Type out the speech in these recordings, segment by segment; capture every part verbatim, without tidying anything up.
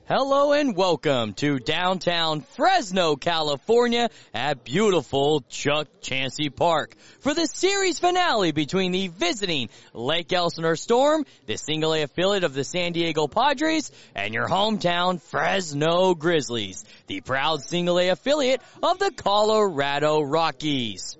Hello and welcome to downtown Fresno, California at beautiful Chuck Chansey Park for the series finale between the visiting Lake Elsinore Storm, the single A affiliate of the San Diego Padres, and your hometown Fresno Grizzlies, the proud single A affiliate of the Colorado Rockies.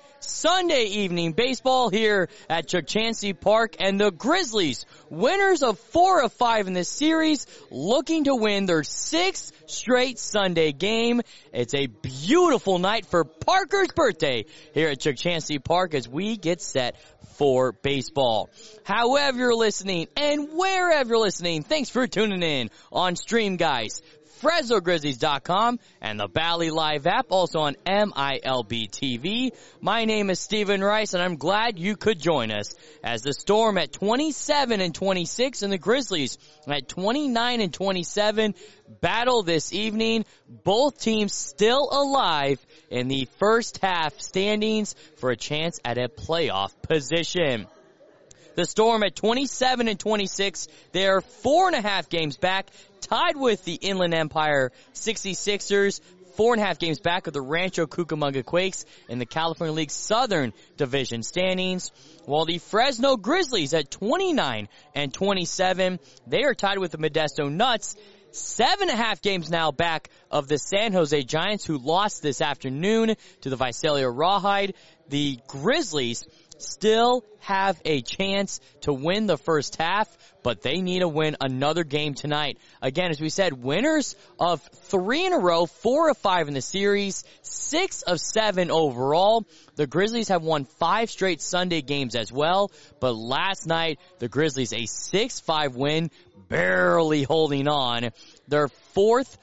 Sunday evening baseball here at Chuck Chansey Park, and the Grizzlies, winners of four of five in this series, looking to win their sixth straight Sunday game. It's a beautiful night for Parker's birthday here at Chuck Chansey Park as we get set for baseball. However you're listening and wherever you're listening, thanks for tuning in on Stream Guys, Fresno Grizzlies dot com, and the Bally Live app, also on M I L B T V. My name is Stephen Rice, and I'm glad you could join us as the Storm at twenty-seven and twenty-six and the Grizzlies at twenty-nine and twenty-seven battle this evening. Both teams still alive in the first half standings for a chance at a playoff position. The Storm at twenty-seven and twenty-six, they are four and a half games back, tied with the Inland Empire sixty-sixers, four and a half games back of the Rancho Cucamonga Quakes in the California League Southern Division standings, while the Fresno Grizzlies at twenty-nine and twenty-seven, they are tied with the Modesto Nuts, seven and a half games now back of the San Jose Giants, who lost this afternoon to the Visalia Rawhide. The Grizzlies still have a chance to win the first half, but they need to win another game tonight. Again, as we said, winners of three in a row, four of five in the series, six of seven overall. The Grizzlies have won five straight Sunday games as well, but last night, the Grizzlies a six five win, barely holding on. Their fourth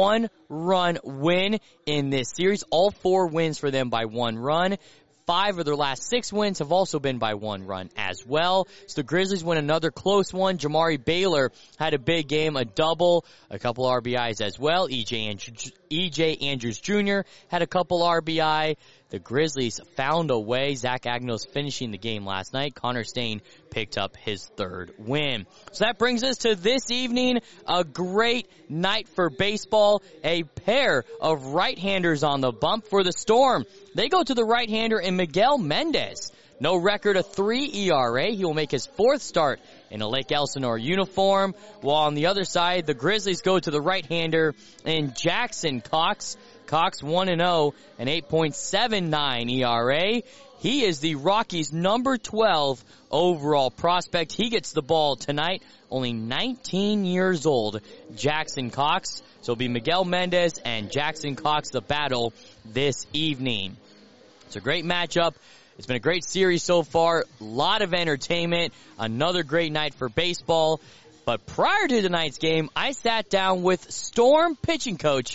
one-run win in this series, all four wins for them by one run. Five of their last six wins have also been by one run as well. So the Grizzlies win another close one. Jamari Baylor had a big game, a double, a couple R B Is as well. E J Andrews, E J Andrews Junior had a couple R B I. The Grizzlies found a way. Zach Agnos finishing the game last night. Connor Stain picked up his third win. So that brings us to this evening. A great night for baseball. A pair of right-handers on the bump for the Storm. They go to the right-hander in Miguel Mendez. No record of three E R A. He will make his fourth start in a Lake Elsinore uniform. While on the other side, the Grizzlies go to the right-hander in Jackson Cox. Cox one and oh, an eight point seven nine E R A. He is the Rockies' number twelve overall prospect. He gets the ball tonight, only nineteen years old, Jackson Cox. So it'll be Miguel Mendez and Jackson Cox, the battle this evening. It's a great matchup. It's been a great series so far. A lot of entertainment. Another great night for baseball. But prior to tonight's game, I sat down with Storm pitching coach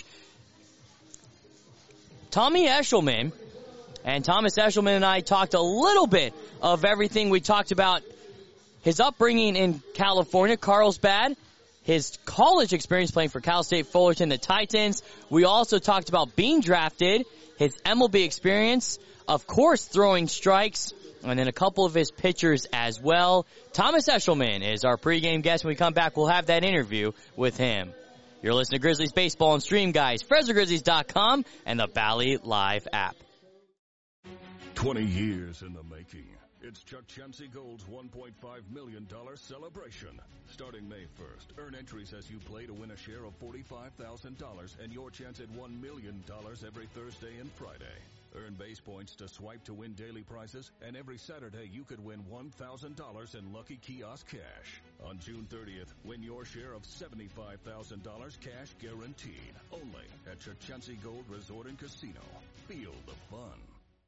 Tommy Eshelman. And Thomas Eshelman and I talked a little bit of everything. We talked about his upbringing in California, Carlsbad, his college experience playing for Cal State Fullerton, the Titans. We also talked about being drafted, his M L B experience, of course, throwing strikes, and then a couple of his pitchers as well. Thomas Eshelman is our pregame guest. When we come back, we'll have that interview with him. You're listening to Grizzlies Baseball and Stream Guys, Fresno Grizzlies dot com, and the Bally Live app. twenty years in the making. It's Chuck Chansey Gold's one point five million dollars celebration. Starting May first, earn entries as you play to win a share of forty-five thousand dollars and your chance at one million dollars every Thursday and Friday. Earn base points to swipe to win daily prizes, and every Saturday you could win one thousand dollars in Lucky Kiosk cash. On June thirtieth, win your share of seventy-five thousand dollars cash guaranteed. Only at Chuck Chansey Gold Resort and Casino. Feel the fun.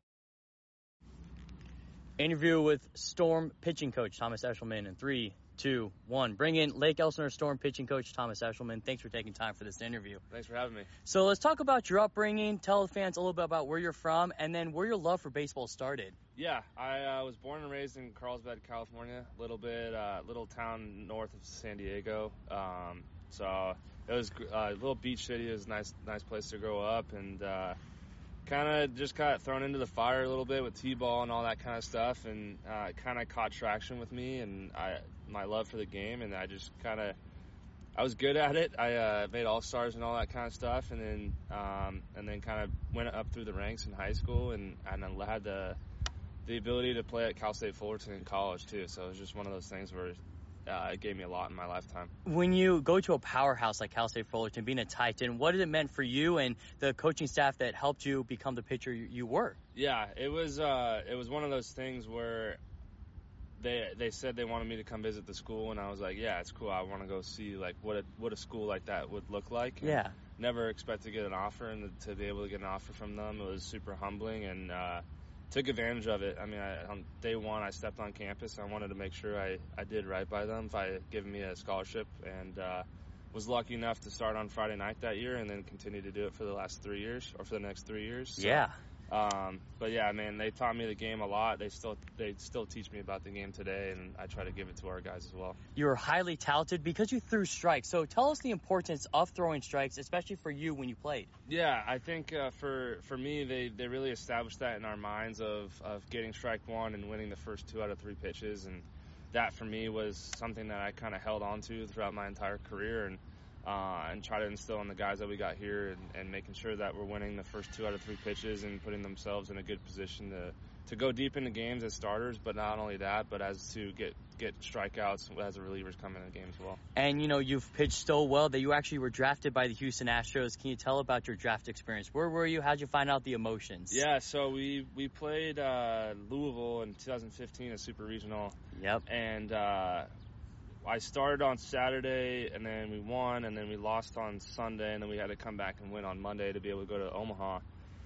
Interview with Storm pitching coach Thomas Eshelman in three, two, one. Bring in Lake Elsinore Storm pitching coach Thomas Eshelman. Thanks for taking time for this interview. Thanks for having me. So let's talk about your upbringing. Tell the fans a little bit about where you're from and then where your love for baseball started. Yeah, I uh, was born and raised in Carlsbad, California, a little bit, uh, little town north of San Diego. Um, so it was uh, a little beach city. It was a nice, nice place to grow up, and uh, kind of just got thrown into the fire a little bit with T-ball and all that kind of stuff, and uh, it kind of caught traction with me and I my love for the game, and I just kind of I was good at it. I uh, made all-stars and all that kind of stuff, and then um, and then kind of went up through the ranks in high school, and, and I had the the ability to play at Cal State Fullerton in college too. So it was just one of those things where uh, it gave me a lot in my lifetime. When you go to a powerhouse like Cal State Fullerton, being a Titan, what did it mean for you and the coaching staff that helped you become the pitcher you, you were? Yeah, it was uh, it was one of those things where They they said they wanted me to come visit the school, and I was like, yeah, it's cool. I want to go see like what a what a school like that would look like. And yeah. Never expect to get an offer, and to be able to get an offer from them, it was super humbling, and uh, took advantage of it. I mean, I, on day one, I stepped on campus. I wanted to make sure I, I did right by them by giving me a scholarship, and uh, was lucky enough to start on Friday night that year, and then continue to do it for the last three years, or for the next three years. So, yeah. Um, but yeah, man, they taught me the game a lot. They still they still teach me about the game today, and I try to give it to our guys as well. You're highly talented because you threw strikes. So tell us the importance of throwing strikes, especially for you when you played. Yeah, I think uh, for for me, they, they really established that in our minds of, of getting strike one and winning the first two out of three pitches, and that for me was something that I kind of held on to throughout my entire career, and Uh, and try to instill in the guys that we got here, and, and making sure that we're winning the first two out of three pitches and putting themselves in a good position to, to go deep into games as starters, but not only that, but as to get, get strikeouts as the relievers come into the game as well. And, you know, you've pitched so well that you actually were drafted by the Houston Astros. Can you tell about your draft experience? Where were you? How'd you find out the emotions? Yeah, so we, we played uh, Louisville in two thousand fifteen, a super regional. Yep. And uh, I started on Saturday, and then we won, and then we lost on Sunday, and then we had to come back and win on Monday to be able to go to Omaha.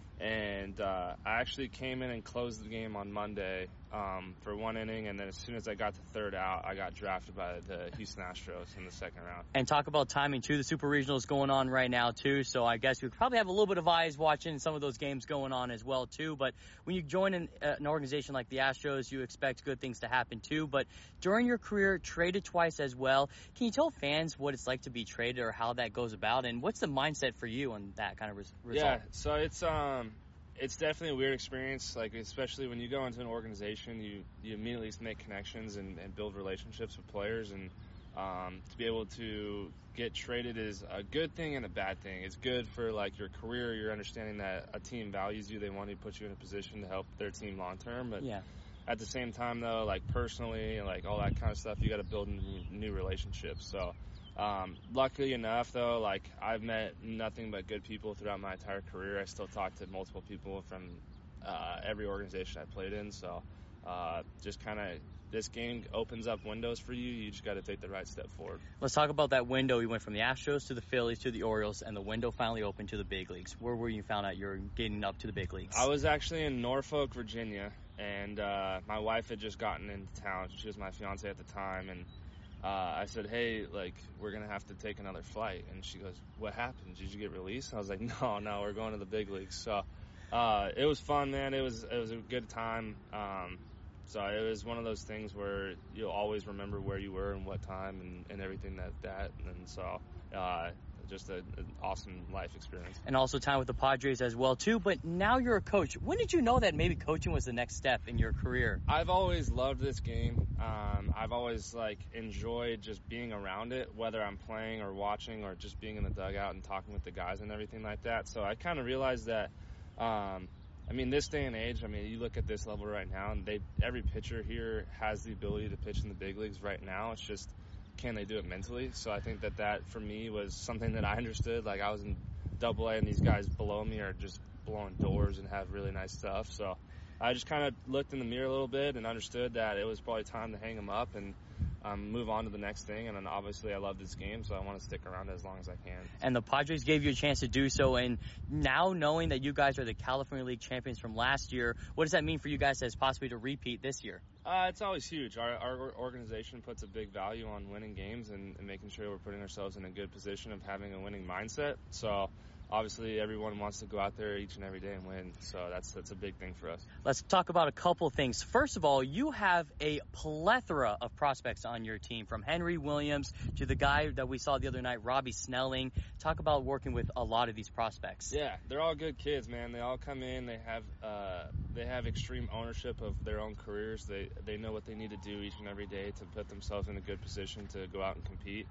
And uh, I actually came in and closed the game on Monday um, for one inning, and then as soon as I got to third out, I got drafted by the Houston Astros in the second round. And talk about timing, too. The Super Regional is going on right now, too, so I guess we probably have a little bit of eyes watching some of those games going on as well, too. But when you join an, uh, an organization like the Astros, you expect good things to happen, too. But during your career, traded twice as well. Can you tell fans what it's like to be traded or how that goes about, and what's the mindset for you on that kind of res- result? Yeah, so it's um, it's definitely a weird experience, like especially when you go into an organization, you, you immediately make connections and, and build relationships with players, and um, to be able to get traded is a good thing and a bad thing. It's good for like your career, you're understanding that a team values you, they want to put you in a position to help their team long term, but yeah. At the same time though, like personally and like all that kind of stuff, you got to build new, new relationships. So Um, luckily enough, though, like I've met nothing but good people throughout my entire career. I still talk to multiple people from uh, every organization I played in. So uh, just kind of this game opens up windows for you. You just got to take the right step forward. Let's talk about that window. You went from the Astros to the Phillies to the Orioles, and the window finally opened to the big leagues. Where were you found out you were getting up to the big leagues? I was actually in Norfolk, Virginia, and uh, my wife had just gotten into town. She was my fiance at the time, and Uh, I said, hey, like, we're going to have to take another flight. And she goes, what happened? Did you get released? I was like, no, no, we're going to the big leagues. So uh, it was fun, man. It was it was a good time. Um, so it was one of those things where you'll always remember where you were and what time and, and everything that that. And so uh, just a, an awesome life experience. And also time with the Padres as well, too. But now you're a coach. When did you know that maybe coaching was the next step in your career? I've always loved this game. Um, I've always, like, enjoyed just being around it, whether I'm playing or watching or just being in the dugout and talking with the guys and everything like that. So I kind of realized that, um, I mean, this day and age, I mean, you look at this level right now, and they every pitcher here has the ability to pitch in the big leagues right now. It's just, can they do it mentally? So I think that that, for me, was something that I understood. Like, I was in double A, and these guys below me are just blowing doors and have really nice stuff. So I just kind of looked in the mirror a little bit and understood that it was probably time to hang them up and um, move on to the next thing. And then obviously I love this game, so I want to stick around as long as I can. And the Padres gave you a chance to do so. And now knowing that you guys are the California League champions from last year, what does that mean for you guys as possibly to repeat this year? Uh, it's always huge. Our, our organization puts a big value on winning games and, and making sure we're putting ourselves in a good position of having a winning mindset. So obviously, everyone wants to go out there each and every day and win, so that's that's a big thing for us. Let's talk about a couple things. First of all, you have a plethora of prospects on your team, from Henry Williams to the guy that we saw the other night, Robbie Snelling. Talk about working with a lot of these prospects. Yeah, they're all good kids, man. They all come in. They have uh, they have extreme ownership of their own careers. They they know what they need to do each and every day to put themselves in a good position to go out and compete.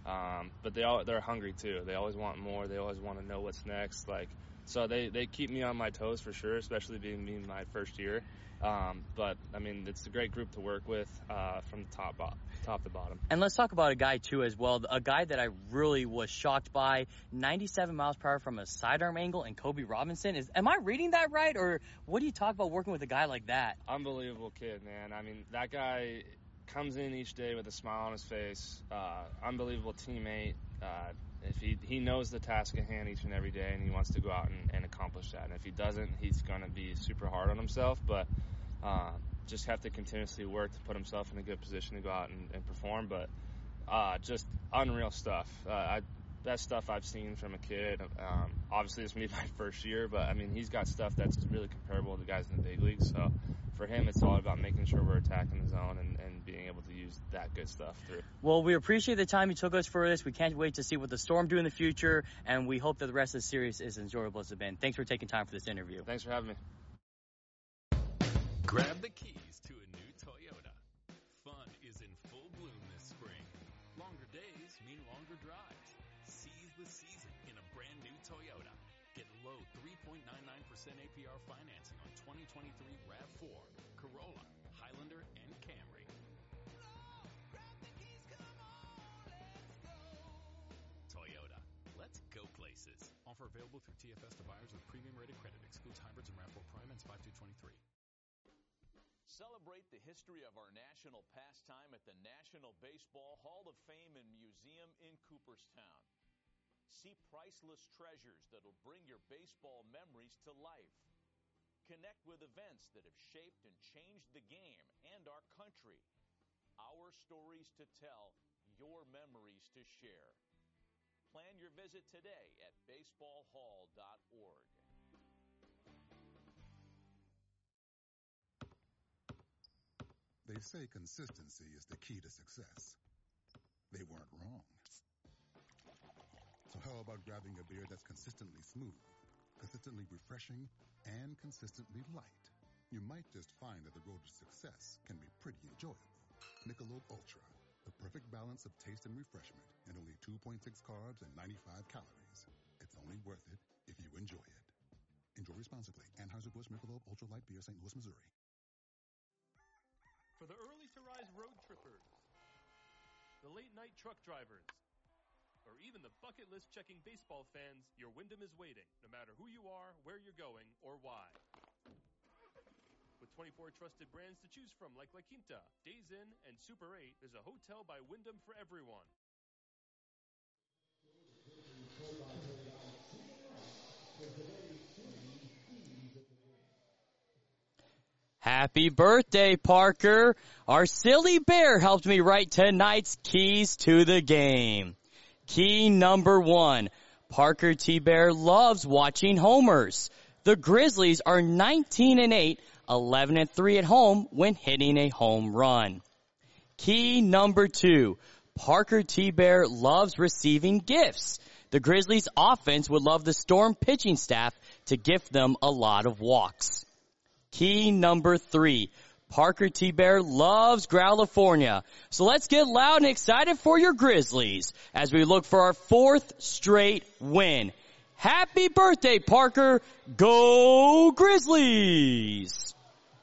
Um, but they all, they're hungry too. They always want more. They always want to know what's next. Like, so they, they keep me on my toes for sure, especially being me in my first year. Um, but I mean, it's a great group to work with, uh, from the top, top to bottom. And let's talk about a guy too as well. A guy that I really was shocked by, ninety-seven miles per hour from a sidearm angle, and Kobe Robinson. Is, am I reading that right? Or what do you talk about working with a guy like that? Unbelievable kid, man. I mean, that guy comes in each day with a smile on his face. Uh, unbelievable teammate. Uh, if he, he knows the task at hand each and every day, and he wants to go out and, and accomplish that. And if he doesn't, he's going to be super hard on himself. But uh, just have to continuously work to put himself in a good position to go out and, and perform. But uh, just unreal stuff. Uh, I, best stuff I've seen from a kid. Um, obviously, it's me my first year, but I mean, he's got stuff that's really comparable to the guys in the big leagues. So for him, it's all about making sure we're attacking the zone and, and being able to use that good stuff through. Well, we appreciate the time you took us for this. We can't wait to see what the Storm do in the future, and we hope that the rest of the series is enjoyable as it's been. Thanks for taking time for this interview. Thanks for having me. Grab the keys to a new Toyota. Fun is in full bloom this spring. Longer days mean longer drives. Seize the season in a brand new Toyota. Get low three point nine nine percent A P R financing on twenty twenty-three RAV four, Corolla, Highlander, and Camry. Toyota. Let's go places. Offer available through T F S to buyers with premium rated credit. Excludes hybrids and RAV four Prime and five two twenty-three. Celebrate the history of our national pastime at the National Baseball Hall of Fame and Museum in Cooperstown. See priceless treasures that'll bring your baseball memories to life. Connect with events that have shaped and changed the game and our country. Our stories to tell, your memories to share. Plan your visit today at baseball hall dot org. They say consistency is the key to success. They weren't wrong. So how about grabbing a beer that's consistently smooth, consistently refreshing, and consistently light? You might just find that the road to success can be pretty enjoyable. Michelob Ultra, the perfect balance of taste and refreshment, and only two point six carbs and ninety-five calories. It's only worth it if you enjoy it. Enjoy responsibly. Anheuser-Busch Michelob Ultra Light Beer, Saint Louis, Missouri. For the early-to-rise road trippers, the late-night truck drivers, or even the bucket list checking baseball fans, your Wyndham is waiting, no matter who you are, where you're going, or why. With twenty-four trusted brands to choose from like La Quinta, Days Inn, and Super eight, there's a hotel by Wyndham for everyone. Happy birthday, Parker. Our silly bear helped me write tonight's keys to the game. Key number one. Parker T. Bear loves watching homers. The Grizzlies are nineteen and eight, eleven and three at home when hitting a home run. Key number two. Parker T. Bear loves receiving gifts. The Grizzlies offense would love the Storm pitching staff to gift them a lot of walks. Key number three. Parker T. Bear loves California. So let's get loud and excited for your Grizzlies as we look for our fourth straight win. Happy birthday, Parker. Go Grizzlies!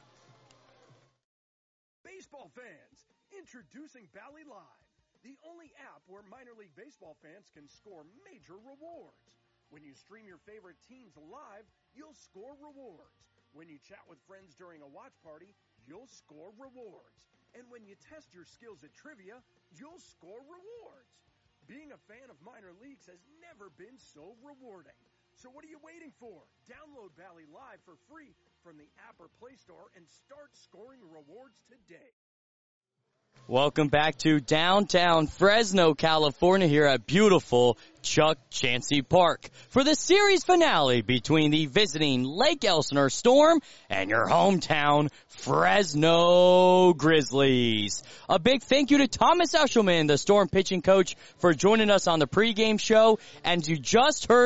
Baseball fans, introducing Bally Live, the only app where minor league baseball fans can score major rewards. When you stream your favorite teams live, you'll score rewards. When you chat with friends during a watch party, you'll score rewards. And when you test your skills at trivia, you'll score rewards. Being a fan of minor leagues has never been so rewarding. So what are you waiting for? Download Bally Live for free from the app or Play Store and start scoring rewards today. Welcome back to downtown Fresno, California, here at beautiful Chuck Chansey Park for the series finale between the visiting Lake Elsinore Storm and your hometown Fresno Grizzlies. A big thank you to Thomas Eshelman, the Storm pitching coach, for joining us on the pregame show. And you just heard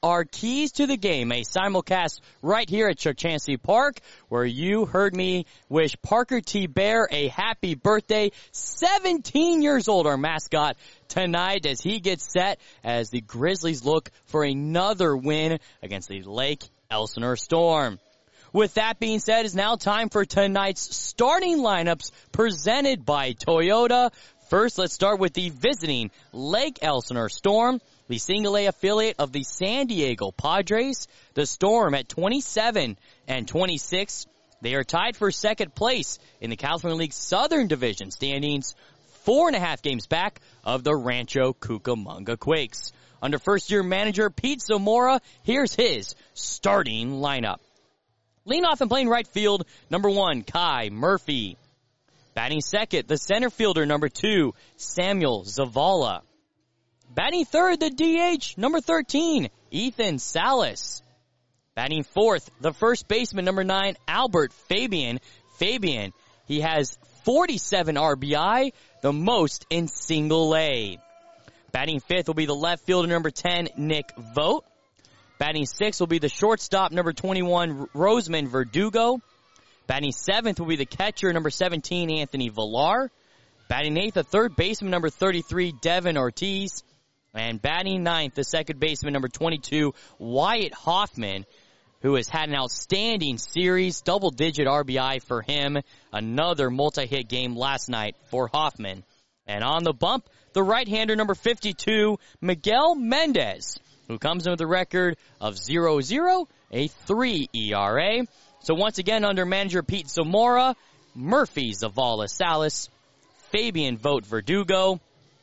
our Keys to the Game, a simulcast right here at Chuck Chansey Park, where you heard me wish Parker T. Bear a happy birthday. seventeen years old, our mascot, tonight as he gets set as the Grizzlies look for another win against the Lake Elsinore Storm. With that being said, it's now time for tonight's starting lineups presented by Toyota. First, let's start with the visiting Lake Elsinore Storm, the single A affiliate of the San Diego Padres. The Storm at twenty-seven and twenty-six. They are tied for second place in the California League Southern Division standings, four and a half games back of the Rancho Cucamonga Quakes. Under first-year manager Pete Zamora, here's his starting lineup. Leading off and playing right field, number one, Kai Murphy. Batting second, the center fielder, number two, Samuel Zavala. Batting third, the D H, number thirteen, Ethan Salas. Batting fourth, the first baseman, number nine, Albert Fabian. Fabian, he has forty-seven R B I, the most in single A. Batting fifth will be the left fielder, number ten, Nick Vogt. Batting sixth will be the shortstop, number twenty-one, Roseman Verdugo. Batting seventh will be the catcher, number seventeen, Anthony Villar. Batting eighth, the third baseman, number thirty-three, Devin Ortiz. And batting ninth, the second baseman, number twenty-two, Wyatt Hoffman, who has had an outstanding series, double-digit R B I for him. Another multi-hit game last night for Hoffman. And on the bump, the right-hander, number fifty-two, Miguel Mendez, who comes in with a record of zero zero, a three E R A. So once again, under manager Pete Zamora, Murphy, Zavala, Salas, Fabian, Vogt, Verdugo,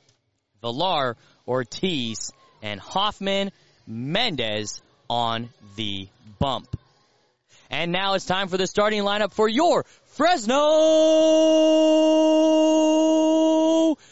Villar, Ortiz, and Hoffman, Mendez on the bump. And now it's time for the starting lineup for your Fresno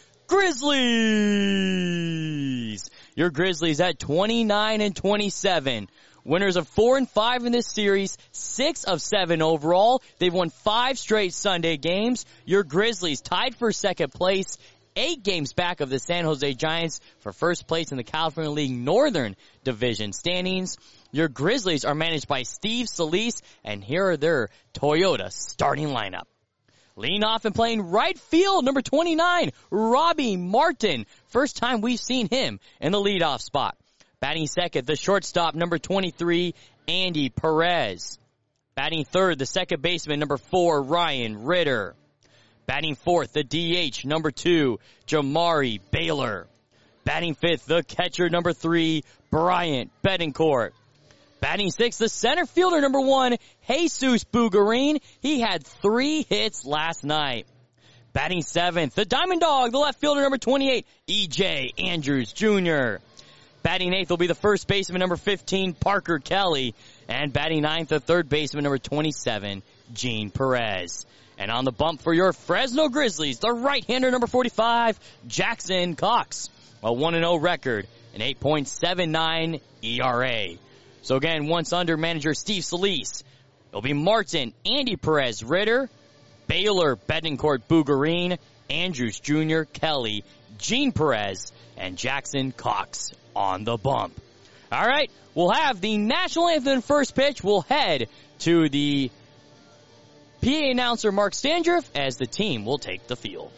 Grizzlies. Your Grizzlies at twenty-nine and twenty-seven. Winners of four and five in this series, six of seven overall. They've won five straight Sunday games. Your Grizzlies tied for second place, eight games back of the San Jose Giants for first place in the California League Northern Division standings. Your Grizzlies are managed by Steve Solis, and here are their Toyota starting lineup. Leading off and playing right field, number twenty-nine, Robbie Martin. First time we've seen him in the leadoff spot. Batting second, the shortstop, number twenty-three, Andy Perez. Batting third, the second baseman, number four, Ryan Ritter. Batting fourth, the D H, number two, Jamari Baylor. Batting fifth, the catcher, number three, Bryant Betancourt. Batting sixth, the center fielder, number one, Jesus Bugarin. He had three hits last night. Batting seventh, the Diamond Dog, the left fielder, number twenty-eight, E J Andrews Junior Batting eighth will be the first baseman, number fifteen, Parker Kelly. And batting ninth, the third baseman, number twenty-seven, Gene Perez. And on the bump for your Fresno Grizzlies, the right-hander, number forty-five, Jackson Cox. A one and oh record, an eight point seven nine E R A. So again, once under manager Steve Solis, it'll be Martin, Andy Perez, Ritter, Baylor, Betancourt, Bugarin, Andrews Junior, Kelly, Gene Perez, and Jackson Cox on the bump. All right, we'll have the national anthem first pitch. We'll head to the P A announcer Mark Standriff as the team will take the field.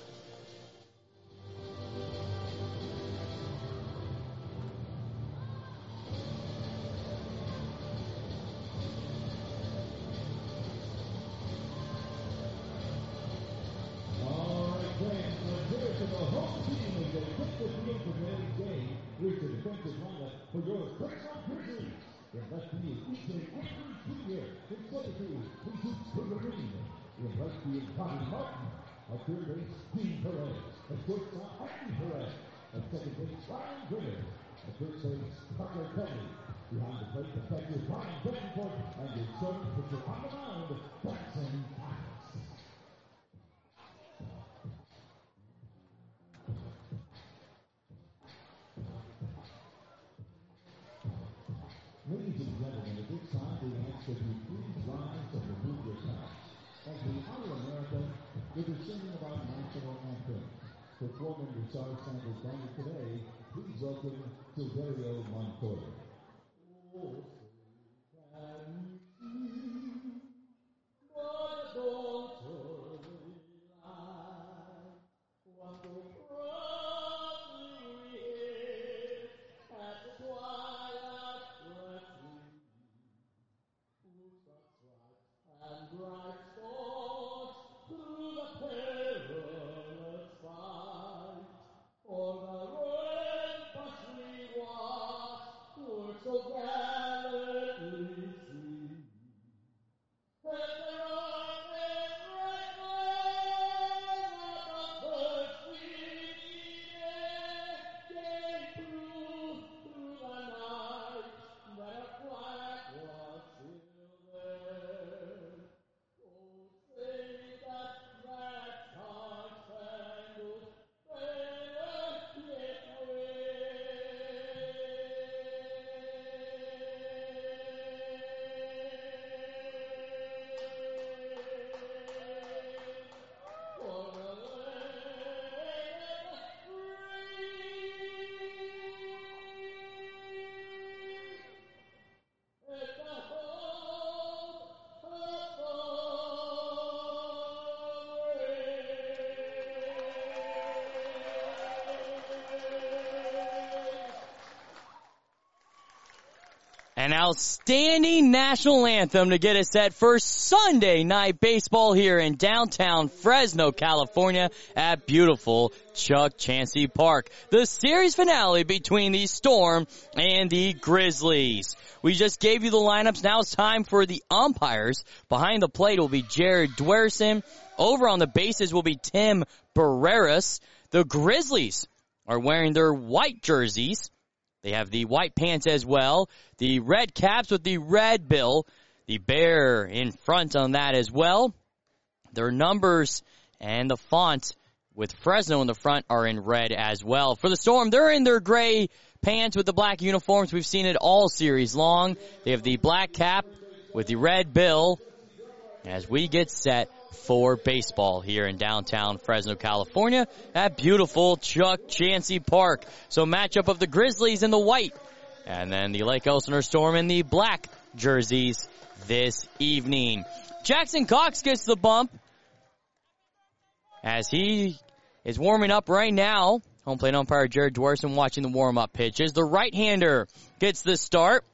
For your Fresno Grizzlies, your left field, E J Andrews Junior In center field, Jesus Bugarin. In right field, Bobby Martin. At third base, Gene Perez. At shortstop, Andy Perez. At second base, Ryan Ritter. At first base, Parker Kelly. Behind the plate, the catcher, Ryan Betancourt. And your starting pitcher on the mound, Jackson Cox. Ladies and gentlemen, at this time we ask that you please rise and remove your caps. As we honor America with a singing of our national anthem. Performing the Star Spangled Banner today, please welcome Silverio Montoya. An outstanding national anthem to get us set for Sunday Night Baseball here in downtown Fresno, California at beautiful Chuck Chansey Park. The series finale between the Storm and the Grizzlies. We just gave you the lineups. Now it's time for the umpires. Behind the plate will be Jared Dwerson. Over on the bases will be Tim Barreras. The Grizzlies are wearing their white jerseys. They have the white pants as well, the red caps with the red bill, the bear in front on that as well. Their numbers and the font with Fresno in the front are in red as well. For the Storm, they're in their gray pants with the black uniforms. We've seen it all series long. They have the black cap with the red bill as we get set for baseball here in downtown Fresno, California at beautiful Chuck Chansey Park. So matchup of the Grizzlies in the white and then the Lake Elsinore Storm in the black jerseys this evening. Jackson Cox gets the bump as he is warming up right now. Home plate umpire Jared Dwerson watching the warm-up pitches. The right-hander gets the start.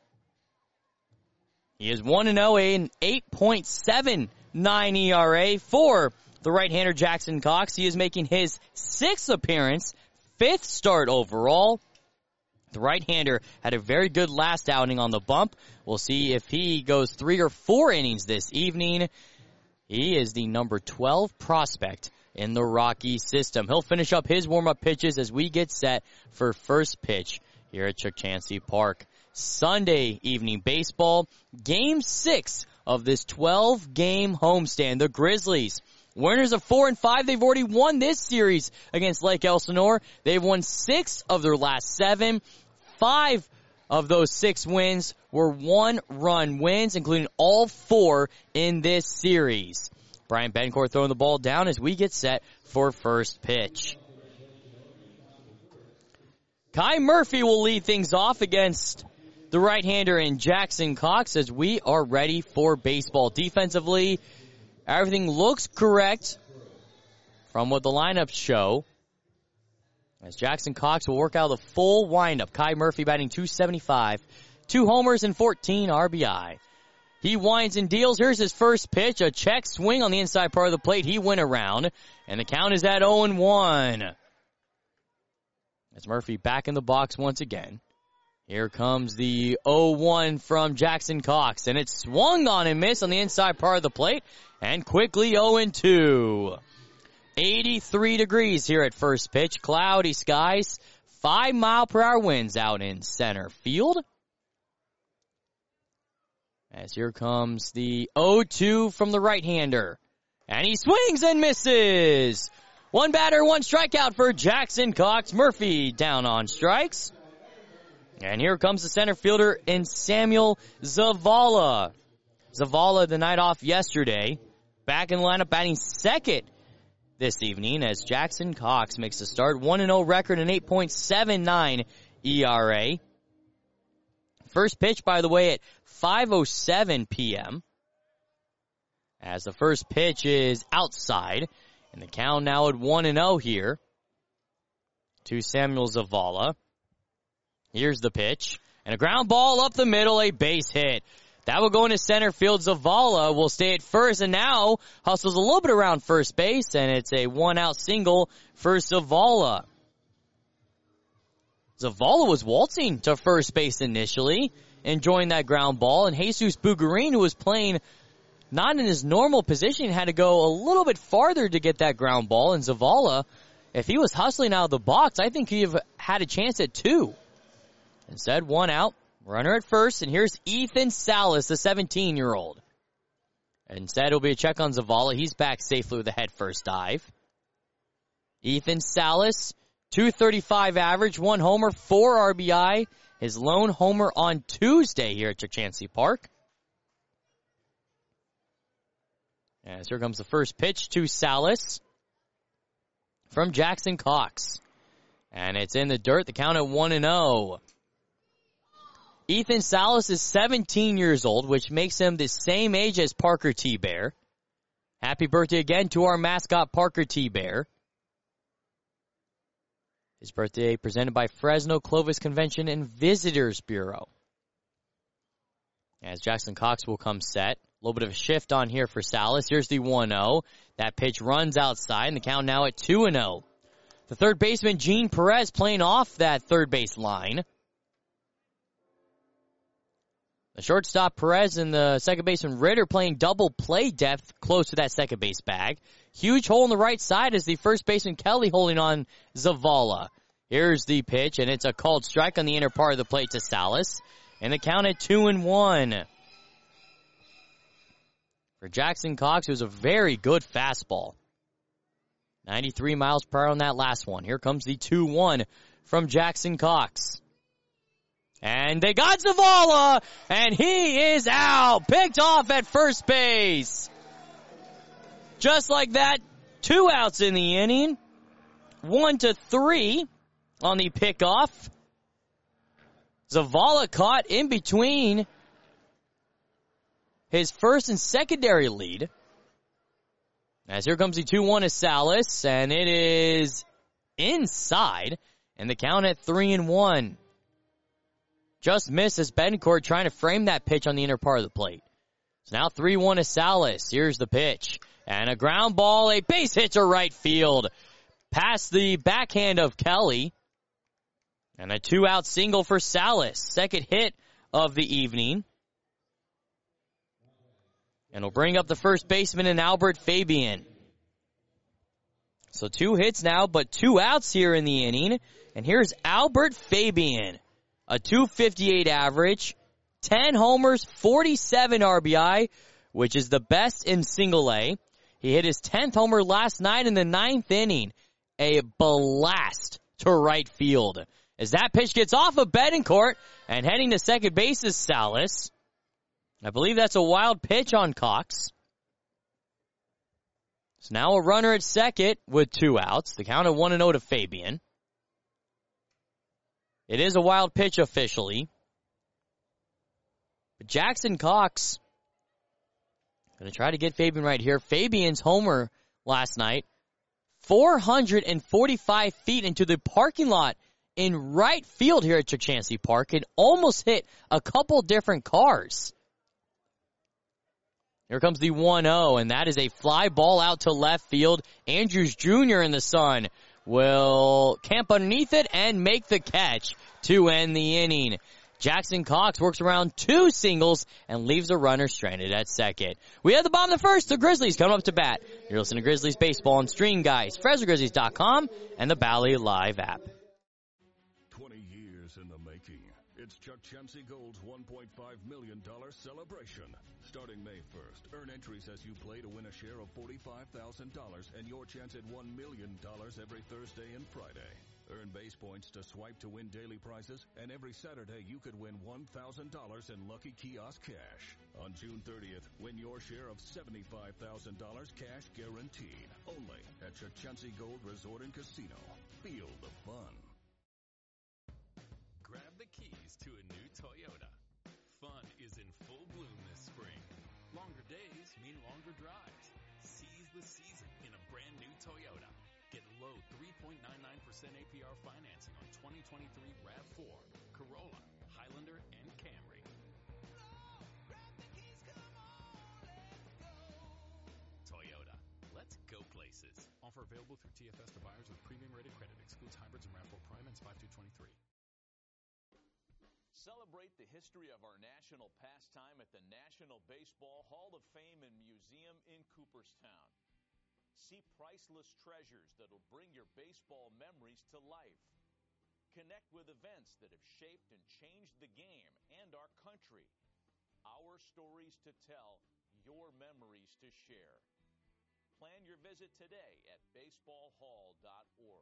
He is one and oh, an eight point seven nine E R A for the right-hander Jackson Cox. He is making his sixth appearance, fifth start overall. The right-hander had a very good last outing on the bump. We'll see if he goes three or four innings this evening. He is the number twelve prospect in the Rocky system. He'll finish up his warm-up pitches as we get set for first pitch here at Chuck Chansey Park. Sunday evening baseball, game six of this twelve-game homestand. The Grizzlies, winners of four and five. They've already won this series against Lake Elsinore. They've won six of their last seven. Five of those six wins were one-run wins, including all four in this series. Brian Bencourt throwing the ball down as we get set for first pitch. Kai Murphy will lead things off against the right-hander in Jackson Cox as we are ready for baseball. Defensively, everything looks correct from what the lineups show. As Jackson Cox will work out the full windup. Kai Murphy batting two seventy-five, two homers and fourteen R B I. He winds and deals. Here's his first pitch, a check swing on the inside part of the plate. He went around, and the count is at oh and one. As Murphy back in the box once again. Here comes the oh one from Jackson Cox, and it's swung on and missed on the inside part of the plate, and quickly oh and two. eighty-three degrees here at first pitch, cloudy skies, five mile per hour winds out in center field. As here comes the oh two from the right-hander, and he swings and misses. One batter, one strikeout for Jackson Cox. Murphy down on strikes. And here comes the center fielder in Samuel Zavala. Zavala the night off yesterday. Back in the lineup batting second this evening as Jackson Cox makes a start. one and oh record and eight point seven nine E R A. First pitch, by the way, at five oh seven p.m. as the first pitch is outside. And the count now at one and oh here to Samuel Zavala. Here's the pitch. And a ground ball up the middle, a base hit. That will go into center field. Zavala will stay at first and now hustles a little bit around first base, and it's a one-out single for Zavala. Zavala was waltzing to first base initially, enjoying that ground ball, and Jesus Bugarin, who was playing not in his normal position, had to go a little bit farther to get that ground ball, and Zavala, if he was hustling out of the box, I think he'd have had a chance at two. Instead, one out, runner at first, and here's Ethan Salas, the seventeen-year-old. Instead, it'll be a check on Zavala. He's back safely with a head-first dive. Ethan Salas, two thirty-five average, one homer, four R B I. His lone homer on Tuesday here at Chachansey Park. As here comes the first pitch to Salas from Jackson Cox. And it's in the dirt, the count at one and oh. Ethan Salas is seventeen years old, which makes him the same age as Parker T-Bear. Happy birthday again to our mascot, Parker T-Bear. His birthday presented by Fresno Clovis Convention and Visitors Bureau. As Jackson Cox will come set. A little bit of a shift on here for Salas. Here's the one oh. That pitch runs outside, and the count now at two and oh. The third baseman, Gene Perez, playing off that third base line. The shortstop, Perez, and the second baseman, Ritter, playing double play depth close to that second base bag. Huge hole in the right side as the first baseman, Kelly, holding on Zavala. Here's the pitch, and it's a called strike on the inner part of the plate to Salas. And the count at two and one. For Jackson Cox, it was a very good fastball. ninety-three miles per hour on that last one. Here comes the two one from Jackson Cox. And they got Zavala, and he is out. Picked off at first base. Just like that, two outs in the inning. One to three on the pickoff. Zavala caught in between his first and secondary lead. As here comes the two one to Salas, and it is inside, and the count at three and one. Just missed as Betancourt trying to frame that pitch on the inner part of the plate. So now three one to Salas. Here's the pitch. And a ground ball, a base hit to right field. Past the backhand of Kelly. And a two-out single for Salas. Second hit of the evening. And we'll bring up the first baseman in Albert Fabian. So two hits now, but two outs here in the inning. And here's Albert Fabian. A two fifty-eight average, ten homers, forty-seven R B I, which is the best in single A. He hit his tenth homer last night in the ninth inning. A blast to right field. As that pitch gets off of Betancourt and heading to second base is Salas. I believe that's a wild pitch on Cox. So now a runner at second with two outs. The count of one and oh to Fabian. It is a wild pitch officially. But Jackson Cox going to try to get Fabian right here. Fabian's homer last night, four hundred forty-five feet into the parking lot in right field here at Chachansey Park. It almost hit a couple different cars. Here comes the one oh, and that is a fly ball out to left field. Andrews Junior in the sun will camp underneath it and make the catch to end the inning. Jackson Cox works around two singles and leaves a runner stranded at second. We have the bottom of the first. The Grizzlies come up to bat. You're listening to Grizzlies Baseball on Stream Guys, Fresno Grizzlies dot com, and the Bally Live app. twenty years in the making. It's Chuck Chansey Gold's one point five million dollars celebration. Starting May first, earn entries as you play to win a share of forty-five thousand dollars and your chance at one million dollars every Thursday and Friday. Earn base points to swipe to win daily prizes, and every Saturday you could win one thousand dollars in Lucky Kiosk cash. On June thirtieth, win your share of seventy-five thousand dollars cash guaranteed. Only at Chachansey Gold Resort and Casino. Feel the fun. Grab the keys to a new Toyota. Fun is in full bloom this spring. Longer days mean longer drives. Seize the season in a brand new Toyota. Get low three point nine nine percent A P R financing on twenty twenty-three RAV four, Corolla, Highlander, and Camry. Toyota. Let's go places. Offer available through T F S to buyers with premium rated credit. Excludes hybrids and RAV four Prime and five two twenty-three. Celebrate the history of our national pastime at the National Baseball Hall of Fame and Museum in Cooperstown. See priceless treasures that'll bring your baseball memories to life. Connect with events that have shaped and changed the game and our country. Our stories to tell, your memories to share. Plan your visit today at baseball hall dot org.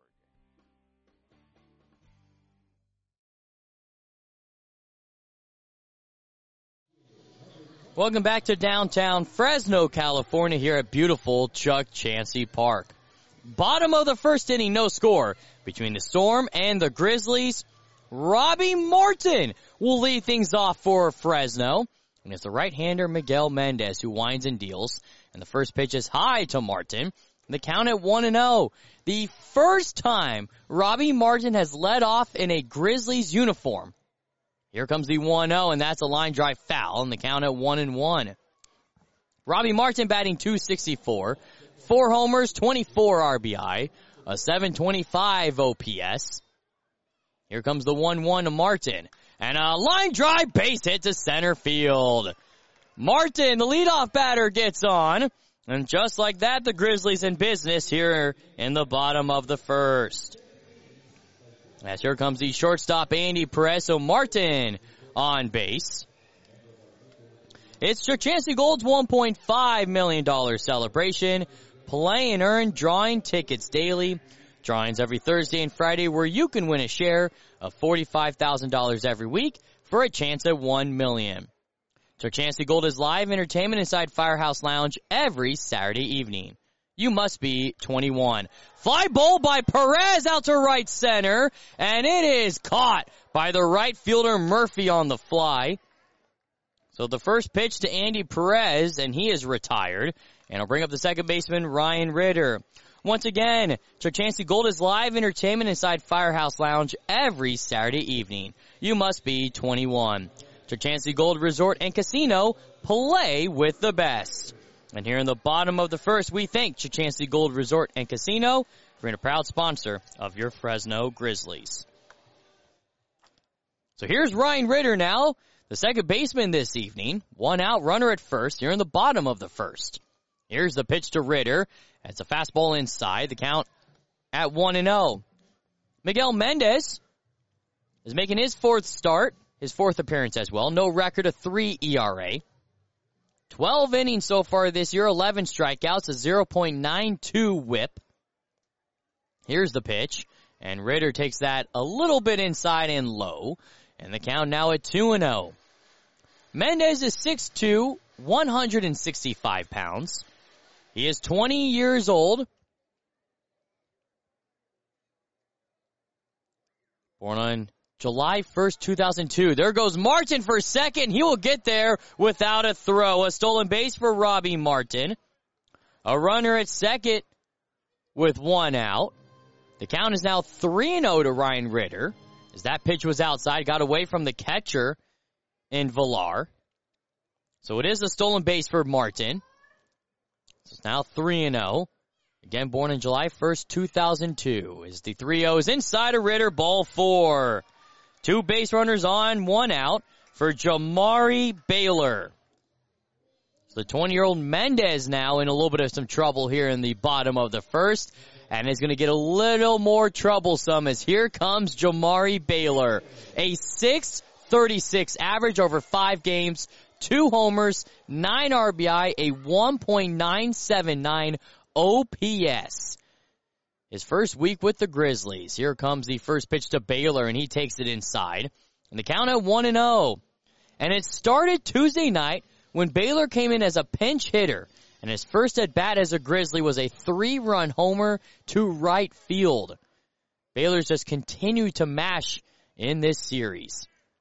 Welcome back to downtown Fresno, California, here at beautiful Chuck Chansey Park. Bottom of the first inning, no score between the Storm and the Grizzlies. Robbie Martin will lead things off for Fresno. And it's the right-hander Miguel Mendez who winds and deals. And the first pitch is high to Martin. The count at one and oh. The first time Robbie Martin has led off in a Grizzlies uniform. Here comes the one oh, and that's a line drive foul, and the count at one and one. Robbie Martin batting two sixty-four, four homers, twenty-four R B I, a seven twenty-five O P S. Here comes the one one to Martin, and a line drive base hit to center field. Martin, the leadoff batter, gets on, and just like that, the Grizzlies in business here in the bottom of the first. As here comes the shortstop, Andy Perez. So Martin on base. It's Chuck Chansey Gold's one point five million dollars celebration. Play and earn drawing tickets daily. Drawings every Thursday and Friday where you can win a share of forty-five thousand dollars every week for a chance at one million dollars. Chuck Chansey Gold is live entertainment inside Firehouse Lounge every Saturday evening. You must be twenty-one. Fly ball by Perez out to right center, and it is caught by the right fielder Murphy on the fly. So the first pitch to Andy Perez, and he is retired. And I'll bring up the second baseman, Ryan Ritter. Once again, Chuck Chansey Gold is live entertainment inside Firehouse Lounge every Saturday evening. You must be twenty-one. Chuck Chansey Gold Resort and Casino, play with the best. And here in the bottom of the first, we thank Chuck Chansey Gold Resort and Casino for being a proud sponsor of your Fresno Grizzlies. So here's Ryan Ritter now, the second baseman this evening. One out, runner at first, here in the bottom of the first. Here's the pitch to Ritter. It's a fastball inside, the count at one and oh. Miguel Mendez is making his fourth start, his fourth appearance as well. No record, a three E R A. twelve innings so far this year, eleven strikeouts, a zero point nine two whip. Here's the pitch, and Ritter takes that a little bit inside and low, and the count now at two and oh. Mendez is six two, one hundred sixty-five pounds. He is twenty years old. Born on July first, two thousand two. There goes Martin for second. He will get there without a throw. A stolen base for Robbie Martin. A runner at second with one out. The count is now three and oh to Ryan Ritter. As that pitch was outside, got away from the catcher in Villar. So it is a stolen base for Martin. It's now three and oh. Again, born on July first, two thousand two. Is the three ohs inside of Ritter, ball four. Two base runners on, one out for Jamari Baylor. So the twenty-year-old Mendez now in a little bit of some trouble here in the bottom of the first. And is going to get a little more troublesome as here comes Jamari Baylor. A six thirty-six average over five games, two homers, nine R B I, a one point nine seven nine O P S. His first week with the Grizzlies. Here comes the first pitch to Baylor, and he takes it inside. And the count at one and oh. And it started Tuesday night when Baylor came in as a pinch hitter. And his first at-bat as a Grizzly was a three-run homer to right field. Baylor's just continued to mash in this series.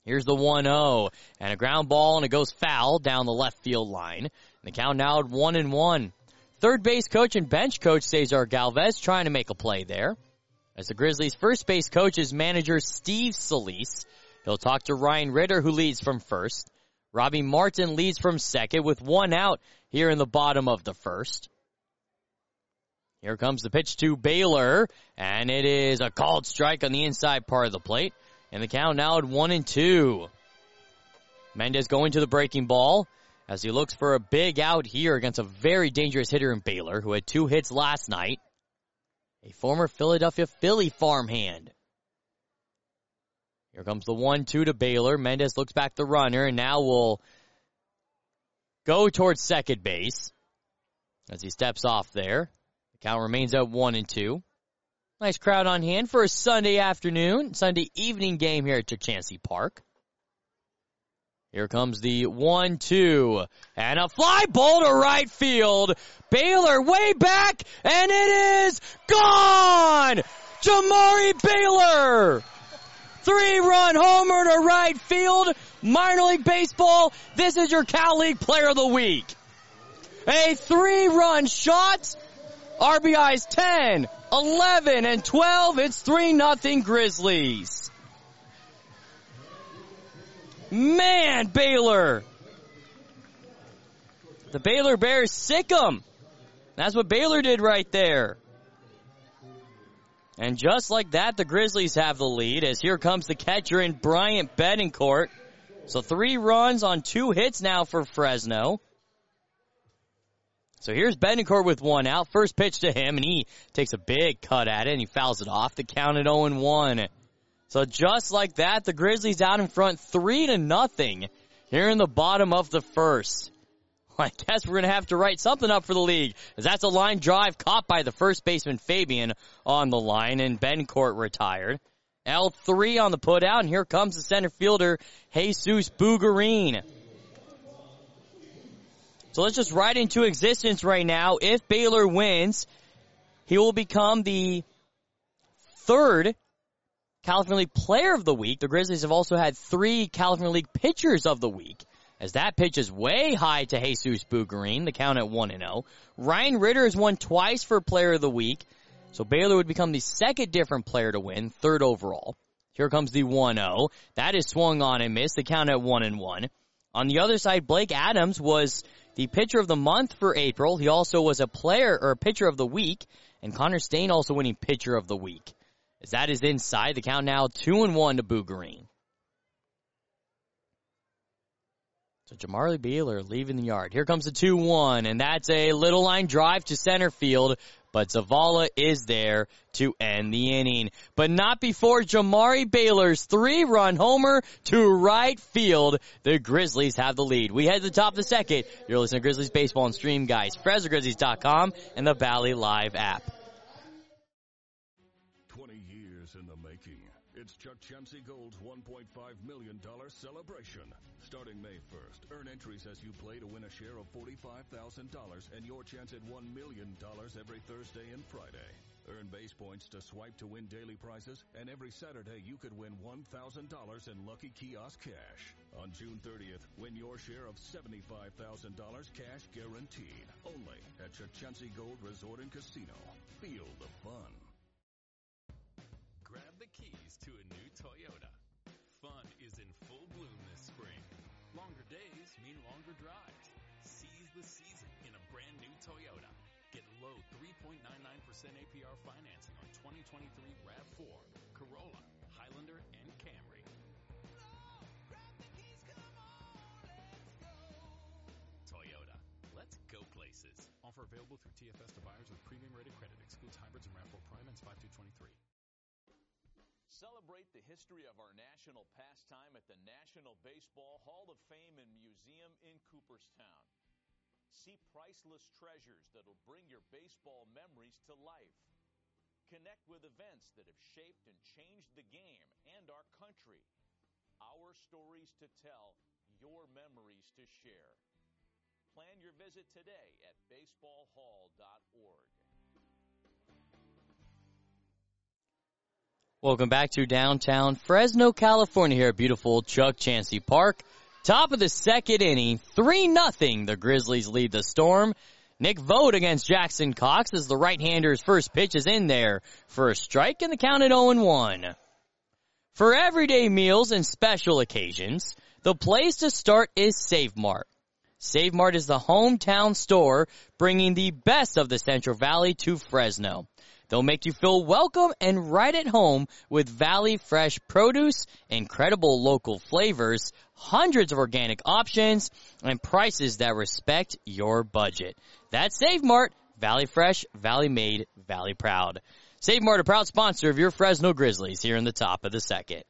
Here's the one oh, and a ground ball, and it goes foul down the left field line. And the count now at one and one. Third base coach and bench coach Cesar Galvez trying to make a play there. As the Grizzlies' first base coach is manager Steve Solis. He'll talk to Ryan Ritter, who leads from first. Robbie Martin leads from second with one out here in the bottom of the first. Here comes the pitch to Baylor, and it is a called strike on the inside part of the plate. And the count now at one and two. Mendez going to the breaking ball as he looks for a big out here against a very dangerous hitter in Baylor who had two hits last night. A former Philadelphia Philly farmhand. Here comes the one two to Baylor. Mendez looks back the runner and now will go towards second base as he steps off there. The count remains at one and two. Nice crowd on hand for a Sunday afternoon, Sunday evening game here at Chachansey Park. Here comes the one two, and a fly ball to right field. Baylor way back, and it is gone! Jamari Baylor! Three-run homer to right field. Minor League Baseball, this is your Cal League Player of the Week. A three-run shot. R B Is ten, eleven, and twelve. It's three nothing Grizzlies. Man, Baylor. The Baylor Bears sick 'em. That's what Baylor did right there. And just like that, the Grizzlies have the lead as here comes the catcher in Bryant Betancourt. So three runs on two hits now for Fresno. So here's Betancourt with one out. First pitch to him, and he takes a big cut at it, and he fouls it off. The count at oh and one. So just like that, the Grizzlies out in front three to nothing here in the bottom of the first. I guess we're going to have to write something up for the league, as that's a line drive caught by the first baseman Fabian on the line, and Betancourt retired. L three on the putout, and here comes the center fielder, Jesus Bugarin. So let's just write into existence right now. If Baylor wins, he will become the third California League Player of the Week. The Grizzlies have also had three California League Pitchers of the Week, as that pitch is way high to Jesus Bugarin, the count at one and oh. Ryan Ritter has won twice for Player of the Week, so Baylor would become the second different player to win, third overall. Here comes the one oh. That is swung on and missed, the count at one and one. On the other side, Blake Adams was the pitcher of the month for April. He also was a player or a pitcher of the week, and Connor Stain also winning pitcher of the week. As that is inside, the count now two and one to Bugarin. So Jamari Baylor leaving the yard. Here comes the two one, and that's a little line drive to center field, but Zavala is there to end the inning. But not before Jamari Baylor's three-run homer to right field. The Grizzlies have the lead. We head to the top of the second. You're listening to Grizzlies Baseball and Stream, guys. Fresno Grizzlies dot com and the Valley Live app. twenty years in the making. It's Chuck Chansey Gold's one point five million dollars celebration. Starting May first, earn entries as you play to win a share of forty-five thousand dollars and your chance at one million dollars every Thursday and Friday. Earn base points to swipe to win daily prizes, and every Saturday you could win one thousand dollars in Lucky Kiosk cash. On June thirtieth, win your share of seventy-five thousand dollars cash guaranteed. Only at Chachansey Gold Resort and Casino. Feel the fun. Grab the keys to a new Toyota. Fun is in full bloom this spring. Longer days mean longer drives. Seize the season in a brand new Toyota. Get low three point nine nine percent A P R financing on twenty twenty-three RAV four, Corolla, Highlander, and Camry. Toyota. Let's go places. Offer available through T F S to buyers with premium rated credit. Excludes hybrids and RAV four Prime and five two twenty-three. Celebrate the history of our national pastime at the National Baseball Hall of Fame and Museum in Cooperstown. See priceless treasures that'll bring your baseball memories to life. Connect with events that have shaped and changed the game and our country. Our stories to tell, your memories to share. Plan your visit today at baseball hall dot org. Welcome back to downtown Fresno, California here at beautiful Chuck Chansey Park. Top of the second inning, three nothing. The Grizzlies lead the Storm. Nick Vogt against Jackson Cox as the right-hander's first pitch is in there for a strike and the count at oh and one. For everyday meals and special occasions, the place to start is Save Mart. Save Mart is the hometown store bringing the best of the Central Valley to Fresno. They'll make you feel welcome and right at home with Valley Fresh produce, incredible local flavors, hundreds of organic options, and prices that respect your budget. That's Save Mart, Valley Fresh, Valley Made, Valley Proud. Save Mart, a proud sponsor of your Fresno Grizzlies here in the top of the second.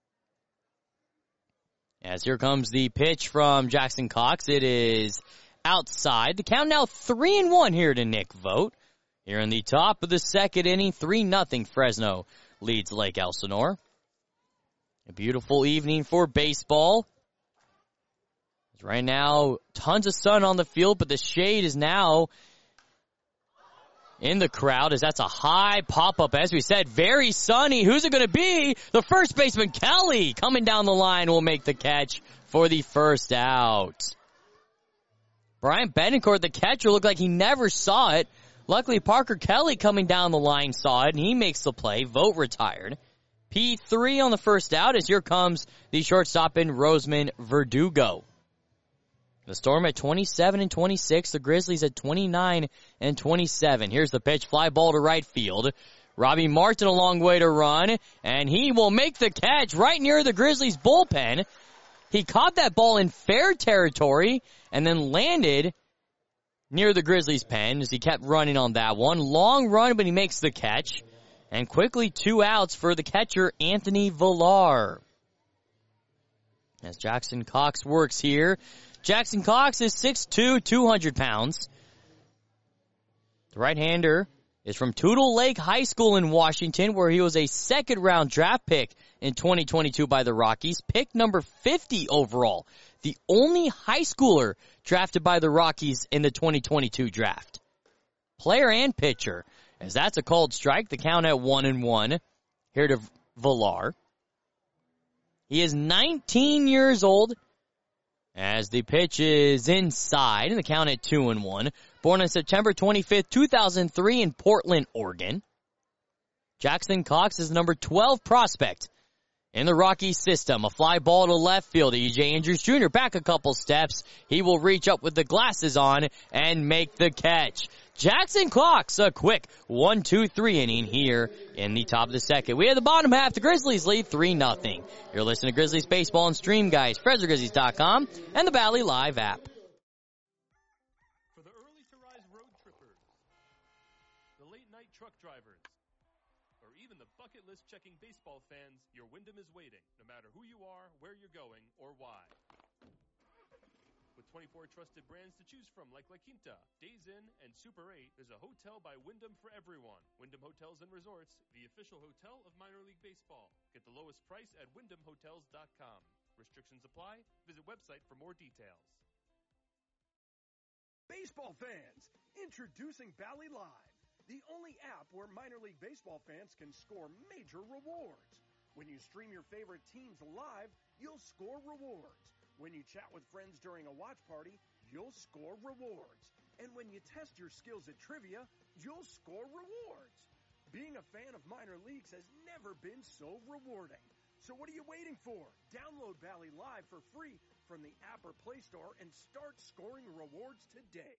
As here comes the pitch from Jackson Cox. It is outside. The count now three and one here to Nick Vogt. Here in the top of the second inning, three nothing Fresno leads Lake Elsinore. A beautiful evening for baseball. Right now, tons of sun on the field, but the shade is now in the crowd as that's a high pop-up. As we said, very sunny. Who's it going to be? The first baseman, Kelly, coming down the line will make the catch for the first out. Brian Betancourt, the catcher, looked like he never saw it. Luckily, Parker Kelly coming down the line saw it, and he makes the play. Vogt retired. P three on the first out as here comes the shortstop in Roseman Verdugo. The Storm at twenty-seven and twenty-six. The Grizzlies at twenty-nine and twenty-seven. Here's the pitch. Fly ball to right field. Robbie Martin a long way to run, and he will make the catch right near the Grizzlies bullpen. He caught that ball in fair territory and then landed near the Grizzlies' pen as he kept running on that one. Long run, but he makes the catch. And quickly two outs for the catcher, Anthony Villar. As Jackson Cox works here. Jackson Cox is six two, two hundred pounds. The right-hander is from Tootle Lake High School in Washington, where he was a second-round draft pick in twenty twenty-two by the Rockies. Pick number fifty overall. The only high schooler drafted by the Rockies in the twenty twenty-two draft. Player and pitcher, as that's a called strike. The count at one and one. Here to Villar. He is nineteen years old. As the pitch is inside, and the count at two and one. Born on September twenty-fifth, two thousand three in Portland, Oregon. Jackson Cox is the number twelve prospect in the Rockies system. A fly ball to left field. E J Andrews Junior back a couple steps. He will reach up with the glasses on and make the catch. Jackson Cox, a quick one two three inning here in the top of the second. We have the bottom half. The Grizzlies lead three nothing. You're listening to Grizzlies Baseball and Stream, guys. Fresno Grizzlies dot com and the Valley Live app. For the early-to-rise road trippers, the late-night truck drivers, or even the bucket list checking baseball fans, your Wyndham is waiting, no matter who you are, where you're going, or why. With twenty-four trusted brands to choose from like La Quinta, Days Inn, and Super eight, there's a hotel by Wyndham for everyone. Wyndham Hotels and Resorts, the official hotel of minor league baseball. Get the lowest price at wyndham hotels dot com. Restrictions apply. Visit website for more details. Baseball fans, introducing Bally Live, the only app where minor league baseball fans can score major rewards. When you stream your favorite teams live, you'll score rewards. When you chat with friends during a watch party, you'll score rewards. And when you test your skills at trivia, you'll score rewards. Being a fan of minor leagues has never been so rewarding. So what are you waiting for? Download Bally Live for free from the app or Play Store and start scoring rewards today.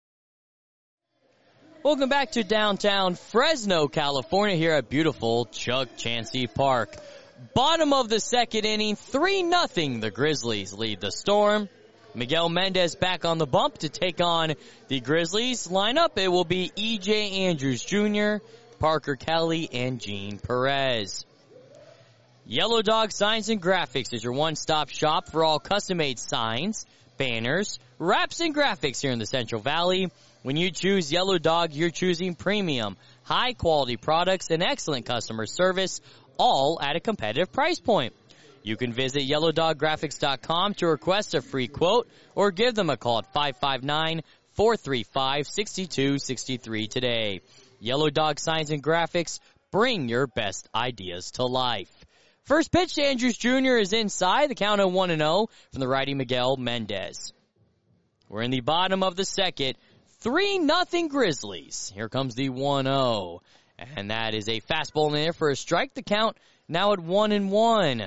Welcome back to downtown Fresno, California, here at beautiful Chuck Chansey Park. Bottom of the second inning, three nothing. The Grizzlies lead the Storm. Miguel Mendez back on the bump to take on the Grizzlies lineup. It will be E J Andrews Junior, Parker Kelly, and Gene Perez. Yellow Dog Signs and Graphics is your one-stop shop for all custom-made signs, banners, wraps, and graphics here in the Central Valley. When you choose Yellow Dog, you're choosing premium, high-quality products, and excellent customer service, all at a competitive price point. You can visit yellow dog graphics dot com to request a free quote or give them a call at five five nine, four three five, six two six three today. Yellow Dog Signs and Graphics, bring your best ideas to life. First pitch to Andrews Junior is inside. The count at one and oh from the righty Miguel Mendez. We're in the bottom of the second. three nothing Grizzlies. Here comes the one oh. And that is a fastball in there for a strike. The count now at one and one.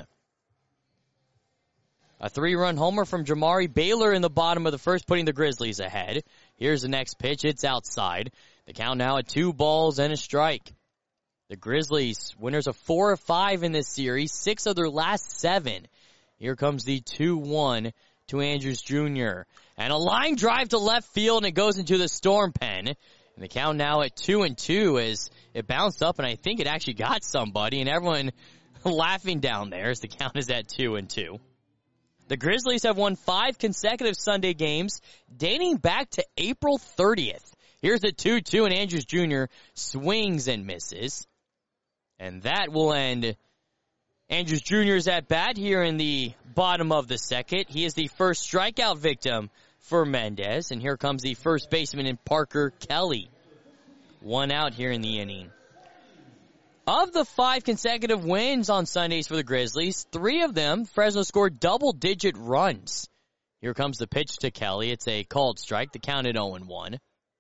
A three-run homer from Jamari Baylor in the bottom of the first, putting the Grizzlies ahead. Here's the next pitch. It's outside. The count now at two balls and a strike. The Grizzlies, winners of four of five in this series, six of their last seven. Here comes the two one to Andrews Junior And a line drive to left field, and it goes into the storm pen. And the count now at two and two as it bounced up, and I think it actually got somebody, and everyone laughing down there as the count is at two and two. The Grizzlies have won five consecutive Sunday games dating back to April thirtieth. Here's the two two, and Andrews Junior swings and misses. And that will end Andrews Junior's at bat here in the bottom of the second. He is the first strikeout victim for Mendez. And here comes the first baseman in Parker Kelly. One out here in the inning. Of the five consecutive wins on Sundays for the Grizzlies, three of them, Fresno scored double-digit runs. Here comes the pitch to Kelly. It's a called strike. The count at oh and one.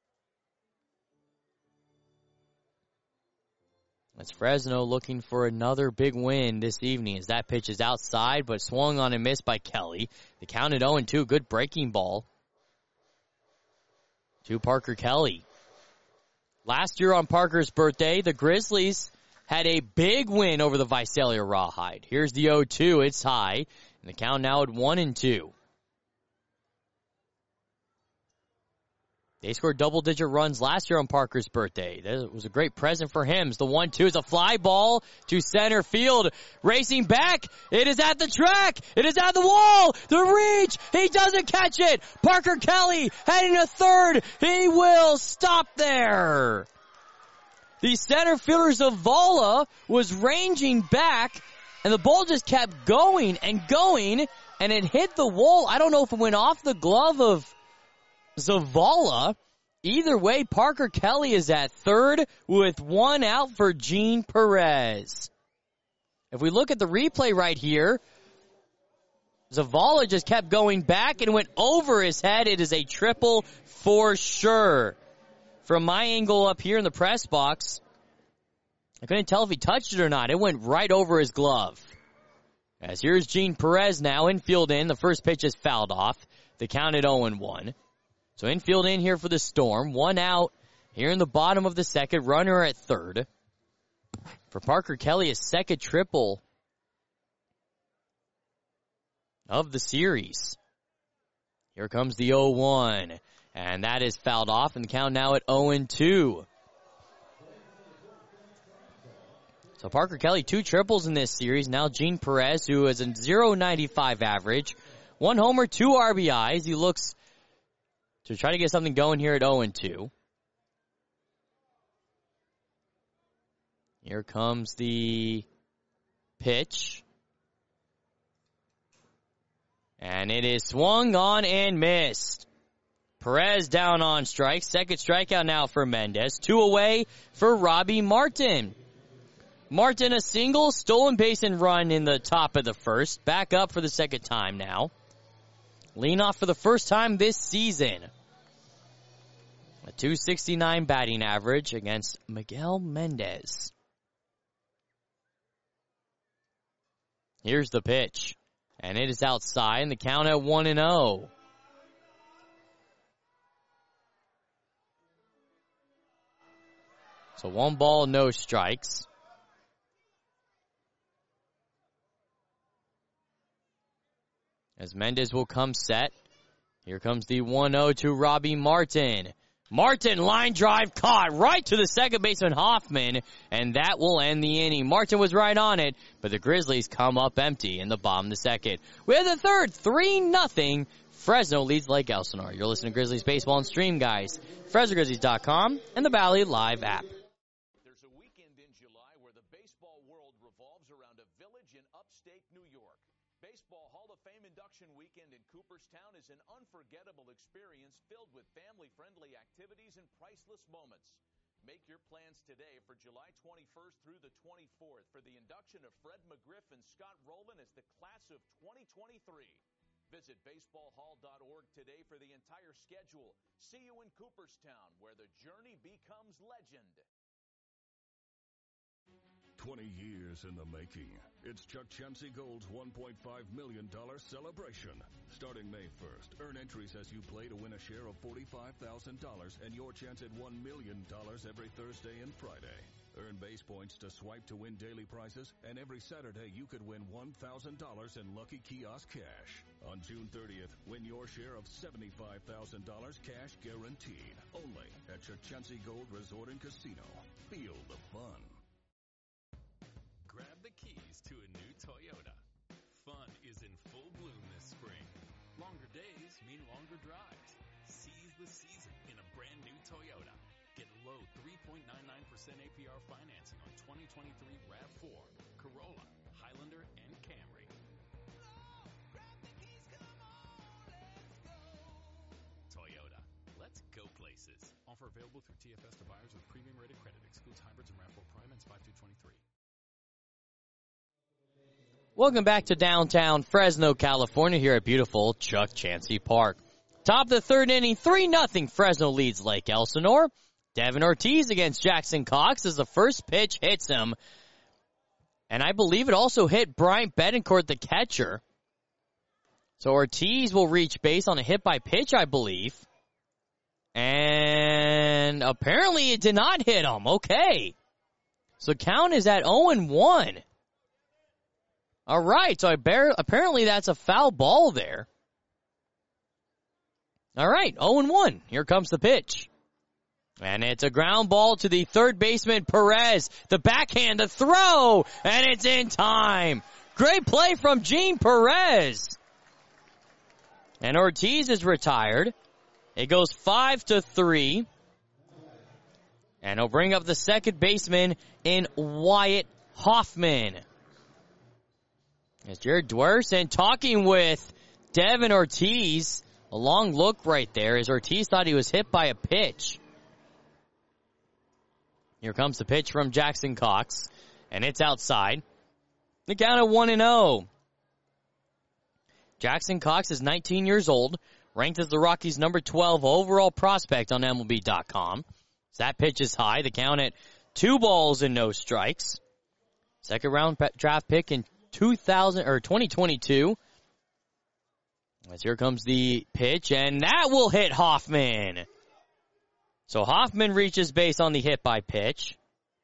That's Fresno looking for another big win this evening as that pitch is outside, but swung on and missed by Kelly. The count at oh and two. Good breaking ball to Parker Kelly. Last year on Parker's birthday, the Grizzlies had a big win over the Visalia Rawhide. Here's the oh two. It's high. And the count now at one and two. They scored double-digit runs last year on Parker's birthday. That was a great present for him. The one two is a fly ball to center field. Racing back. It is at the track. It is at the wall. The reach. He doesn't catch it. Parker Kelly heading to third. He will stop there. The center fielder Zavala was ranging back, and the ball just kept going and going, and it hit the wall. I don't know if it went off the glove of Zavala. Either way, Parker Kelly is at third with one out for Gene Perez. If we look at the replay right here, Zavala just kept going back and went over his head. It is a triple for sure. From my angle up here in the press box, I couldn't tell if he touched it or not. It went right over his glove. As here's Gene Perez now, infield in. The first pitch is fouled off. The count at oh and one. So infield in here for the Storm. One out here in the bottom of the second. Runner at third. For Parker Kelly, a second triple of the series. Here comes the oh one. And that is fouled off, and the count now at oh and two. So Parker Kelly, two triples in this series. Now Gene Perez, who has a point nine five average. One homer, two R B Is. He looks to try to get something going here at oh and two. Here comes the pitch. And it is swung on and missed. Perez down on strike. Second strikeout now for Mendez. Two away for Robbie Martin. Martin a single, stolen base and run in the top of the first. Back up for the second time now. Lean off for the first time this season. A two sixty-nine batting average against Miguel Mendez. Here's the pitch. And it is outside, and the count at one and oh. So one ball, no strikes. As Mendez will come set. Here comes the one oh to Robbie Martin. Martin, line drive caught right to the second baseman Hoffman, and that will end the inning. Martin was right on it, but the Grizzlies come up empty in the bottom of the second. We have the third, three nothing. Fresno leads Lake Elsinore. You're listening to Grizzlies Baseball and Stream, guys. Fresno Grizzlies dot com and the Valley Live app. There's a weekend in July where the baseball world revolves around a village in upstate New York. Baseball Hall of Fame Induction Weekend in Cooperstown is an unforgettable experience filled with family-friendly activities and priceless moments. Make your plans today for July twenty-first through the twenty-fourth for the induction of Fred McGriff and Scott Rowland as the class of twenty twenty-three. Visit baseball hall dot org today for the entire schedule. See you in Cooperstown, where the journey becomes legend. twenty years in the making. It's Chuck Chansey Gold's one point five million dollars celebration. Starting May first, earn entries as you play to win a share of forty-five thousand dollars and your chance at one million dollars every Thursday and Friday. Earn base points to swipe to win daily prizes, and every Saturday you could win one thousand dollars in Lucky Kiosk cash. On June thirtieth, win your share of seventy-five thousand dollars cash guaranteed. Only at Chansey Gold Resort and Casino. Feel the fun. Grab the keys to a new Toyota. Fun is in full bloom this spring. Longer days mean longer drives. Seize the season in a brand new Toyota. Get low three point nine nine percent A P R financing on twenty twenty-three RAV four, Corolla, Highlander, and Camry. Oh, grab the keys, come on, let's go. Toyota, let's go places. Offer available through T F S to buyers with premium rated credit. Excludes hybrids and RAV four Prime and five two twenty-three. Welcome back to downtown Fresno, California, here at beautiful Chuck Chansey Park. Top of the third inning, three nothing. Fresno leads Lake Elsinore. Devin Ortiz against Jackson Cox as the first pitch hits him. And I believe it also hit Bryant Betancourt, the catcher. So Ortiz will reach base on a hit by pitch, I believe. And apparently it did not hit him. Okay. So count is at oh and one. All right, so I bear, apparently that's a foul ball there. All right, oh and one. Here comes the pitch. And it's a ground ball to the third baseman, Perez. The backhand, the throw, and it's in time. Great play from Gene Perez. And Ortiz is retired. It goes five to three. And he'll bring up the second baseman in Wyatt Hoffman. As Jared Dwerson talking with Devin Ortiz. A long look right there as Ortiz thought he was hit by a pitch. Here comes the pitch from Jackson Cox. And it's outside. The count at one and oh. Jackson Cox is nineteen years old. Ranked as the Rockies' number twelve overall prospect on M L B dot com. So that pitch is high. The count at two balls and no strikes. Second round draft pick in two thousand or twenty twenty-two. As here comes the pitch, and that will hit Hoffman. So Hoffman reaches base on the hit by pitch.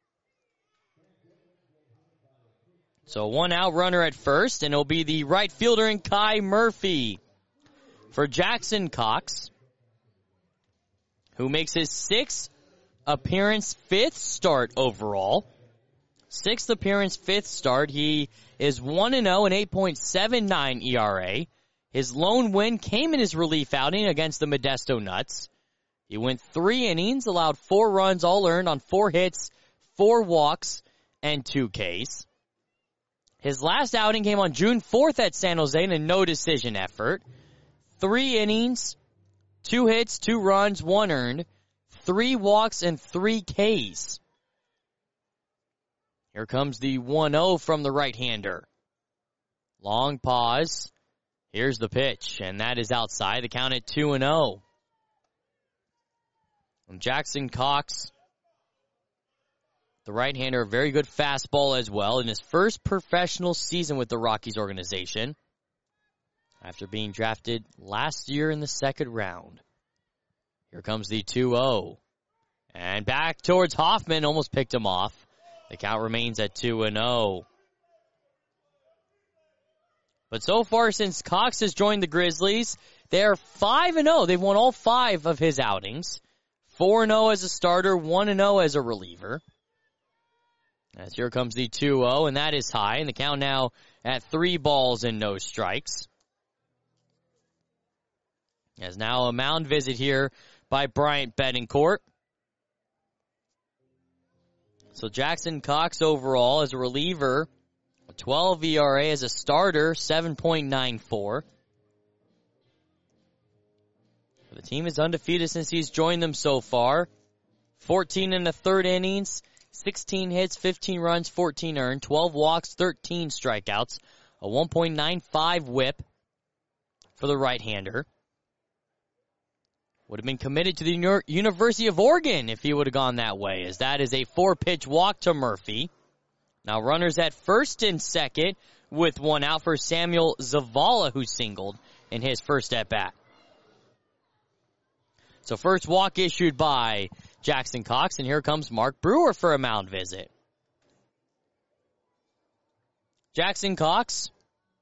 So one out runner at first, and it'll be the right fielder in Kai Murphy for Jackson Cox, who makes his sixth appearance, fifth start overall. Sixth appearance, fifth start. He is one and oh, an eight point seven nine E R A. His lone win came in his relief outing against the Modesto Nuts. He went three innings, allowed four runs, all earned on four hits, four walks, and two Ks. His last outing came on June fourth at San Jose in a no-decision effort. Three innings, two hits, two runs, one earned, three walks, and three Ks. Here comes the one oh from the right-hander. Long pause. Here's the pitch, and that is outside. The count at two and oh. And Jackson Cox, the right-hander, a very good fastball as well in his first professional season with the Rockies organization after being drafted last year in the second round. Here comes the two oh. And back towards Hoffman, almost picked him off. The count remains at two and oh. But so far, since Cox has joined the Grizzlies, they're five and oh. They've won all five of his outings. four and oh as a starter, one and oh as a reliever. As here comes the two oh, and that is high. And the count now at three balls and no strikes. As now a mound visit here by Bryant Betancourt. So Jackson Cox overall as a reliever, a twelve E R A, as a starter, seven point nine four. The team is undefeated since he's joined them so far. fourteen in the third innings, sixteen hits, fifteen runs, fourteen earned, twelve walks, thirteen strikeouts, a one point nine five whip for the right-hander. Would have been committed to the University of Oregon if he would have gone that way, as that is a four-pitch walk to Murphy. Now runners at first and second with one out for Samuel Zavala, who singled in his first at-bat. So first walk issued by Jackson Cox, and here comes Mark Brewer for a mound visit. Jackson Cox,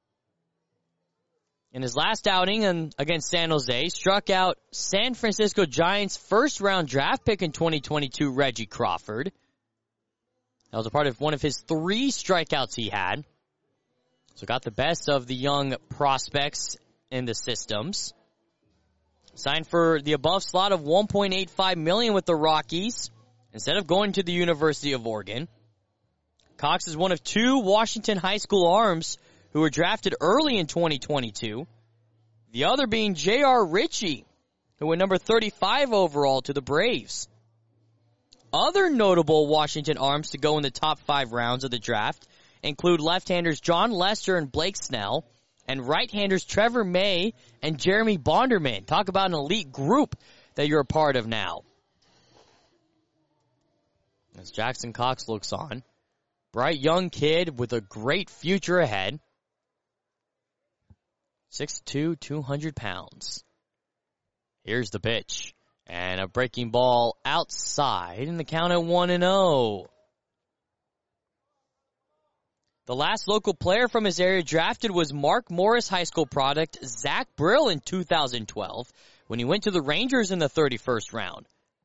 in his last outing against San Jose, struck out San Francisco Giants' first-round draft pick in twenty twenty-two, Reggie Crawford. That was a part of one of his three strikeouts he had. So got the best of the young prospects in the systems. Signed for the above slot of one point eight five million dollars with the Rockies instead of going to the University of Oregon. Cox is one of two Washington high school arms who were drafted early in twenty twenty-two. The other being J R. Ritchie, who went number thirty-five overall to the Braves. Other notable Washington arms to go in the top five rounds of the draft include left-handers John Lester and Blake Snell, and right-handers Trevor May and Jeremy Bonderman. Talk about an elite group that you're a part of now. As Jackson Cox looks on, bright young kid with a great future ahead. six two, two hundred pounds. Here's the pitch. And a breaking ball outside, and the count at one and oh. The last local player from his area drafted was Mark Morris High School product Zach Brill in two thousand twelve when he went to the Rangers in the thirty-first round.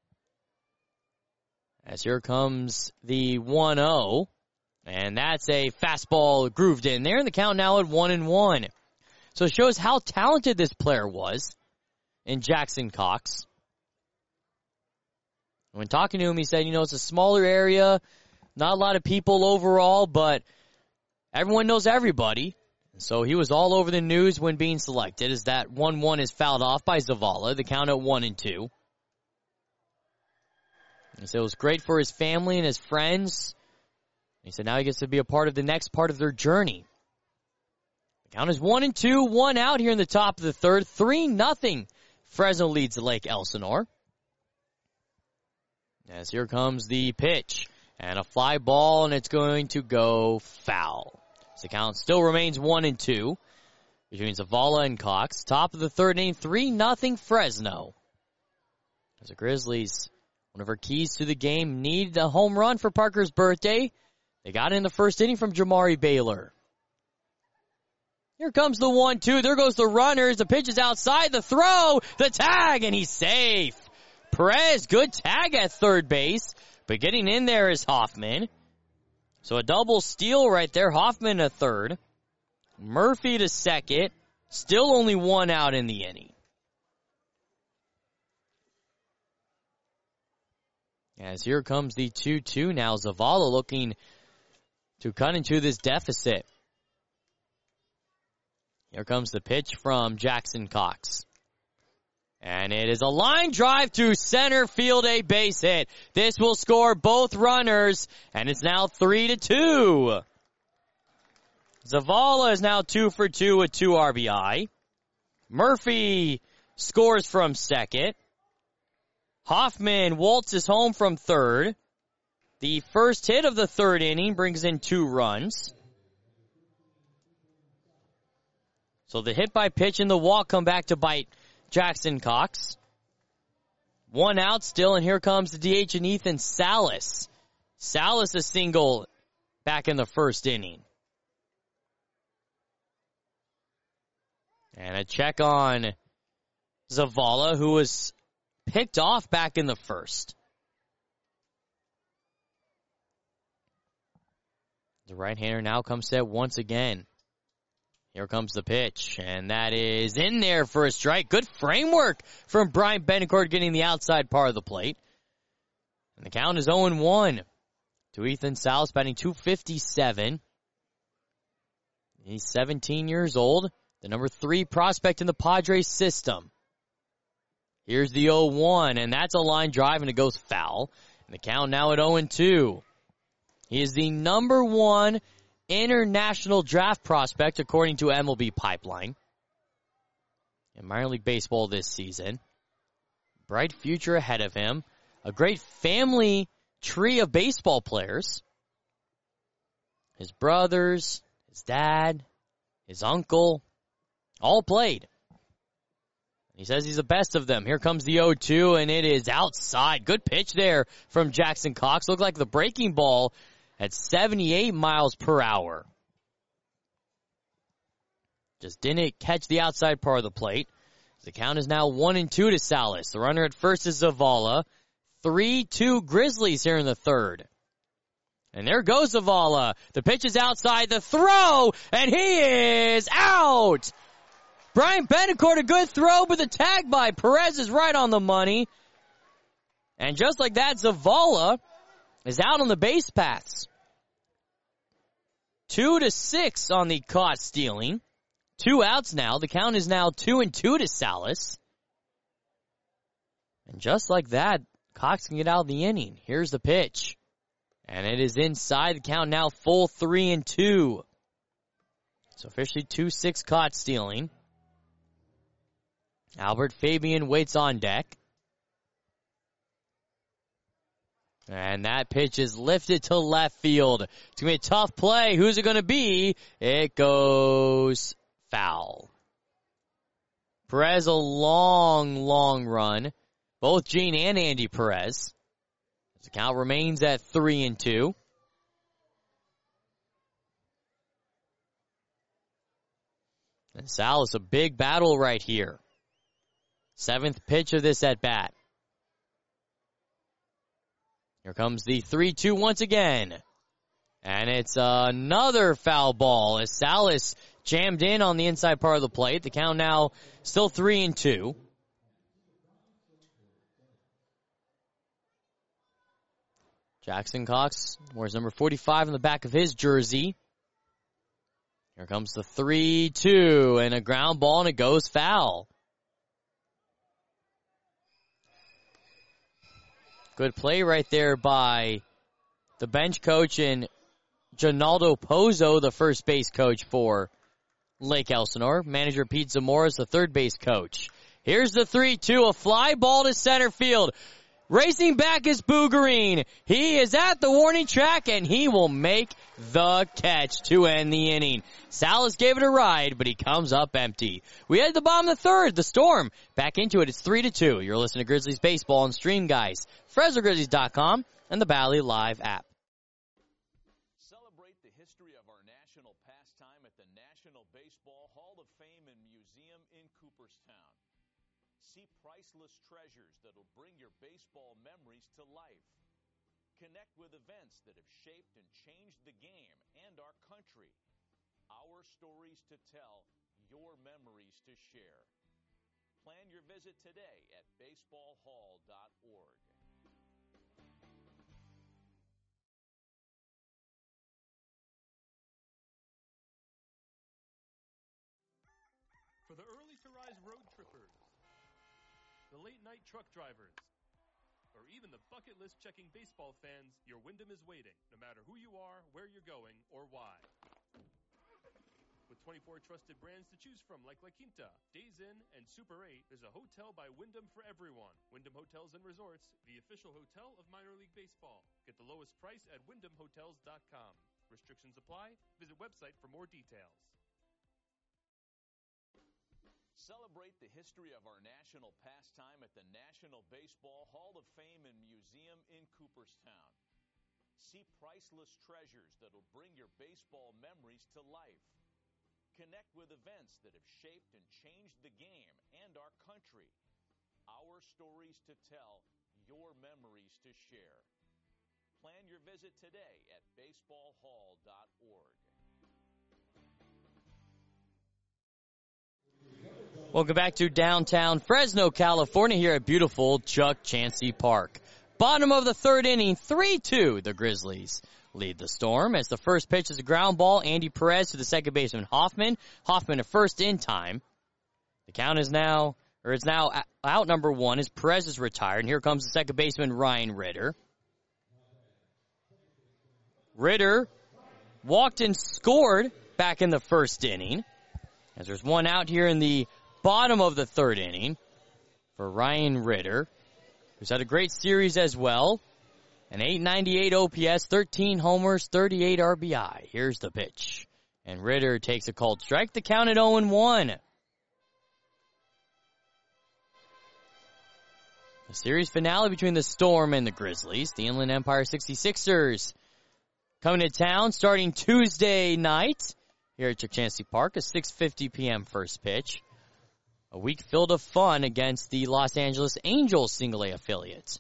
As here comes the one oh, and that's a fastball grooved in there, and the count now at one and one. So it shows how talented this player was in Jackson Cox. When talking to him, he said, you know, it's a smaller area, not a lot of people overall, but everyone knows everybody. So he was all over the news when being selected, as that one one is fouled off by Zavala, the count at one and two. He said it was great for his family and his friends. He said now he gets to be a part of the next part of their journey. The count is one and two, one out here in the top of the third, three nothing. Fresno leads Lake Elsinore. As here comes the pitch, and a fly ball, and it's going to go foul. So the count still remains one and two between Zavala and Cox. Top of the third inning, three nothing Fresno. As the Grizzlies, one of our keys to the game, needed a home run for Parker's birthday. They got it in the first inning from Jamari Baylor. Here comes the one two. There goes the runners. The pitch is outside. The throw, the tag, and he's safe. Perez, good tag at third base, but getting in there is Hoffman. So a double steal right there. Hoffman to third. Murphy to second. Still only one out in the inning. As here comes the two two now. Zavala looking to cut into this deficit. Here comes the pitch from Jackson Cox. And it is a line drive to center field, a base hit. This will score both runners, and it's now three to two. Zavala is now two for two with two R B I. Murphy scores from second. Hoffman waltzes home from third. The first hit of the third inning brings in two runs. So the hit by pitch and the walk come back to bite Jackson Cox. One out still, and here comes the D H and Ethan Salas. Salas a single back in the first inning. And a check on Zavala, who was picked off back in the first. The right-hander now comes set once again. Here comes the pitch, and that is in there for a strike. Good framework from Brian Betancourt getting the outside part of the plate. And the count is oh and one to Ethan Salas, batting two fifty-seven. He's seventeen years old, the number three prospect in the Padres system. Here's the oh one, and that's a line drive, and it goes foul. And the count now at oh and two. He is the number one international draft prospect, according to M L B Pipeline, in minor league baseball this season. Bright future ahead of him. A great family tree of baseball players. His brothers, his dad, his uncle, all played. He says he's the best of them. Here comes the oh two, and it is outside. Good pitch there from Jackson Cox. Looked like the breaking ball at seventy-eight miles per hour. Just didn't catch the outside part of the plate. The count is now one and two to Salas. The runner at first is Zavala. three two Grizzlies here in the third. And there goes Zavala. The pitch is outside the throw, and he is out. Brian Betancourt, a good throw, but the tag by Perez is right on the money. And just like that, Zavala is out on the base paths. Two to six on the caught stealing. Two outs now. The count is now two and two to Salas. And just like that, Cox can get out of the inning. Here's the pitch. And it is inside the count now, full three and two. So officially two six caught stealing. Albert Fabian waits on deck. And that pitch is lifted to left field. It's going to be a tough play. Who's it going to be? It goes foul. Perez, a long, long run. Both Gene and Andy Perez. The count remains at three and two. And Salas, a big battle right here. Seventh pitch of this at bat. Here comes the three two once again. And it's another foul ball as Salas jammed in on the inside part of the plate. The count now still three and two. Jackson Cox wears number forty-five in the back of his jersey. Here comes the three two and a ground ball, and it goes foul. Good play right there by the bench coach and Ginaldo Pozo, the first base coach for Lake Elsinore. Manager Pete Zamora is the third base coach. Here's the three two, a fly ball to center field. Racing back is Bougarine. He is at the warning track, and he will make the catch to end the inning. Salas gave it a ride, but he comes up empty. We head to the bottom of the third. The Storm back into it. It's three to two. You're listening to Grizzlies Baseball on Stream Guys, Fresno Grizzlies dot com, and the Bally Live app. Celebrate the history of our national pastime at the National Baseball Hall of Fame and Museum in Cooperstown. See priceless treasures that'll bring your baseball memories to life. Connect with events that have shaped and changed the game and our country. Our stories to tell, your memories to share. Plan your visit today at baseball hall dot org. For the early-to-rise road trippers, the late-night truck drivers, or even the bucket list checking baseball fans, your Wyndham is waiting, no matter who you are, where you're going, or why. With twenty-four trusted brands to choose from like La Quinta, Days Inn, and Super eight, there's a hotel by Wyndham for everyone. Wyndham Hotels and Resorts, the official hotel of minor league baseball. Get the lowest price at wyndham hotels dot com. Restrictions apply. Visit website for more details. Celebrate the history of our national pastime at the National Baseball Hall of Fame and Museum in Cooperstown. See priceless treasures that'll bring your baseball memories to life. Connect with events that have shaped and changed the game and our country. Our stories to tell, your memories to share. Plan your visit today at baseball hall dot org. Welcome back to downtown Fresno, California, here at beautiful Chuck Chansey Park. Bottom of the third inning, three two, the Grizzlies lead the Storm. As the first pitch is a ground ball, Andy Perez to the second baseman Hoffman. Hoffman at first in time. The count is now or is now out number one as Perez is retired. And here comes the second baseman, Ryan Ritter. Ritter walked and scored back in the first inning, as there's one out here in the bottom of the third inning for Ryan Ritter, who's had a great series as well. An eight ninety-eight O P S, thirteen homers, thirty-eight R B I. Here's the pitch. And Ritter takes a called strike. The count at oh and one. The series finale between the Storm and the Grizzlies. The Inland Empire sixty-sixers coming to town starting Tuesday night here at Chuck Chancellor Park. A six fifty p.m. first pitch. A week filled of fun against the Los Angeles Angels single A affiliate.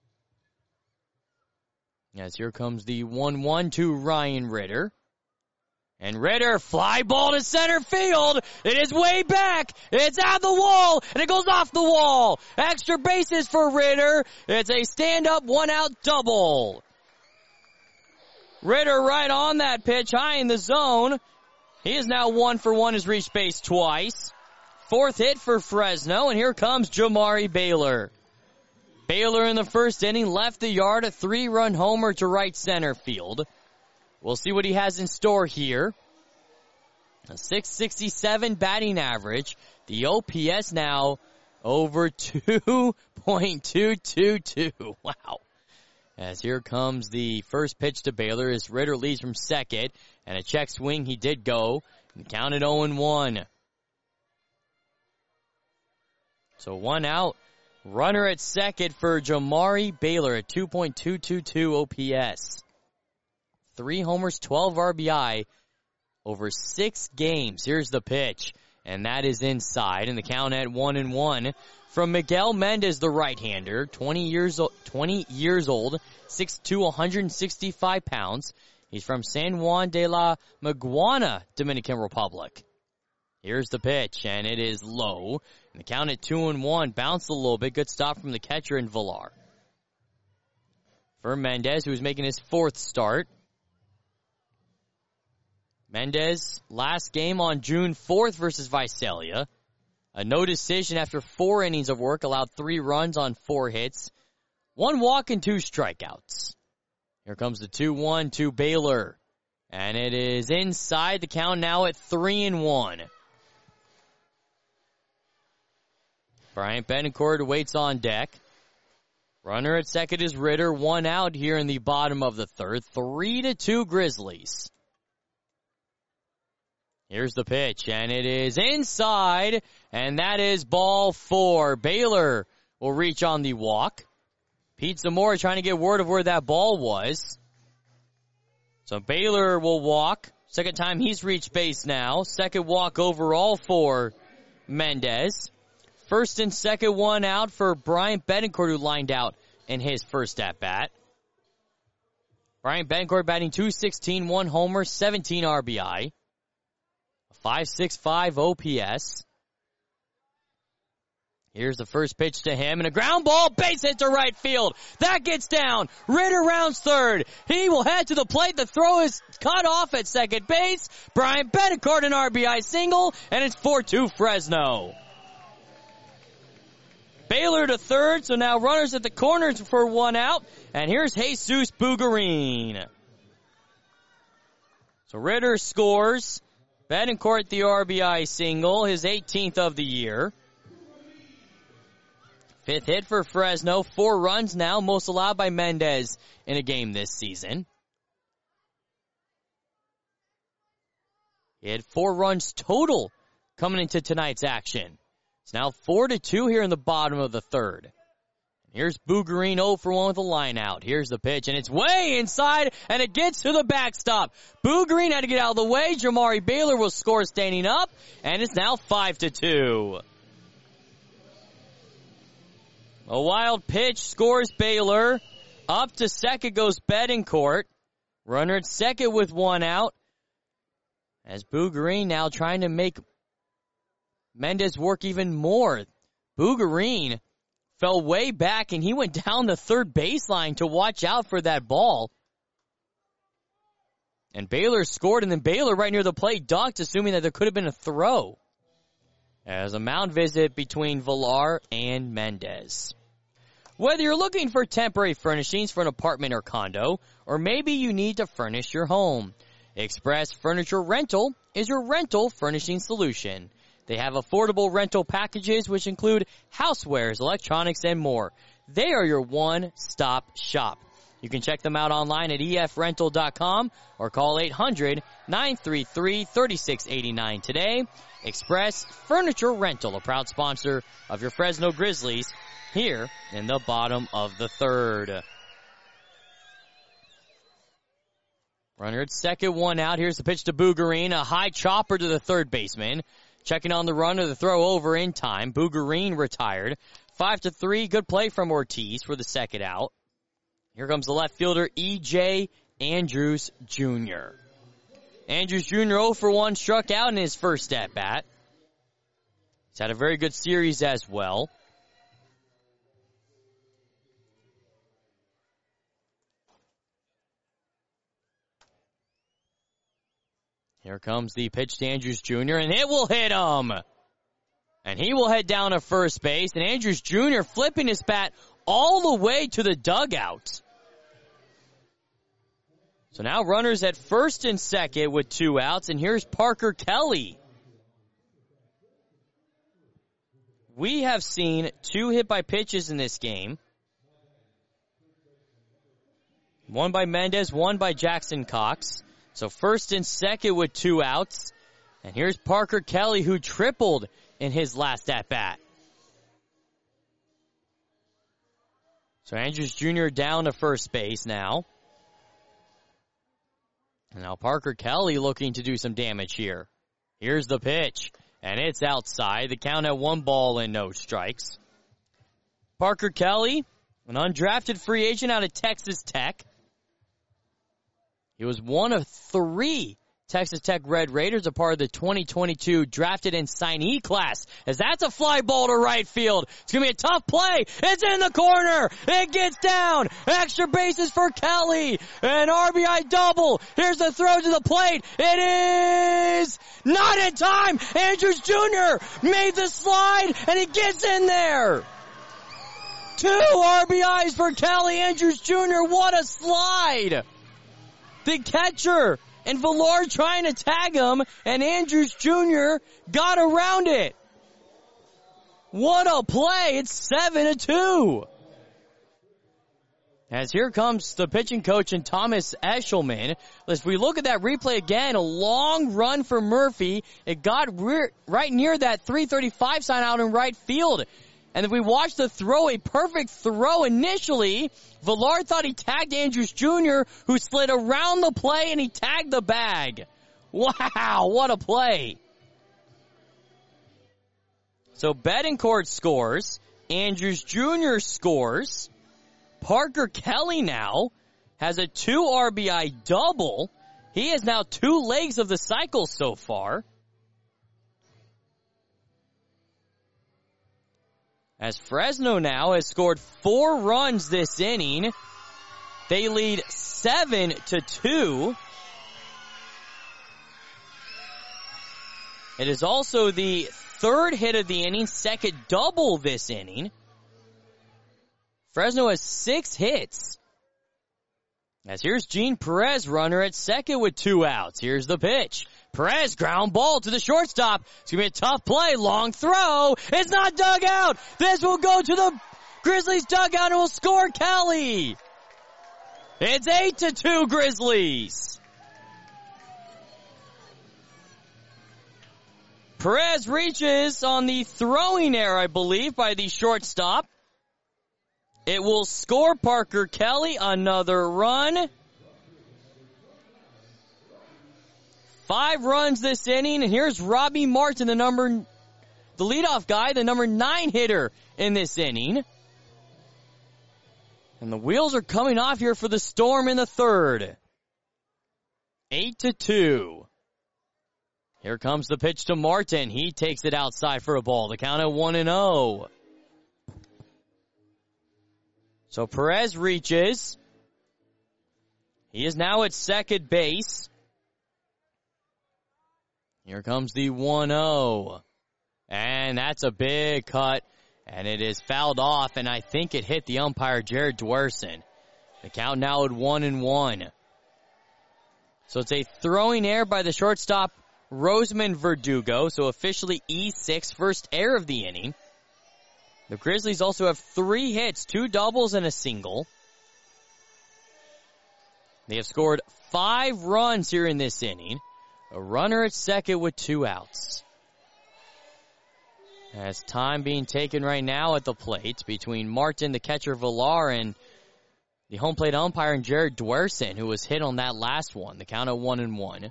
As here comes the one one to Ryan Ritter. And Ritter, fly ball to center field. It is way back. It's out the wall, and it goes off the wall. Extra bases for Ritter. It's a stand-up, one-out double. Ritter right on that pitch, high in the zone. He is now one for one, has reached base twice. Fourth hit for Fresno, and here comes Jamari Baylor. Baylor in the first inning left the yard, a three-run homer to right center field. We'll see what he has in store here. A six sixty-seven batting average. The O P S now over two point two two two. Wow. As here comes the first pitch to Baylor as Ritter leads from second. And a check swing, he did go. And counted oh and one. So one out. Runner at second for Jamari Baylor at two point two two two O P S. Three homers, twelve R B I over six games. Here's the pitch, and that is inside. And the count at one and one from Miguel Mendez, the right-hander, twenty years old, twenty years old, six foot two, one hundred sixty-five pounds. He's from San Juan de la Maguana, Dominican Republic. Here's the pitch, and it is low. And the count at two and one, bounced a little bit. Good stop from the catcher in Villar. For Mendez, who was making his fourth start. Mendez, last game on June fourth versus Visalia. A no decision after four innings of work, allowed three runs on four hits. One walk and two strikeouts. Here comes the two one to Baylor. And it is inside, the count now at three and one. Bryant Betancourt waits on deck. Runner at second is Ritter. One out here in the bottom of the third. Three to two Grizzlies. Here's the pitch, and it is inside, and that is ball four. Baylor will reach on the walk. Pete Zamora trying to get word of where that ball was. So Baylor will walk. Second time he's reached base now. Second walk overall for Mendez. First and second one out for Bryant Betancourt, who lined out in his first at-bat. Bryant Betancourt batting two sixteen, one homer, seventeen R B I. five sixty-five O P S. Here's the first pitch to him, and a ground ball, base hit to right field. That gets down. Ritter rounds third. He will head to the plate. The throw is cut off at second base. Bryant Betancourt an R B I single, and it's four two Fresno. Baylor to third, so now runners at the corners for one out, and here's Jesus Bugarine. So Ritter scores. Betancourt the R B I single, his eighteenth of the year. Fifth hit for Fresno, four runs now, most allowed by Mendez in a game this season. He had four runs total coming into tonight's action. It's now four to two here in the bottom of the third. Here's Bugarine oh for one with a line out. Here's the pitch, and it's way inside, and it gets to the backstop. Bugarine had to get out of the way. Jamari Baylor will score standing up, and it's now five to two. A wild pitch scores Baylor. Up to second goes Betancourt. Runner at second with one out. As Bugarine now trying to make Mendez work even more. Bugarine fell way back, and he went down the third baseline to watch out for that ball. And Baylor scored, and then Baylor right near the plate ducked, assuming that there could have been a throw. as a mound visit between Villar and Mendez. Whether you're looking for temporary furnishings for an apartment or condo, or maybe you need to furnish your home, Express Furniture Rental is your rental furnishing solution. They have affordable rental packages which include housewares, electronics, and more. They are your one-stop shop. You can check them out online at E F rental dot com or call eight hundred, nine three three, three six eight nine today. Express Furniture Rental, a proud sponsor of your Fresno Grizzlies here in the bottom of the third. Runner at second, one out. Here's the pitch to Bougarine, a high chopper to the third baseman. Checking on the runner, the throw over in time. Bougarine retired. Five to three, good play from Ortiz for the second out. Here comes the left fielder, E J Andrews Junior Andrews Junior oh for one, struck out in his first at-bat. He's had a very good series as well. Here comes the pitch to Andrews Junior, and it will hit him. And he will head down to first base, and Andrews Junior flipping his bat all the way to the dugout. So now runners at first and second with two outs, and here's Parker Kelly. We have seen two hit by pitches in this game. One by Mendez, one by Jackson Cox. So first and second with two outs. And here's Parker Kelly, who tripled in his last at-bat. So Andrews Junior down to first base now. And now Parker Kelly looking to do some damage here. Here's the pitch, and it's outside. The count at one ball and no strikes. Parker Kelly, an undrafted free agent out of Texas Tech. He was one of three Texas Tech Red Raiders, a part of the twenty twenty-two drafted and signee class. As that's a fly ball to right field. It's going to be a tough play. It's in the corner. It gets down. Extra bases for Kelly. An R B I double. Here's the throw to the plate. It is not in time. Andrews Junior made the slide, and he gets in there. Two R B Is for Kelly. Andrews Junior What a slide. The catcher and Villar trying to tag him, and Andrews Junior got around it. What a play. It's seven to two. As here comes the pitching coach and Thomas Eshelman. As we look at that replay again, a long run for Murphy. It got re- right near that three thirty-five sign out in right field. And if we watch the throw, a perfect throw initially, Villar thought he tagged Andrews Junior, who slid around the play, and he tagged the bag. Wow, what a play. So Betancourt scores. Andrews Junior scores. Parker Kelly now has a two R B I double. He has now two legs of the cycle so far. As Fresno now has scored four runs this inning. They lead seven to two. It is also the third hit of the inning, second double this inning. Fresno has six hits. As here's Gene Perez, runner at second with two outs. Here's the pitch. Perez, ground ball to the shortstop. It's going to be a tough play. Long throw. It's not dug out. This will go to the Grizzlies dugout and will score Kelly. It's eight to two Grizzlies. Perez reaches on the throwing error, I believe, by the shortstop. It will score Parker Kelly another run. Five runs this inning, and here's Robbie Martin, the number, the leadoff guy, the number nine hitter in this inning. And the wheels are coming off here for the Storm in the third. Eight to two. Here comes the pitch to Martin. He takes it outside for a ball. The count at one and oh. So Perez reaches. He is now at second base. Here comes the one oh. And that's a big cut, and it is fouled off, and I think it hit the umpire, Jared Dwerson. The count now at one and one. So it's a throwing error by the shortstop, Roseman Verdugo, so officially E six, first error of the inning. The Grizzlies also have three hits, two doubles and a single. They have scored five runs here in this inning. A runner at second with two outs. As time being taken right now at the plate between Martin, the catcher, Villar, and the home plate umpire, and Jared Dwerson, who was hit on that last one. The count at one and one.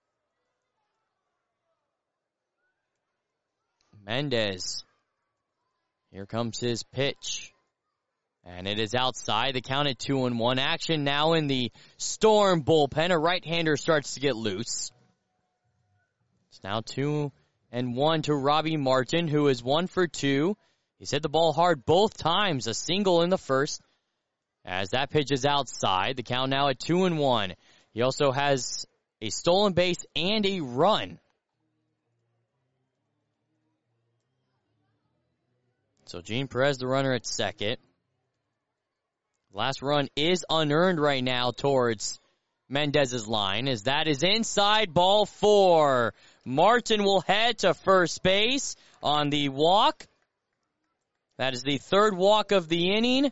Mendez. Here comes his pitch. And it is outside. The count at two and one. Action now in the Storm bullpen. A right-hander starts to get loose. It's now two and one to Robbie Martin, who is one for two. He's hit the ball hard both times. A single in the first. As that pitch is outside, the count now at two and one. He also has a stolen base and a run. So Gene Perez, the runner at second. Last run is unearned right now towards Mendez's line, as that is inside, ball four. Martin will head to first base on the walk. That is the third walk of the inning.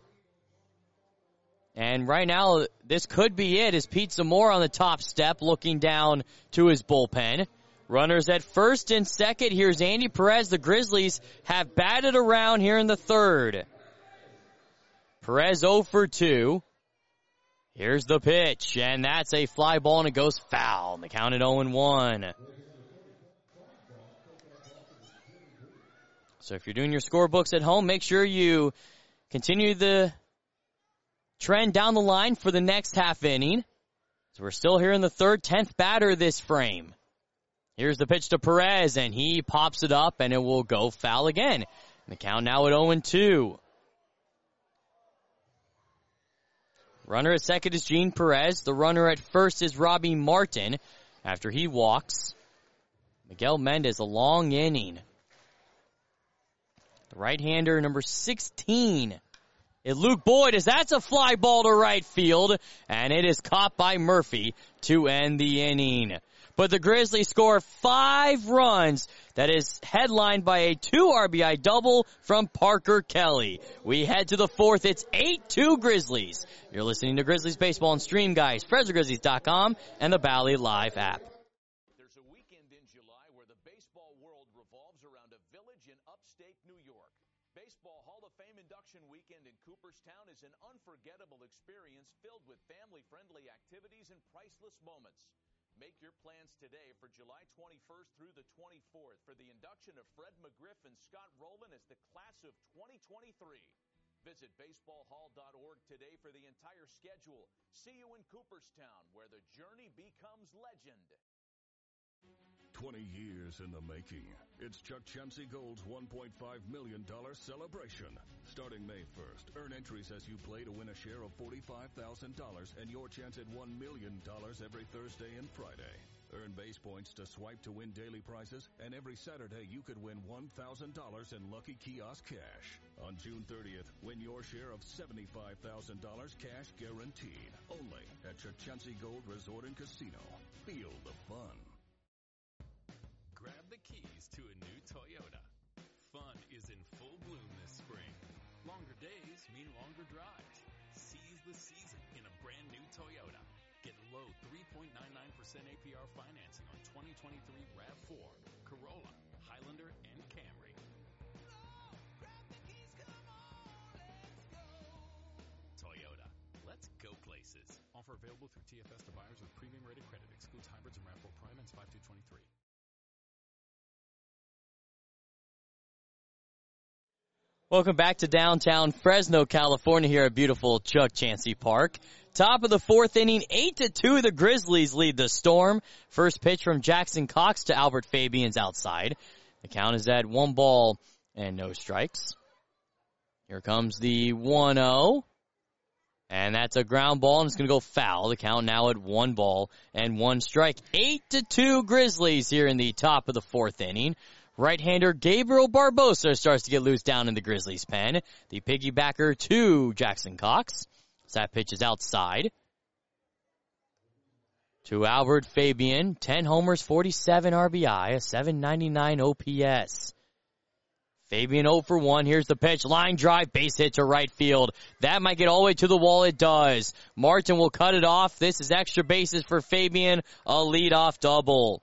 And right now, this could be it, as Pete Zamora on the top step looking down to his bullpen. Runners at first and second. Here's Andy Perez. The Grizzlies have batted around here in the third. Perez zero for two. Here's the pitch, and that's a fly ball, and it goes foul. And the count at oh and one. So if you're doing your scorebooks at home, make sure you continue the trend down the line for the next half inning. So we're still here in the third, tenth batter this frame. Here's the pitch to Perez, and he pops it up, and it will go foul again. And the count now at oh and two. Runner at second is Gene Perez. The runner at first is Robbie Martin after he walks. Miguel Mendez, a long inning. The right-hander, number sixteen. Is Luke Boyd, as that's a fly ball to right field, and it is caught by Murphy to end the inning. But the Grizzlies score five runs. That is headlined by a two R B I double from Parker Kelly. We head to the fourth. It's eight two Grizzlies. You're listening to Grizzlies Baseball and Stream, guys. Fresno Grizzlies dot com and the Bally Live app. There's a weekend in July where the baseball world revolves around a village in upstate New York. Baseball Hall of Fame induction weekend in Cooperstown is an unforgettable experience filled with family-friendly activities and priceless moments. Make your plans today for July twenty-first through the twenty-fourth for the induction of Fred McGriff and Scott Rowland as the class of twenty twenty-three. Visit baseball hall dot org today for the entire schedule. See you in Cooperstown, where the journey becomes legend. twenty years in the making. It's Chuck Chansey Gold's one point five million dollars celebration. Starting May first, earn entries as you play to win a share of forty-five thousand dollars and your chance at one million dollars every Thursday and Friday. Earn base points to swipe to win daily prizes, and every Saturday you could win one thousand dollars in Lucky Kiosk cash. On June thirtieth, win your share of seventy-five thousand dollars cash guaranteed. Only at Chuck Chansey Gold Resort and Casino. Feel the fun. Grab the keys to a new Toyota. Fun is in full bloom this spring. Longer days mean longer drives. Seize the season in a brand new Toyota. Get low three point nine nine percent A P R financing on twenty twenty-three RAV four, Corolla, Highlander, and Camry. Toyota. Let's go places. Offer available through T F S to buyers with premium rated credit. Excludes hybrids and RAV four Prime and five two twenty-three. Welcome back to downtown Fresno, California, here at beautiful Chuck Chansey Park. Top of the fourth inning, eight to two, the Grizzlies lead the Storm. First pitch from Jackson Cox to Albert Fabians outside. The count is at one ball and no strikes. Here comes the one oh. And that's a ground ball, and it's going to go foul. The count now at one ball and one strike. eight to two Grizzlies here in the top of the fourth inning. Right-hander Gabriel Barbosa starts to get loose down in the Grizzlies' pen. The piggybacker to Jackson Cox. So that pitch is outside. To Albert Fabian, ten homers, forty-seven R B I, a seven ninety-nine O P S. Fabian oh for one. Here's the pitch. Line drive, base hit to right field. That might get all the way to the wall. It does. Martin will cut it off. This is extra bases for Fabian. A leadoff double.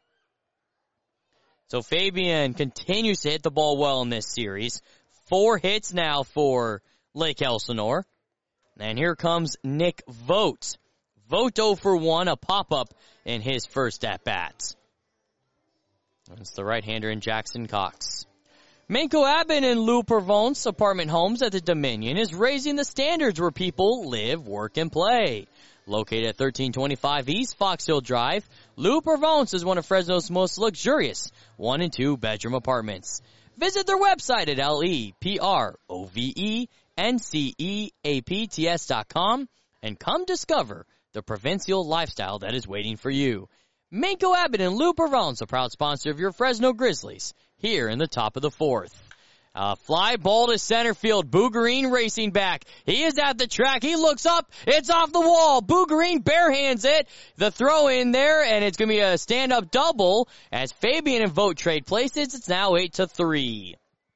So Fabian continues to hit the ball well in this series. Four hits now for Lake Elsinore. And here comes Nick Vogt. Vogt oh for one, a pop-up in his first at-bat. That's the right-hander in Jackson Cox. Manco Abbott and Lou Provence Apartment Homes at the Dominion is raising the standards where people live, work, and play. Located at thirteen twenty-five East Fox Hill Drive, Lou Provence is one of Fresno's most luxurious one and two bedroom apartments. Visit their website at L E P R O V E N C E A P T S dot com and come discover the provincial lifestyle that is waiting for you. Manco Abbott and Lou Provence, a proud sponsor of your Fresno Grizzlies, here in the top of the fourth. A fly ball to center field. Bougarine racing back. He is at the track. He looks up. It's off the wall. Bougarine barehands it. The throw in there, and it's going to be a stand-up double as Fabian and Vogt trade places. It's now eight to three.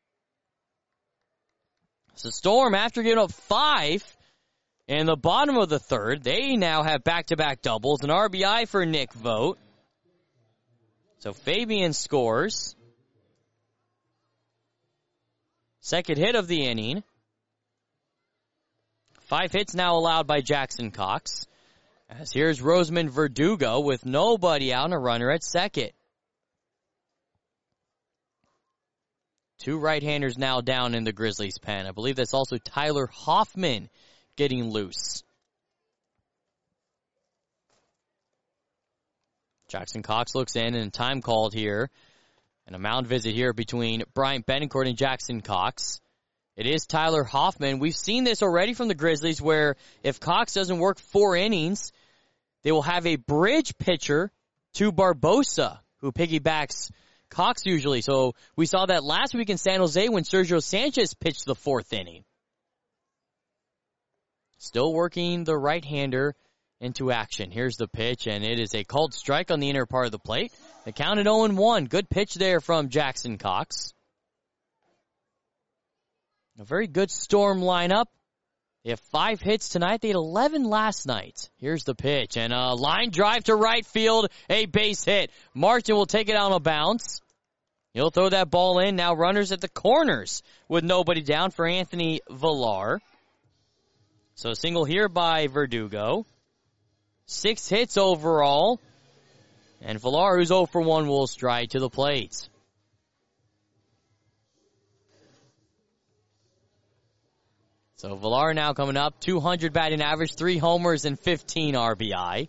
So Storm, after giving up five in the bottom of the third, they now have back-to-back doubles. An R B I for Nick Vogt. So Fabian scores. Second hit of the inning. Five hits now allowed by Jackson Cox. As here's Roseman Verdugo with nobody out and a runner at second. Two right-handers now down in the Grizzlies' pen. I believe that's also Tyler Hoffman getting loose. Jackson Cox looks in and time called here. And a mound visit here between Bryant Betancourt and Jackson Cox. It is Tyler Hoffman. We've seen this already from the Grizzlies where if Cox doesn't work four innings, they will have a bridge pitcher to Barbosa, who piggybacks Cox usually. So we saw that last week in San Jose when Sergio Sanchez pitched the fourth inning. Still working the right-hander into action. Here's the pitch, and it is a called strike on the inner part of the plate. The count at oh and one. Good pitch there from Jackson Cox. A very good Storm lineup. They have five hits tonight. They had eleven last night. Here's the pitch, and a line drive to right field. A base hit. Martin will take it on a bounce. He'll throw that ball in. Now runners at the corners with nobody down for Anthony Villar. So a single here by Verdugo. Six hits overall. And Villar, who's oh for one, will stride to the plate. So Villar now coming up. two hundred batting average, three homers, and fifteen R B I.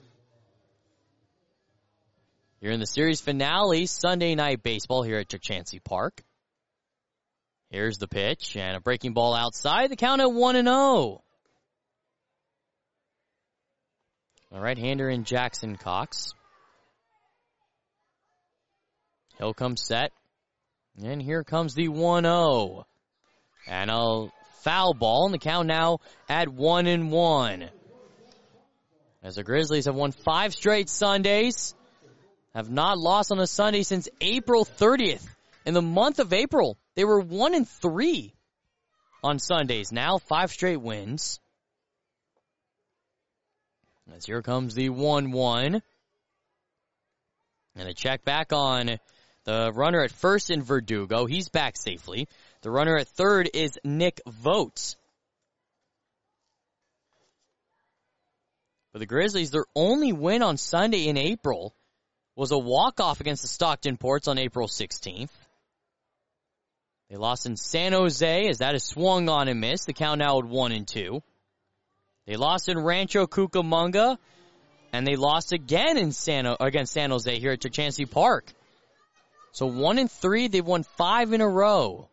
You're in the series finale, Sunday Night Baseball here at Chansey Park. Here's the pitch, and a breaking ball outside. The count at one and oh. A right-hander in Jackson Cox. He'll come set. And here comes the one oh. And a foul ball, and the count now at one and one. As the Grizzlies have won five straight Sundays, have not lost on a Sunday since April thirtieth. In the month of April, they were one and three on Sundays. Now five straight wins. As here comes the one one. And a check back on the runner at first in Verdugo. He's back safely. The runner at third is Nick Vogt. For the Grizzlies, their only win on Sunday in April was a walk-off against the Stockton Ports on April sixteenth. They lost in San Jose as that is swung on and missed. The count now at one and two. They lost in Rancho Cucamonga, and they lost again in San against San Jose here at Chansey Park. So one and three, they've won five in a row.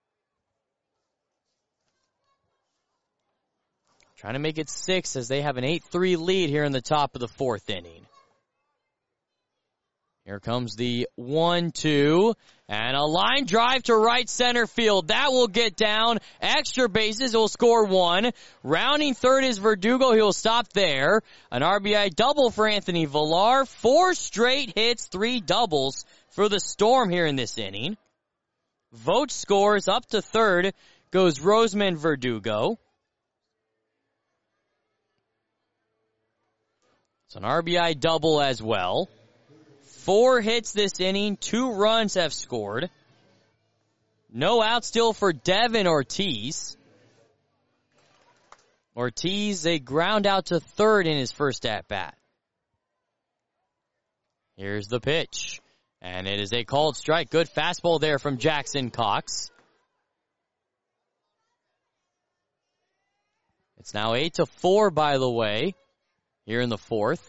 Trying to make it six as they have an eight three lead here in the top of the fourth inning. Here comes the one two, and a line drive to right center field. That will get down. Extra bases will score one. Rounding third is Verdugo. He'll stop there. An R B I double for Anthony Villar. Four straight hits, three doubles for the Storm here in this inning. Vogt scores up to third. Goes Roseman Verdugo. It's an R B I double as well. Four hits this inning. Two runs have scored. No out still for Devin Ortiz. Ortiz, a ground out to third in his first at-bat. Here's the pitch. And it is a called strike. Good fastball there from Jackson Cox. It's now eight to four, by the way, here in the fourth.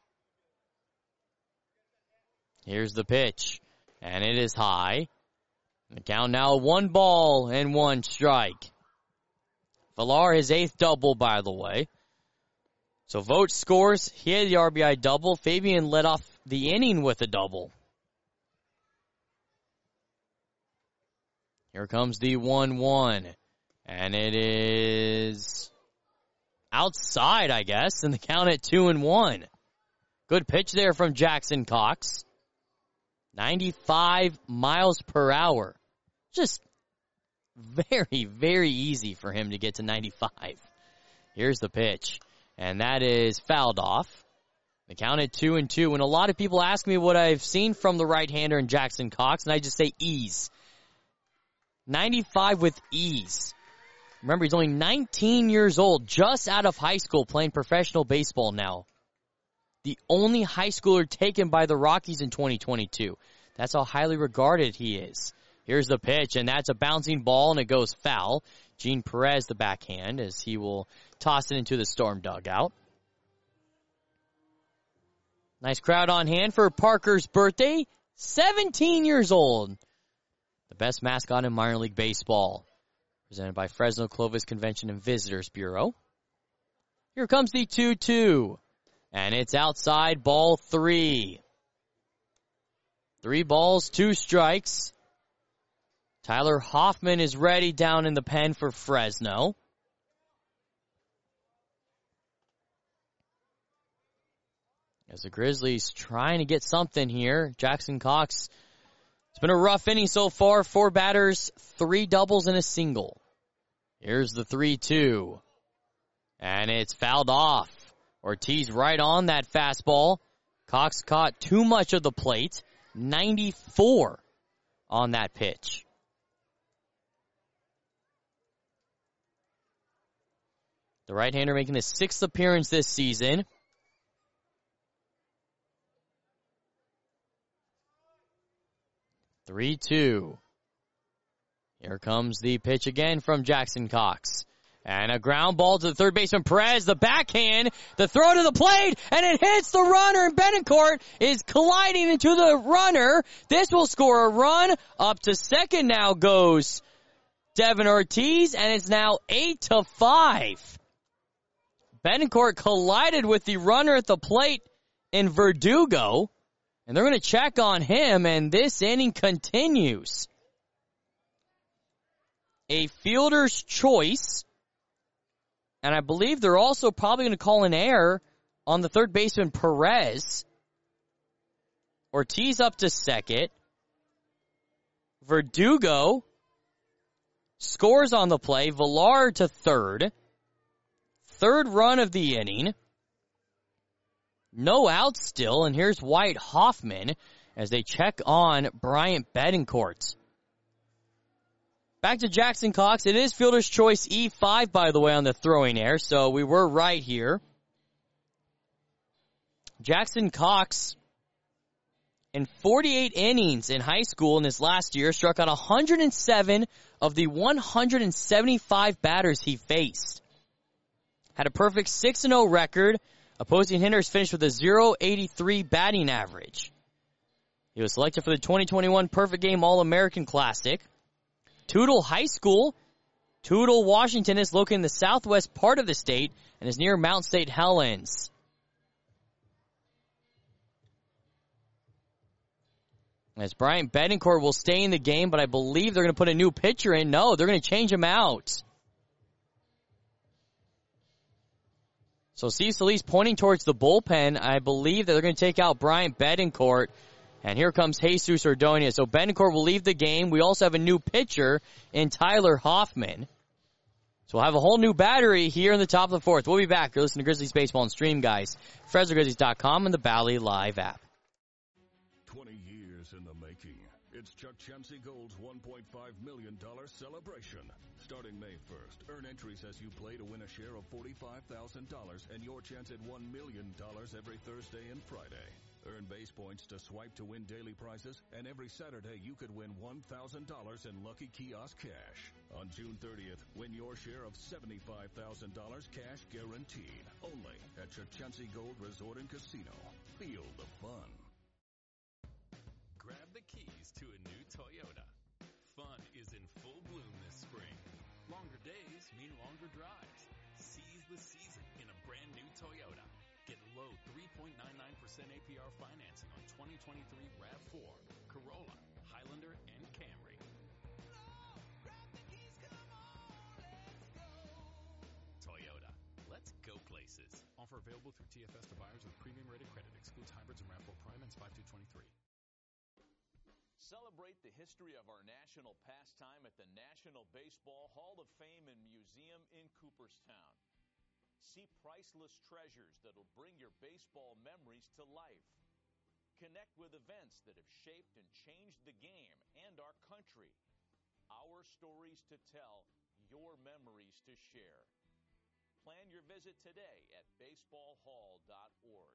Here's the pitch, and it is high. The count now one ball and one strike. Villar, his eighth double, by the way. So Vogt scores. He had the R B I double. Fabian led off the inning with a double. Here comes the one one, and it is outside, I guess, and the count at two and one. Good pitch there from Jackson Cox. ninety-five miles per hour. Just very, very easy for him to get to ninety-five. Here's the pitch, and that is fouled off. The count at two and two, and a lot of people ask me what I've seen from the right-hander in Jackson Cox, and I just say ease. ninety-five with ease. Remember, he's only nineteen years old, just out of high school, playing professional baseball now. The only high schooler taken by the Rockies in twenty twenty-two. That's how highly regarded he is. Here's the pitch, and that's a bouncing ball, and it goes foul. Gene Perez, the backhand, as he will toss it into the Storm dugout. Nice crowd on hand for Parker's birthday. seventeen years old. The best mascot in minor league baseball. Presented by Fresno Clovis Convention and Visitors Bureau. Here comes the two two. And it's outside, ball three. Three balls, two strikes. Tyler Hoffman is ready down in the pen for Fresno. As the Grizzlies trying to get something here. Jackson Cox, it's been a rough inning so far. Four batters, three doubles, and a single. Here's the three two. And it's fouled off. Ortiz right on that fastball. Cox caught too much of the plate. ninety-four on that pitch. The right-hander making his sixth appearance this season. three two. Here comes the pitch again from Jackson Cox. And a ground ball to the third baseman, Perez, the backhand, the throw to the plate, and it hits the runner, and Betancourt is colliding into the runner. This will score a run. Up to second now goes Devin Ortiz, and it's now eight to five. Betancourt collided with the runner at the plate in Verdugo, and they're going to check on him, and this inning continues. A fielder's choice. And I believe they're also probably going to call an error on the third baseman, Perez. Ortiz up to second. Verdugo scores on the play. Villar to third. Third run of the inning. No outs still. And here's White Hoffman as they check on Bryant Betancourt. Back to Jackson Cox. It is fielder's choice E five, by the way, on the throwing error, so we were right here. Jackson Cox, in forty-eight innings in high school in his last year, struck out one hundred seven of the one hundred seventy-five batters he faced. Had a perfect six and oh record. Opposing hitters finished with a point oh eight three batting average. He was selected for the twenty twenty-one Perfect Game All-American Classic. Toutle High School. Toutle, Washington is located in the southwest part of the state and is near Mount Saint Helens. As Bryant Betancourt will stay in the game, but I believe they're going to put a new pitcher in. No, they're going to change him out. So Steve Solis pointing towards the bullpen. I believe that they're going to take out Bryant Betancourt. And here comes Jesus Ordonez. So Betancourt will leave the game. We also have a new pitcher in Tyler Hoffman. So we'll have a whole new battery here in the top of the fourth. We'll be back. You're listening to Grizzlies Baseball and Stream, guys. Fresno Grizzlies dot com and the Bally Live app. twenty years in the making. It's Chuck Chansey Gold's one point five million dollars celebration. Starting May first, earn entries as you play to win a share of forty-five thousand dollars and your chance at one million dollars every Thursday and Friday. Earn base points to swipe to win daily prizes, and every Saturday you could win one thousand dollars in Lucky Kiosk cash. On June thirtieth, win your share of seventy-five thousand dollars cash guaranteed. Only at Chachansey Gold Resort and Casino. Feel the fun. Grab the keys to a new Toyota. Fun is in full bloom this spring. Longer days mean longer drives. Seize the season in a brand new Toyota. Get low three point nine nine percent A P R financing on twenty twenty-three RAV four, Corolla, Highlander, and Camry. Toyota. Let's go places. Offer available through T F S to buyers with premium rated credit. Excludes hybrids and RAV four Prime and five two twenty-three. Celebrate the history of our national pastime at the National Baseball Hall of Fame and Museum in Cooperstown. See priceless treasures that'll bring your baseball memories to life. Connect with events that have shaped and changed the game and our country. Our stories to tell, your memories to share. Plan your visit today at baseball hall dot org.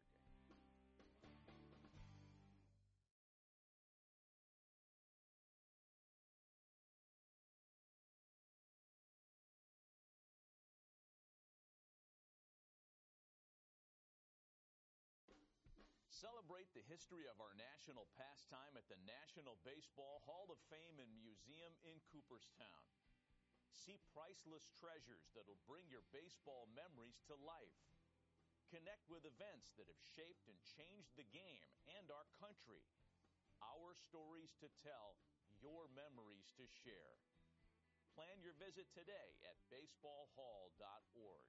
Celebrate the history of our national pastime at the National Baseball Hall of Fame and Museum in Cooperstown. See priceless treasures that'll bring your baseball memories to life. Connect with events that have shaped and changed the game and our country. Our stories to tell, your memories to share. Plan your visit today at baseball hall dot org.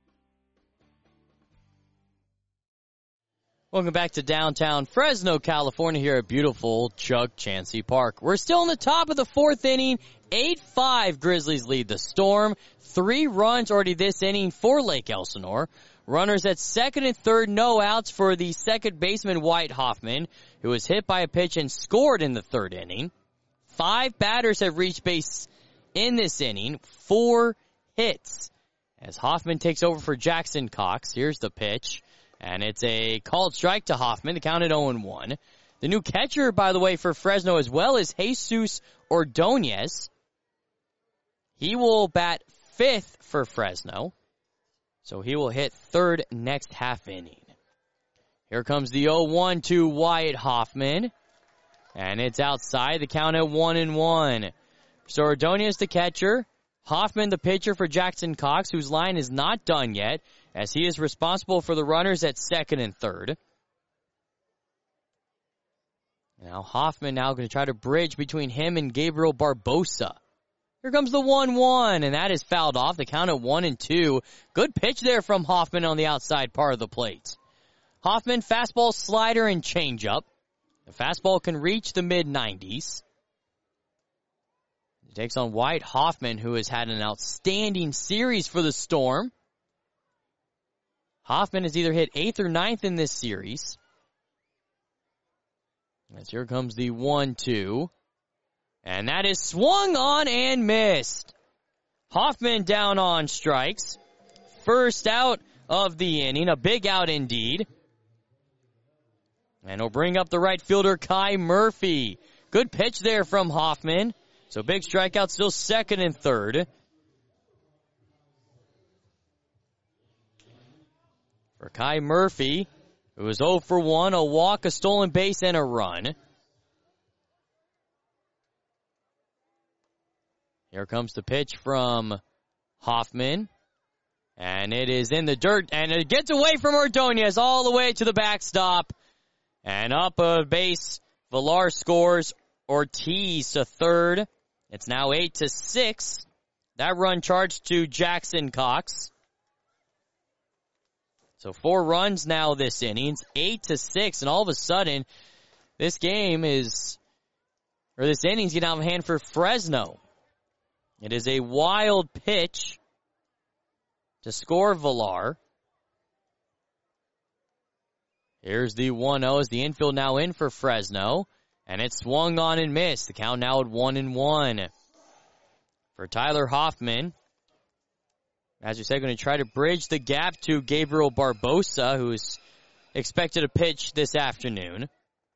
Welcome back to downtown Fresno, California, here at beautiful Chuck Chansey Park. We're still in the top of the fourth inning. eight five Grizzlies lead the Storm. Three runs already this inning for Lake Elsinore. Runners at second and third, no outs for the second baseman, White Hoffman, who was hit by a pitch and scored in the third inning. Five batters have reached base in this inning. Four hits. As Hoffman takes over for Jackson Cox, here's the pitch. And it's a called strike to Hoffman. The count at oh and one. The new catcher, by the way, for Fresno as well is Jesus Ordonez. He will bat fifth for Fresno. So he will hit third next half inning. Here comes the oh one to Wyatt Hoffman. And it's outside. The count at one and one. So Ordonez the catcher. Hoffman the pitcher for Jackson Cox, whose line is not done yet, as he is responsible for the runners at second and third. Now Hoffman now going to try to bridge between him and Gabriel Barbosa. Here comes the one one, and that is fouled off. The count at one and two. Good pitch there from Hoffman on the outside part of the plate. Hoffman, fastball, slider, and changeup. The fastball can reach the mid nineties. He takes on White Hoffman, who has had an outstanding series for the Storm. Hoffman has either hit eighth or ninth in this series. As here comes the one two. And that is swung on and missed. Hoffman down on strikes. First out of the inning. A big out indeed. And he'll bring up the right fielder, Kai Murphy. Good pitch there from Hoffman. So big strikeout, still second and third. For Kai Murphy, who was oh for one, a walk, a stolen base, and a run. Here comes the pitch from Hoffman. And it is in the dirt, and it gets away from Ordonez all the way to the backstop. And up a base Villar scores. Ortiz to third. It's now eight to six. That run charged to Jackson Cox. So four runs now this innings, eight to six, and all of a sudden, this game is, or this inning's getting out of hand for Fresno. It is a wild pitch to score Villar. Here's the one oh as the infield now in for Fresno. And it's swung on and missed. The count now at one and one. For Tyler Hoffman. As we said, going to try to bridge the gap to Gabriel Barbosa, who is expected to pitch this afternoon.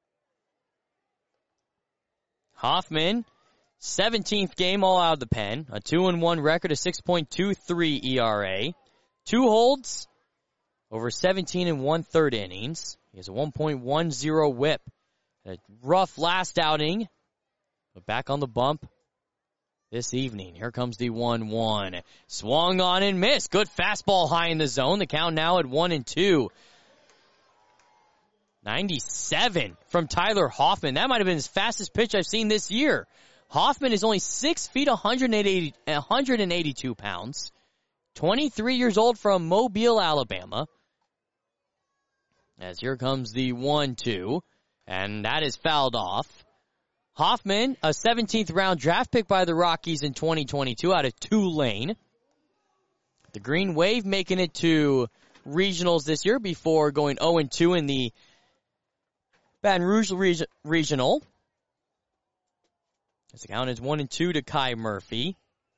Hoffman, seventeenth game all out of the pen. A two and one record, a six point two three E R A. Two holds over seventeen and one-third innings. He has a one point one oh whip. A rough last outing, but back on the bump this evening. Here comes the one one. Swung on and missed. Good fastball high in the zone. The count now at one and two. ninety-seven from Tyler Hoffman. That might have been his fastest pitch I've seen this year. Hoffman is only six feet, one hundred eighty, one hundred eighty-two pounds. twenty-three years old from Mobile, Alabama. As here comes the one two. And that is fouled off. Hoffman, a seventeenth round draft pick by the Rockies in twenty twenty-two out of Tulane. The Green Wave making it to regionals this year before going oh and two in the Baton Rouge reg- regional. As the count is one and two to Kai Murphy.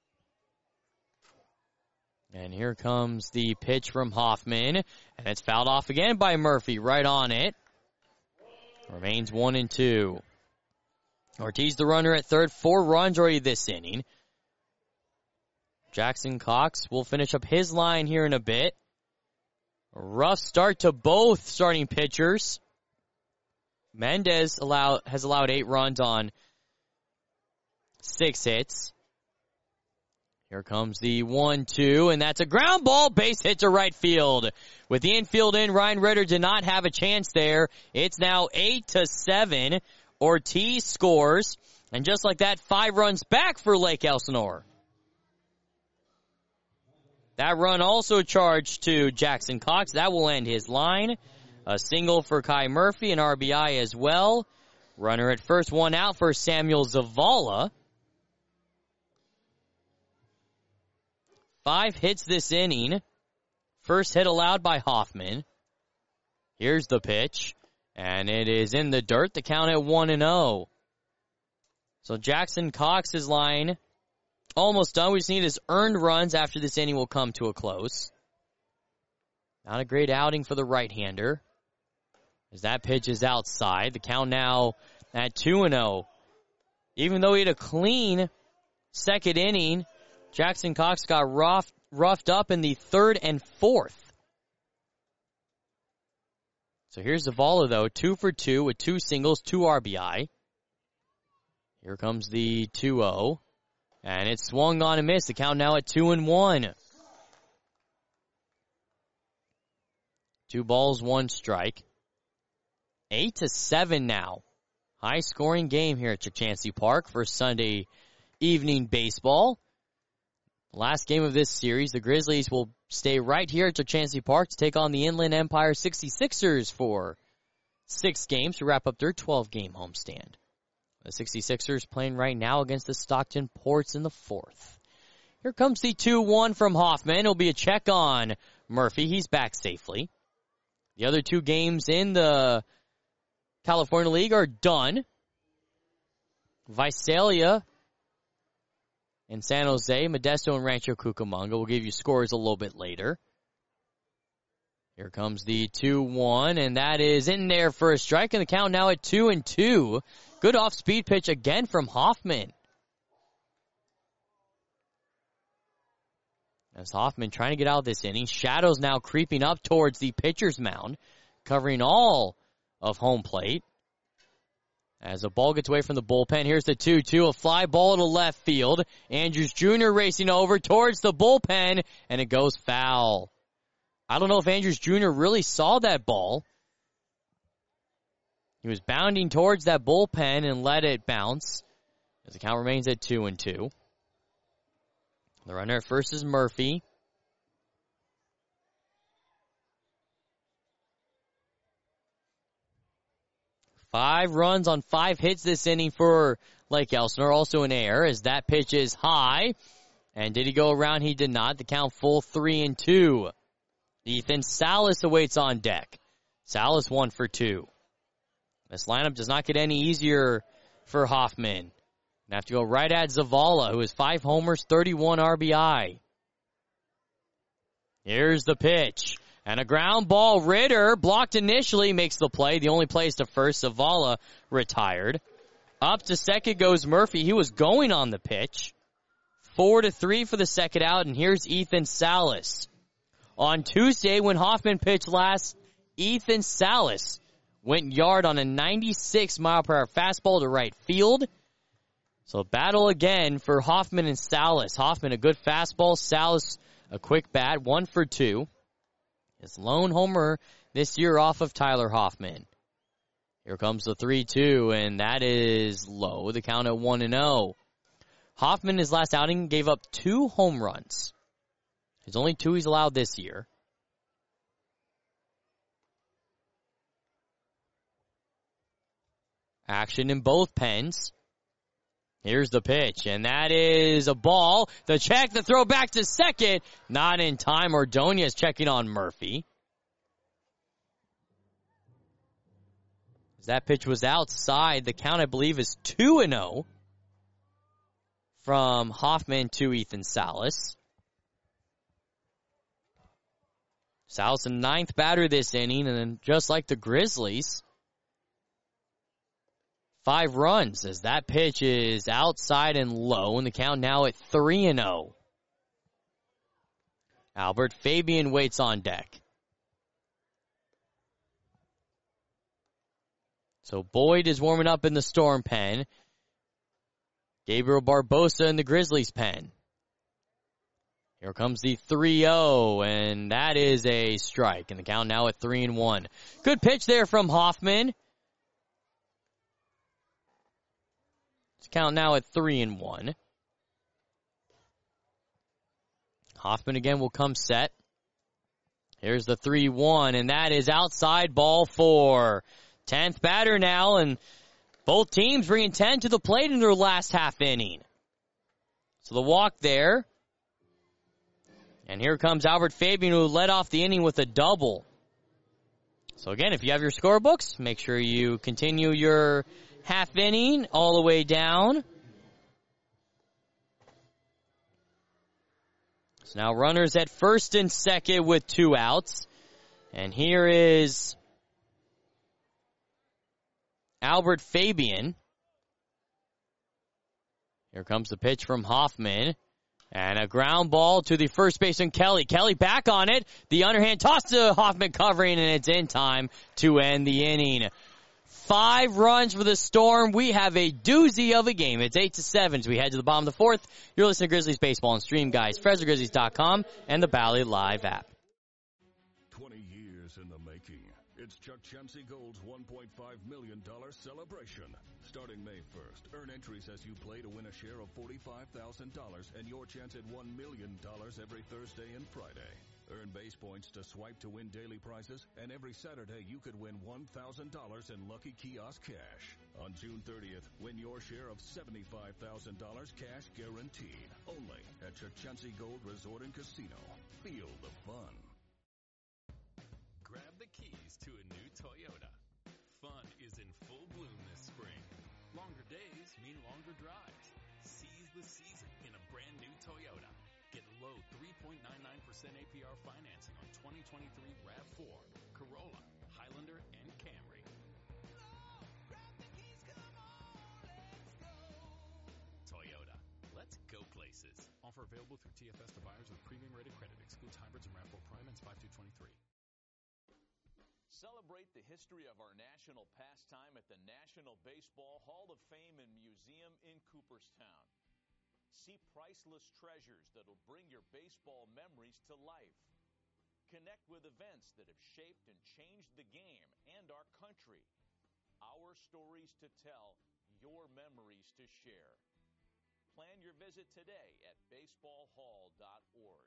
And here comes the pitch from Hoffman. And it's fouled off again by Murphy, right on it. Remains one and two. Ortiz the runner at third. Four runs already this inning. Jackson Cox will finish up his line here in a bit. A rough start to both starting pitchers. Mendez allow, has allowed eight runs on six hits. Here comes the one two, and that's a ground ball. Base hit to right field. With the infield in, Ryan Ritter did not have a chance there. It's now eight to seven. Ortiz scores, and just like that, five runs back for Lake Elsinore. That run also charged to Jackson Cox. That will end his line. A single for Kai Murphy, an R B I as well. Runner at first, one out for Samuel Zavala. Five hits this inning. First hit allowed by Hoffman. Here's the pitch. And it is in the dirt. The count at one and oh. So Jackson Cox's line almost done. We just need his earned runs after this inning will come to a close. Not a great outing for the right-hander. As that pitch is outside. The count now at two and oh. Even though he had a clean second inning, Jackson Cox got rough, roughed up in the third and fourth. So here's Zavala, though, two for two with two singles, two R B I. Here comes the two oh. And it's swung on and missed. The count now at two and one. Two balls, one strike. Eight to seven now. High scoring game here at Chukchansi Park for Sunday evening baseball. Last game of this series, the Grizzlies will stay right here at Chukchansi Park to take on the Inland Empire sixty-sixers for six games to wrap up their twelve-game homestand. The sixty-sixers playing right now against the Stockton Ports in the fourth. Here comes the two one from Hoffman. It'll be a check on Murphy. He's back safely. The other two games in the California League are done. Visalia in San Jose, Modesto and Rancho Cucamonga. We'll give you scores a little bit later. Here comes the two one, and that is in there for a strike, and the count now at two and two. Good off-speed pitch again from Hoffman. As Hoffman trying to get out of this inning. Shadows now creeping up towards the pitcher's mound, covering all of home plate. As the ball gets away from the bullpen, here's the two two, a fly ball to left field. Andrews Junior racing over towards the bullpen, and it goes foul. I don't know if Andrews Junior really saw that ball. He was bounding towards that bullpen and let it bounce as the count remains at two and two. The runner at first is Murphy. Five runs on five hits this inning for Lake Elsinore. Also an error as that pitch is high. And did he go around? He did not. The count full three and two. Ethan Salas awaits on deck. Salas one for two. This lineup does not get any easier for Hoffman. They have to go right at Zavala, who has five homers, thirty-one R B I. Here's the pitch. And a ground ball. Ritter, blocked initially, makes the play. The only play is to first. Zavala retired. Up to second goes Murphy. He was going on the pitch. Four to three for the second out, and here's Ethan Salas. On Tuesday, when Hoffman pitched last, Ethan Salas went yard on a ninety-six mile per hour fastball to right field. So battle again for Hoffman and Salas. Hoffman a good fastball. Salas a quick bat. One for two. His lone homer this year off of Tyler Hoffman. Here comes the three two, and that is low. The count at one and oh. Hoffman, his last outing, gave up two home runs. There's only two he's allowed this year. Action in both pens. Here's the pitch, and that is a ball. The check, the throw back to second. Not in time. Ordonez checking on Murphy. As that pitch was outside, the count, I believe, is two and oh from Hoffman to Ethan Salas. Salas, the ninth batter this inning, and then just like the Grizzlies, five runs as that pitch is outside and low, and the count now at three and oh. Albert Fabian waits on deck. So Boyd is warming up in the Storm pen. Gabriel Barbosa in the Grizzlies pen. Here comes the three oh, and that is a strike, and the count now at three and one. Good pitch there from Hoffman. Count now at three and one. Hoffman again will come set. Here's the three one, and that is outside, ball four. Tenth batter now, and both teams bringing ten to the plate in their last half inning. So the walk there. And here comes Albert Fabian, who led off the inning with a double. So again, if you have your scorebooks, make sure you continue your half inning all the way down. So now runners at first and second with two outs. And here is Albert Fabian. Here comes the pitch from Hoffman. And a ground ball to the first baseman, Kelly. Kelly back on it. The underhand toss to Hoffman covering, and it's in time to end the inning. Five runs for the Storm. We have a doozy of a game. It's eight to seven as we head to the bottom of the fourth. You're listening to Grizzlies Baseball and Stream, guys. Fresno Grizzlies dot com and the Bally Live app. twenty years in the making. It's Chuck Chansey Gold's one point five million dollars celebration. Starting May first, earn entries as you play to win a share of forty-five thousand dollars and your chance at one million dollars every Thursday and Friday. Earn base points to swipe to win daily prizes, and every Saturday you could win one thousand dollars in Lucky Kiosk cash. On June thirtieth, win your share of seventy-five thousand dollars cash guaranteed. Only at Chuck Chansey Gold Resort and Casino. Feel the fun. Grab the keys to a new Toyota. Fun is in full bloom this spring. Longer days mean longer drives. Seize the season in a brand new Toyota. Get low three point nine nine percent A P R financing on twenty twenty-three RAV four, Corolla, Highlander, and Camry. Toyota. Let's go places. Offer available through T F S to buyers with premium rated credit. Excludes hybrids and RAV four Prime and five two twenty-three. Celebrate the history of our national pastime at the National Baseball Hall of Fame and Museum in Cooperstown. See priceless treasures that'll bring your baseball memories to life. Connect with events that have shaped and changed the game and our country. Our stories to tell, your memories to share. Plan your visit today at baseball hall dot org.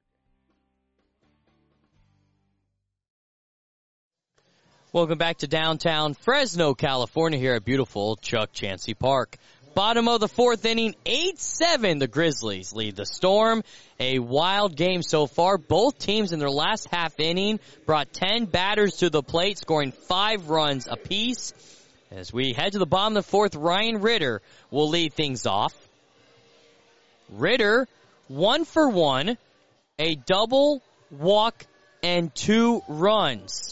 Welcome back to downtown Fresno, California, here at beautiful Chuck Chansey Park. Bottom of the fourth inning, eight seven, the Grizzlies lead the Storm. A wild game so far. Both teams in their last half inning brought ten batters to the plate, scoring five runs apiece. As we head to the bottom of the fourth, Ryan Ritter will lead things off. Ritter, one for one, a double, walk, and two runs.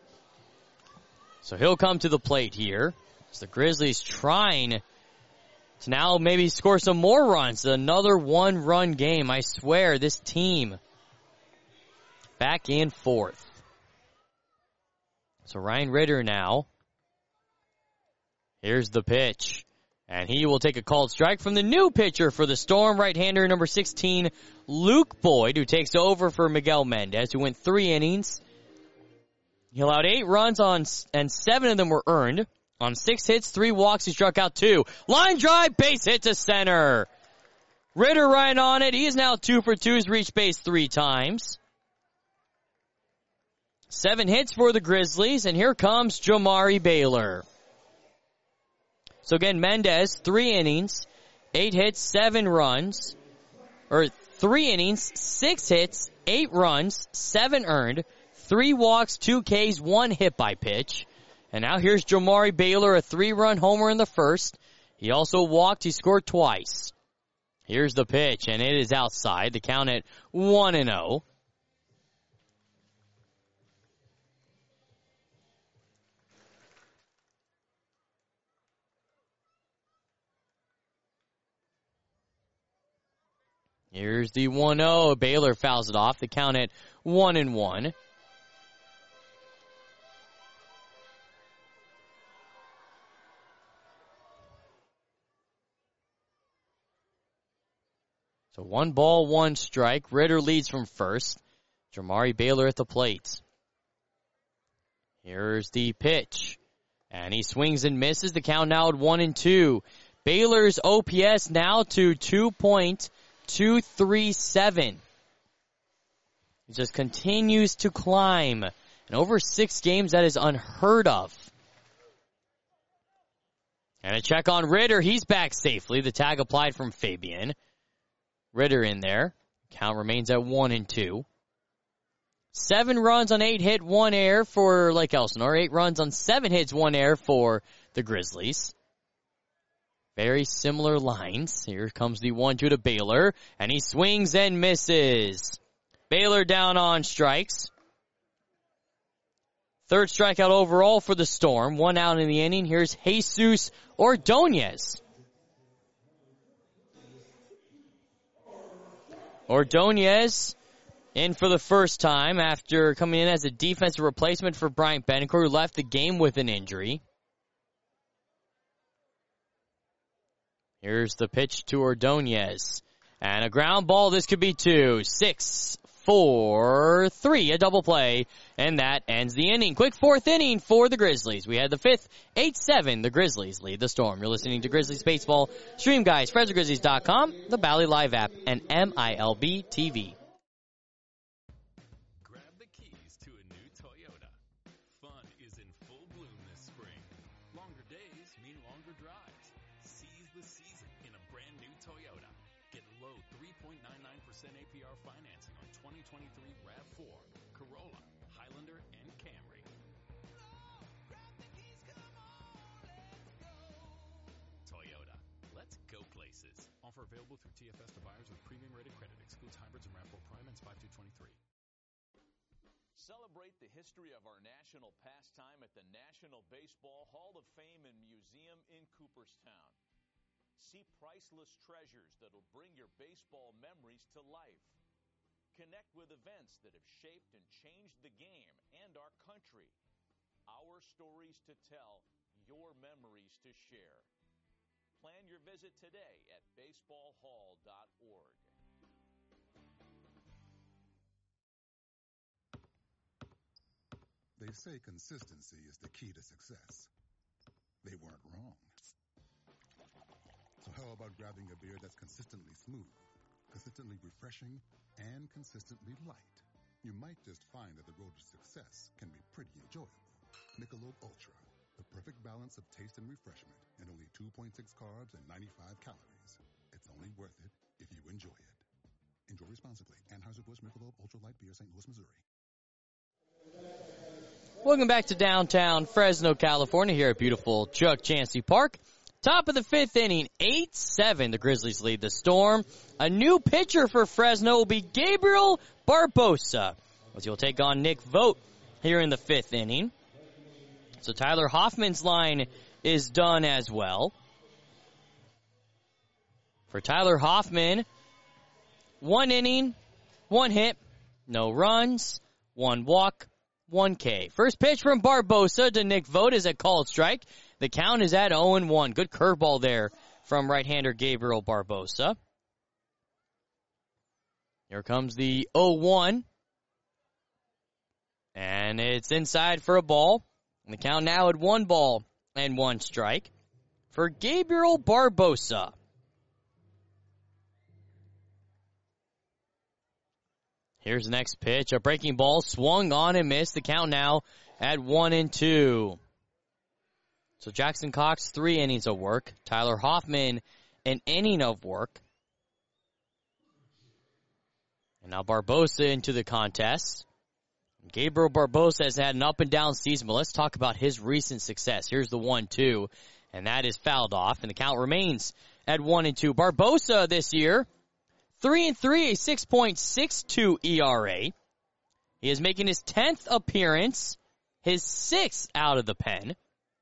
So he'll come to the plate here. As the Grizzlies trying to now maybe score some more runs. Another one-run game. I swear, this team back and forth. So Ryan Ritter now. Here's the pitch. And he will take a called strike from the new pitcher for the Storm, right-hander number sixteen, Luke Boyd, who takes over for Miguel Mendez, who went three innings. He allowed eight runs on, and seven of them were earned. On six hits, three walks, he struck out two. Line drive, base hit to center. Ritter right on it. He is now two for two. He's reached base three times. Seven hits for the Grizzlies, and here comes Jamari Baylor. So again, Mendez, three innings, eight hits, seven runs. Or three innings, six hits, eight runs, seven earned. Three walks, two Ks, one hit by pitch. And now here's Jamari Baylor, a three-run homer in the first. He also walked. He scored twice. Here's the pitch, and it is outside. The count at one and oh. Here's the one oh. Baylor fouls it off. The count at one and one. So one ball, one strike. Ritter leads from first. Jamari Baylor at the plate. Here's the pitch. And he swings and misses. The count now at one and two. Baylor's O P S now to two point two three seven. He just continues to climb. And over six games, that is unheard of. And a check on Ritter. He's back safely. The tag applied from Fabian. Ritter in there. Count remains at one and two. Seven runs on eight hit, one error for Lake Elsinore. Eight runs on seven hits, one error for the Grizzlies. Very similar lines. Here comes the one two to Baylor, and he swings and misses. Baylor down on strikes. Third strikeout overall for the Storm. One out in the inning. Here's Jesus Ordonez. Ordonez in for the first time after coming in as a defensive replacement for Bryant Bencourt, who left the game with an injury. Here's the pitch to Ordonez. And a ground ball. This could be two. Six, four, three. A double play. And that ends the inning. Quick fourth inning for the Grizzlies. We had the fifth. eight seven. The Grizzlies lead the Storm. You're listening to Grizzlies Baseball. Stream guys, Fresno Grizzlies dot com, the Bally Live app, and M I L B T V. Grab the keys to a new Toyota. Fun is in full bloom this spring. Longer days mean longer drives. Seize the season in a brand new Toyota. Get low three point nine nine percent A P R financing on twenty twenty-three RAV four, Corolla, Highlander, and Camry. Toyota. Let's go places. Offer available through T F S to buyers with premium rated credit. Excludes hybrids and RAV four Prime and five two twenty-three. Celebrate the history of our national pastime at the National Baseball Hall of Fame and Museum in Cooperstown. See priceless treasures that'll bring your baseball memories to life. Connect with events that have shaped and changed the game and our country. Our stories to tell, your memories to share. Plan your visit today at baseball hall dot org. They say consistency is the key to success. they weren't wrong. So how about grabbing a beer that's consistently smooth, consistently refreshing, and consistently light? You might just find that the road to success can be pretty enjoyable. Michelob Ultra, the perfect balance of taste and refreshment, and only two point six carbs and ninety-five calories. It's only worth it if you enjoy it. Enjoy responsibly. Anheuser-Busch Michelob Ultra Light Beer, Saint Louis, Missouri. Welcome back to downtown Fresno, California, here at beautiful Chuck Chansey Park. Top of the fifth inning, eight seven. The Grizzlies lead the Storm. A new pitcher for Fresno will be Gabriel Barbosa, as he'll take on Nick Vogt here in the fifth inning. So Tyler Hoffman's line is done as well. For Tyler Hoffman, one inning, one hit, no runs, one walk, one K. First pitch from Barbosa to Nick Vogt is a called strike. The count is at oh and one. Good curveball there from right-hander Gabriel Barbosa. Here comes the oh one. And it's inside for a ball. And the count now at one ball and one strike for Gabriel Barbosa. Here's the next pitch. A breaking ball swung on and missed. The count now at one and two. So Jackson Cox, three innings of work. Tyler Hoffman, an inning of work. And now Barbosa into the contest. Gabriel Barbosa has had an up-and-down season, but let's talk about his recent success. Here's the one two, and that is fouled off, and the count remains at one and two. Barbosa this year, three and three, a six point six two E R A. He is making his tenth appearance, his sixth out of the pen.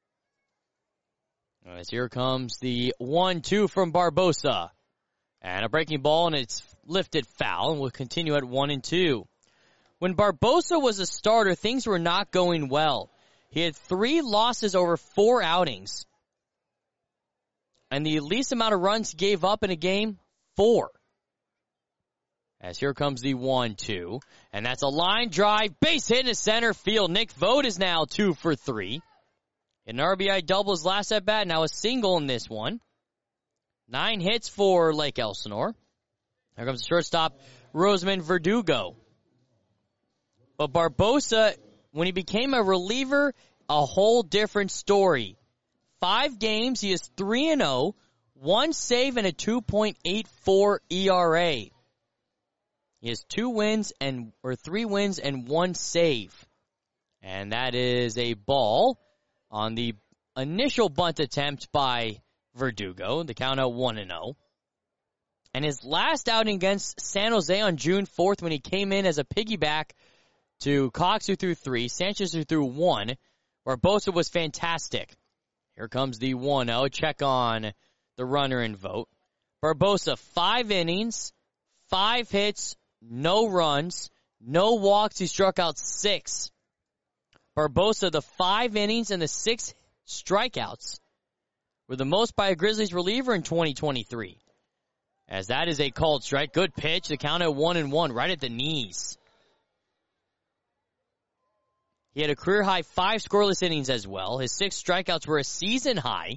As here comes the one two from Barbosa. And a breaking ball, and it's lifted foul, and will continue at one and two. When Barbosa was a starter, things were not going well. He had three losses over four outings. And the least amount of runs he gave up in a game, four. As here comes the one two. And that's a line drive, base hit in center field. Nick Vogt is now two for three. An R B I double his last at bat, now a single in this one. Nine hits for Lake Elsinore. Here comes the shortstop, Roseman Verdugo. But Barbosa, when he became a reliever, a whole different story. Five games, he is three and oh, one save and a two point eight four E R A. He has two wins and or three wins and one save. And that is a ball on the initial bunt attempt by Verdugo. The count out one and oh. And his last outing against San Jose on June fourth, when he came in as a piggyback to Cox, who threw three, Sanchez, who threw one, Barbosa was fantastic. Here comes the one oh. Check on the runner and Vogt. Barbosa, five innings, five hits, no runs, no walks. He struck out six. Barbosa, the five innings and the six strikeouts were the most by a Grizzlies reliever in twenty twenty-three. As that is a called strike. Good pitch. The count at one and one, right at the knees. He had a career-high five scoreless innings as well. His six strikeouts were a season high.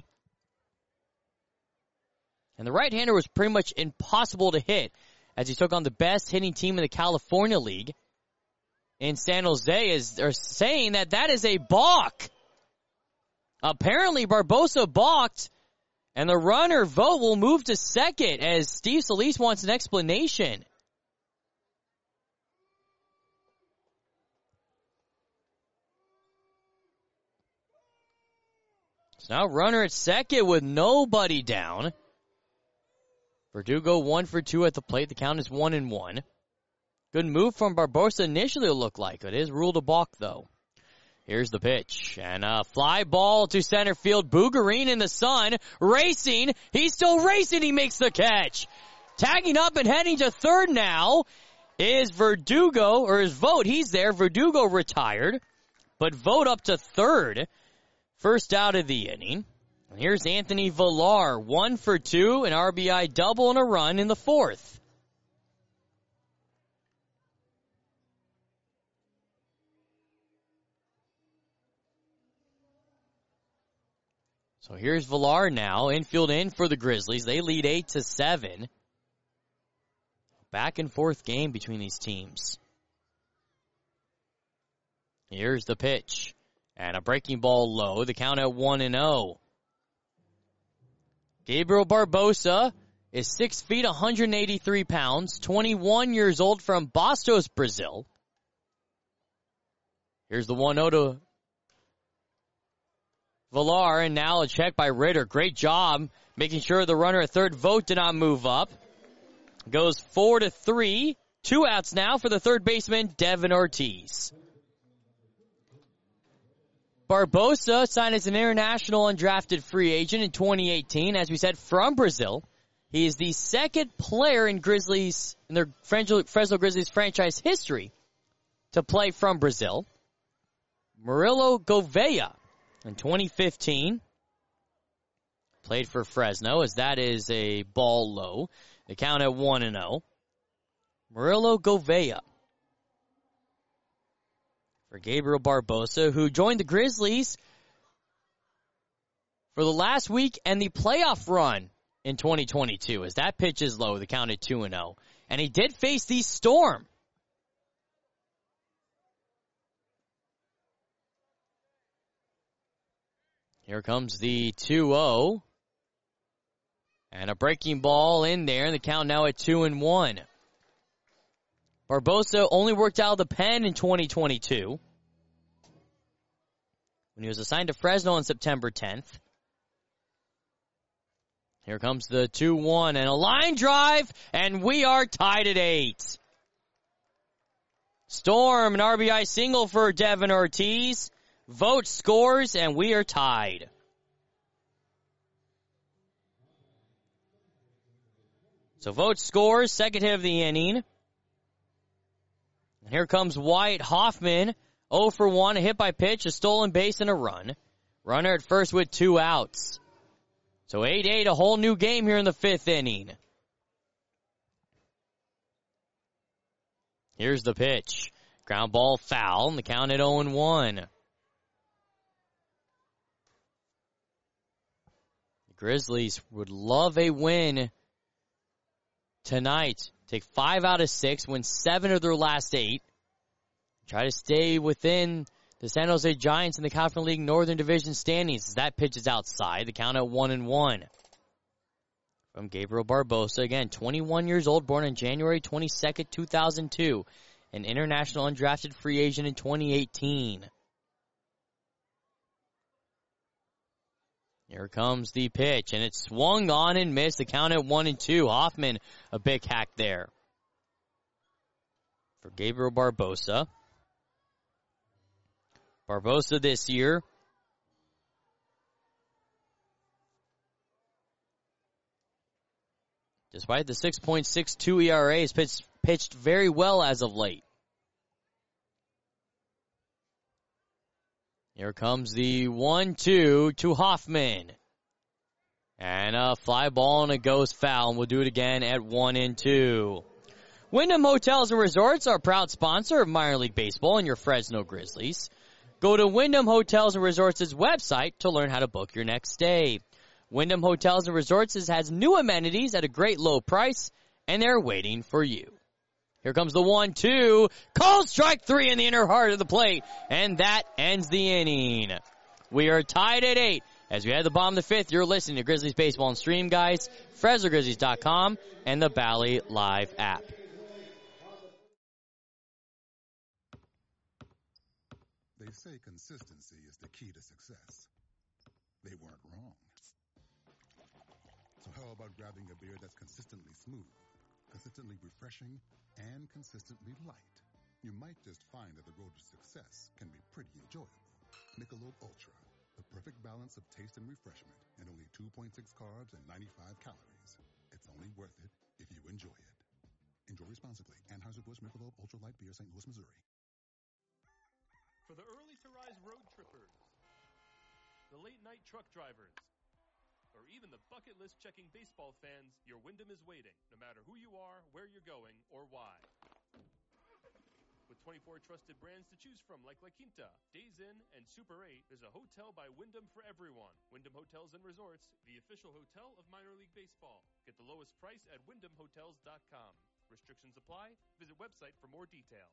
And the right-hander was pretty much impossible to hit as he took on the best hitting team in the California League. In San Jose, is they're saying that that is a balk. Apparently, Barbosa balked, and the runner Vogt will move to second as Steve Solis wants an explanation. So now runner at second with nobody down. Verdugo one for two at the plate. The count is one and one. Good move from Barbosa initially, it looked like. It is ruled a balk, though. Here's the pitch. And a fly ball to center field. Bougarine in the sun. Racing. He's still racing. He makes the catch. Tagging up and heading to third now is Verdugo, or is Vogt. He's there. Verdugo retired. But Vogt up to third. First out of the inning. And here's Anthony Villar. One for two. An R B I double and a run in the fourth. So here's Villar now, infield in for the Grizzlies. They lead eight to seven. Back and forth game between these teams. Here's the pitch. And a breaking ball low. The count at one and oh. Gabriel Barbosa is six feet, one hundred eighty-three pounds, twenty-one years old from Bastos, Brazil. Here's the one oh to Villar, and now a check by Ritter. Great job making sure the runner at third, Vogt, did not move up. Goes four to three. Two outs now for the third baseman, Devin Ortiz. Barbosa signed as an international undrafted free agent in twenty eighteen, as we said, from Brazil. He is the second player in Grizzlies, in their Fresno Grizzlies franchise history to play from Brazil. Murilo Gouveia in twenty fifteen played for Fresno, as that is a ball low. The count at one and oh. Murilo Gouveia for Gabriel Barbosa, who joined the Grizzlies for the last week and the playoff run in twenty twenty-two, as that pitch is low, the count at two and oh. And he did face the Storm. Here comes the two oh. And a breaking ball in there, and the count now at two and one. Barbosa only worked out of the pen in twenty twenty-two when he was assigned to Fresno on September tenth. Here comes the two one, and a line drive, and we are tied at eight. Storm, an R B I single for Devin Ortiz. Vogt scores, and we are tied. So Vogt scores, second hit of the inning. And here comes Wyatt Hoffman, oh for one, a hit by pitch, a stolen base, and a run. Runner at first with two outs. So eight eight, a whole new game here in the fifth inning. Here's the pitch. Ground ball foul, and the count at oh and one. The Grizzlies would love a win tonight. Take five out of six, win seven of their last eight. Try to stay within the San Jose Giants in the California League Northern Division standings, as that pitch is outside. The count at one and one. From Gabriel Barbosa, again, twenty-one years old, born on January twenty-second, two thousand two. An international undrafted free agent in twenty eighteen. Here comes the pitch, and it's swung on and missed. The count at one and two. Hoffman, a big hack there for Gabriel Barbosa. Barbosa this year, despite the six point six two E R A, has pitched, pitched very well as of late. Here comes the one two to Hoffman. And a fly ball, and it goes foul, and we'll do it again at one and two. Wyndham Hotels and Resorts are a proud sponsor of minor league baseball and your Fresno Grizzlies. Go to Wyndham Hotels and Resorts' website to learn how to book your next stay. Wyndham Hotels and Resorts has new amenities at a great low price, and they're waiting for you. Here comes the one two. Called strike three in the inner heart of the plate. And that ends the inning. We are tied at eight. As we head to the bottom of the fifth, you're listening to Grizzlies Baseball and Stream, guys. Fresno Grizzlies dot com and the Bally Live app. They say consistency is the key to success. They weren't wrong. So how about grabbing a beer that's consistently smooth, consistently refreshing, and consistently light? You might just find that the road to success can be pretty enjoyable. Michelob Ultra, the perfect balance of taste and refreshment, and only two point six carbs and ninety-five calories. It's only worth it if you enjoy it. Enjoy responsibly. Anheuser-Busch Michelob Ultra Light Beer, Saint Louis, Missouri. For the early-to-rise road trippers, the late-night truck drivers, or even the bucket list checking baseball fans, your Wyndham is waiting, no matter who you are, where you're going, or why. With twenty-four trusted brands to choose from like La Quinta, Days Inn, and in Super eight, there's a hotel by Wyndham for everyone. Wyndham Hotels and Resorts, the official hotel of minor league baseball. Get the lowest price at wyndham hotels dot com. Restrictions apply. Visit website for more details.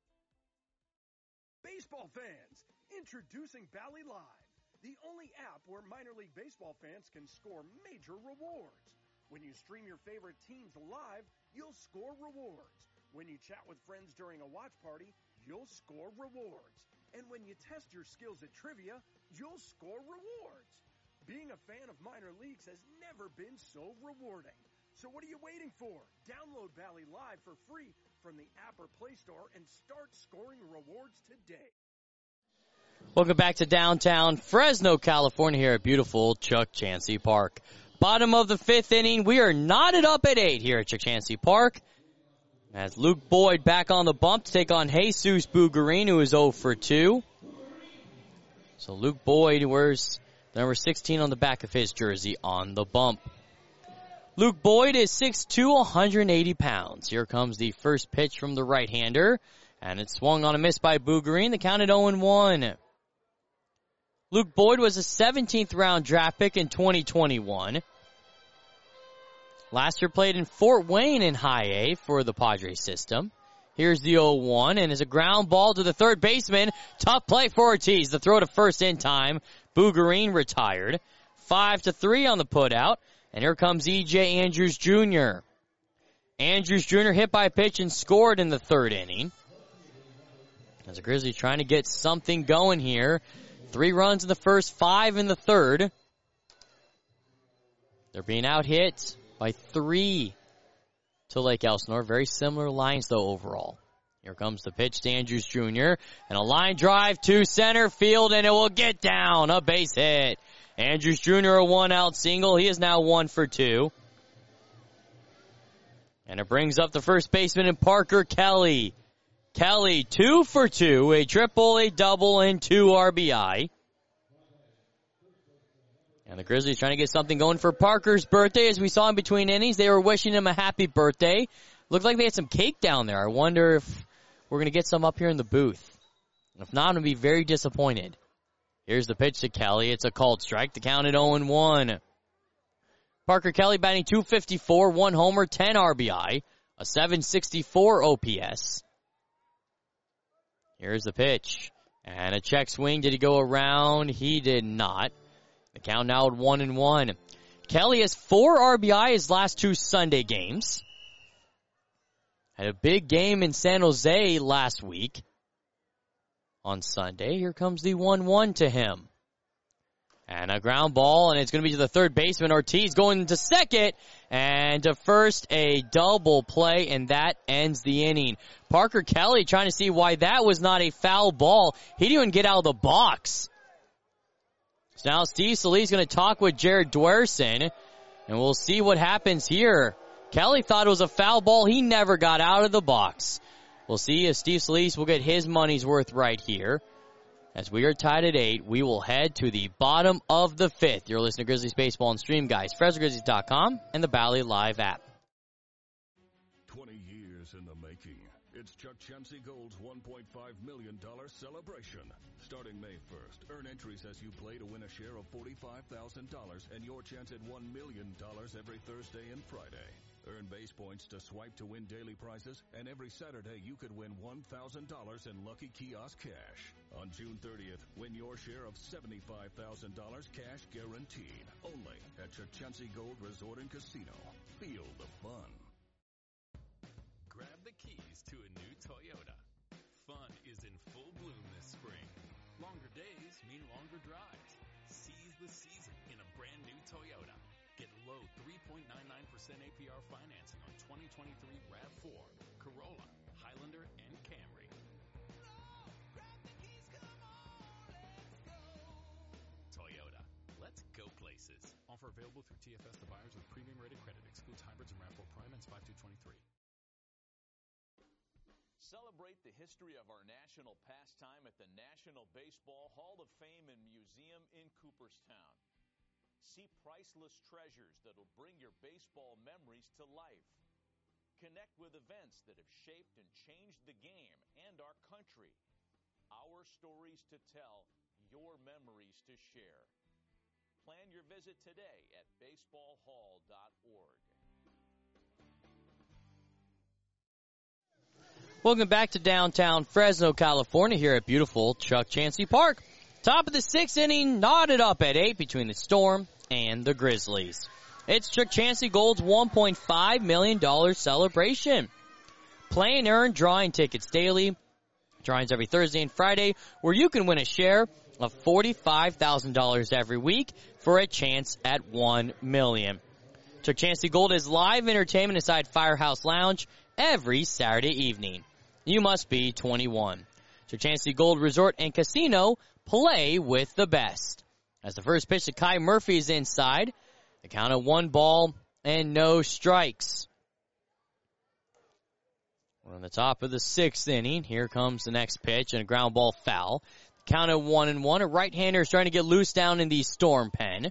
Baseball fans, introducing Bally Live, the only app where minor league baseball fans can score major rewards. When you stream your favorite teams live, you'll score rewards. When you chat with friends during a watch party, you'll score rewards. And when you test your skills at trivia, you'll score rewards. Being a fan of minor leagues has never been so rewarding. So what are you waiting for? Download Bally Live for free from the app or Play Store and start scoring rewards today. Welcome back to downtown Fresno, California, here at beautiful Chuck Chansey Park. Bottom of the fifth inning, we are knotted up at eight here at Chuck Chansey Park. As Luke Boyd back on the bump to take on Jesus Bugarin, who is oh for two. So Luke Boyd wears number sixteen on the back of his jersey on the bump. Luke Boyd is six two, one hundred eighty pounds. Here comes the first pitch from the right-hander, and it's swung on a miss by Bugarin. The count at oh and one. Luke Boyd was a seventeenth round draft pick in twenty twenty-one. Last year played in Fort Wayne in High A for the Padres system. Here's the oh one, and is a ground ball to the third baseman. Tough play for Ortiz. The throw to first in time. Bugarin retired. Five to three on the putout. And here comes E J Andrews Junior Andrews Junior hit by a pitch and scored in the third inning. As the Grizzlies trying to get something going here. Three runs in the first, five in the third. They're being out hit by three to Lake Elsinore. Very similar lines, though, overall. Here comes the pitch to Andrews Junior And a line drive to center field, and it will get down. A base hit. Andrews Junior a one-out single. He is now one for two. And it brings up the first baseman in Parker Kelly. Kelly, two for two, a triple, a double, and two R B I. And the Grizzlies trying to get something going for Parker's birthday. As we saw in between innings, they were wishing him a happy birthday. Looked like they had some cake down there. I wonder if we're going to get some up here in the booth. If not, I'm going to be very disappointed. Here's the pitch to Kelly. It's a called strike. The count at oh and one. Parker Kelly batting two fifty-four, one homer, ten R B I, a seven sixty-four O P S. Here's the pitch. And a check swing. Did he go around? He did not. The count now at one and one. Kelly has four R B I his last two Sunday games. Had a big game in San Jose last week. On Sunday, here comes the one one to him. And a ground ball, and it's going to be to the third baseman. Ortiz going to second, and to first, a double play, and that ends the inning. Parker Kelly trying to see why that was not a foul ball. He didn't even get out of the box. So now Steve Solis going to talk with Jared Dwerson, and we'll see what happens here. Kelly thought it was a foul ball. He never got out of the box. We'll see if Steve Solis will get his money's worth right here. As we are tied at eight, we will head to the bottom of the fifth. You're listening to Grizzlies Baseball and Stream, guys. Fresno Grizzlies dot com and the Bally Live app. twenty years in the making. It's Chuck Chansey Gold's one point five million dollars celebration. Starting May first, earn entries as you play to win a share of forty-five thousand dollars and your chance at one million dollars every Thursday and Friday. Earn base points to swipe to win daily prizes, and every Saturday you could win one thousand dollars in Lucky Kiosk cash. On June thirtieth, win your share of seventy-five thousand dollars cash guaranteed. Only at Chachansey Gold Resort and Casino. Feel the fun. Grab the keys to a new Toyota. Fun is in full bloom this spring. Longer days mean longer drives. Seize the season in a brand new Toyota. Get low three point nine nine percent A P R financing on twenty twenty-three RAV four, Corolla, Highlander, and Camry. Toyota. Let's go places. Offer available through T F S to buyers with premium rated credit. Excludes hybrids and RAV four Prime ends five two twenty-three. Celebrate the history of our national pastime at the National Baseball Hall of Fame and Museum in Cooperstown. See priceless treasures that'll bring your baseball memories to life. Connect with events that have shaped and changed the game and our country. Our stories to tell, your memories to share. Plan your visit today at baseball hall dot org. Welcome back to downtown Fresno, California, here at beautiful Chuck Chansey Park. Top of the sixth inning, knotted up at eight between the Storm and the Grizzlies. It's Chuck Chansey Gold's one point five million dollars celebration. Play and earn drawing tickets daily. Drawings every Thursday and Friday, where you can win a share of forty-five thousand dollars every week for a chance at one million dollars. Chuck Chansey Gold is live entertainment inside Firehouse Lounge every Saturday evening. You must be twenty-one. Chuck Chansey Gold Resort and Casino, play with the best. As the first pitch to Kai Murphy is inside, the count of one ball and no strikes. We're on the top of the sixth inning. Here comes the next pitch and a ground ball foul. The count of one and one. A right-hander is trying to get loose down in the Storm pen.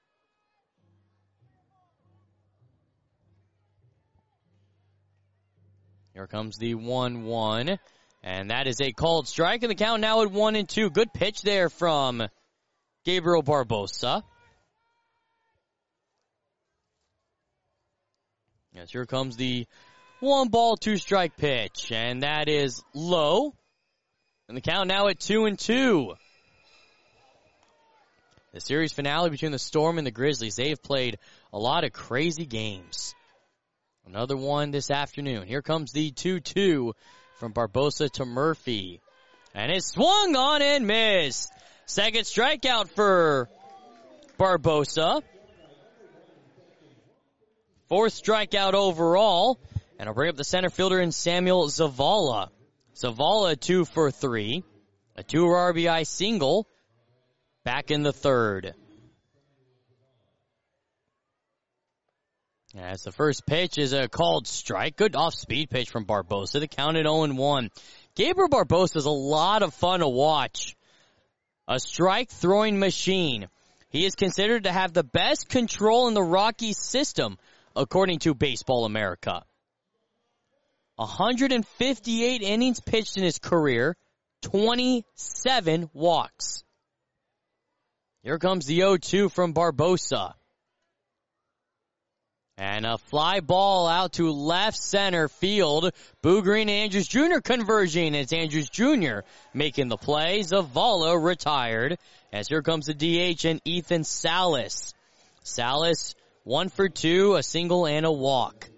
Here comes the one one, and that is a called strike, and the count now at one and two. Good pitch there from Gabriel Barbosa. Yes, here comes the one ball, two strike pitch, and that is low, and the count now at two and two. The series finale between the Storm and the Grizzlies. They have played a lot of crazy games. Another one this afternoon. Here comes the two two from Barbosa to Murphy. And it's swung on and missed. Second strikeout for Barbosa. Fourth strikeout overall. And I'll bring up the center fielder in Samuel Zavala. Zavala two for three. A two R B I single. Back in the third. As the first pitch is a called strike. Good off-speed pitch from Barbosa. The count at oh and one. Gabriel Barbosa is a lot of fun to watch. A strike-throwing machine. He is considered to have the best control in the Rockies system, according to Baseball America. one hundred fifty-eight innings pitched in his career. twenty-seven walks. Here comes the oh two from Barbosa. And a fly ball out to left center field. Boo Green and Andrews Junior converging. It's Andrews Junior making the play. Zavala retired. As here comes the D H and Ethan Salas. Salas, one for two, a single and a walk.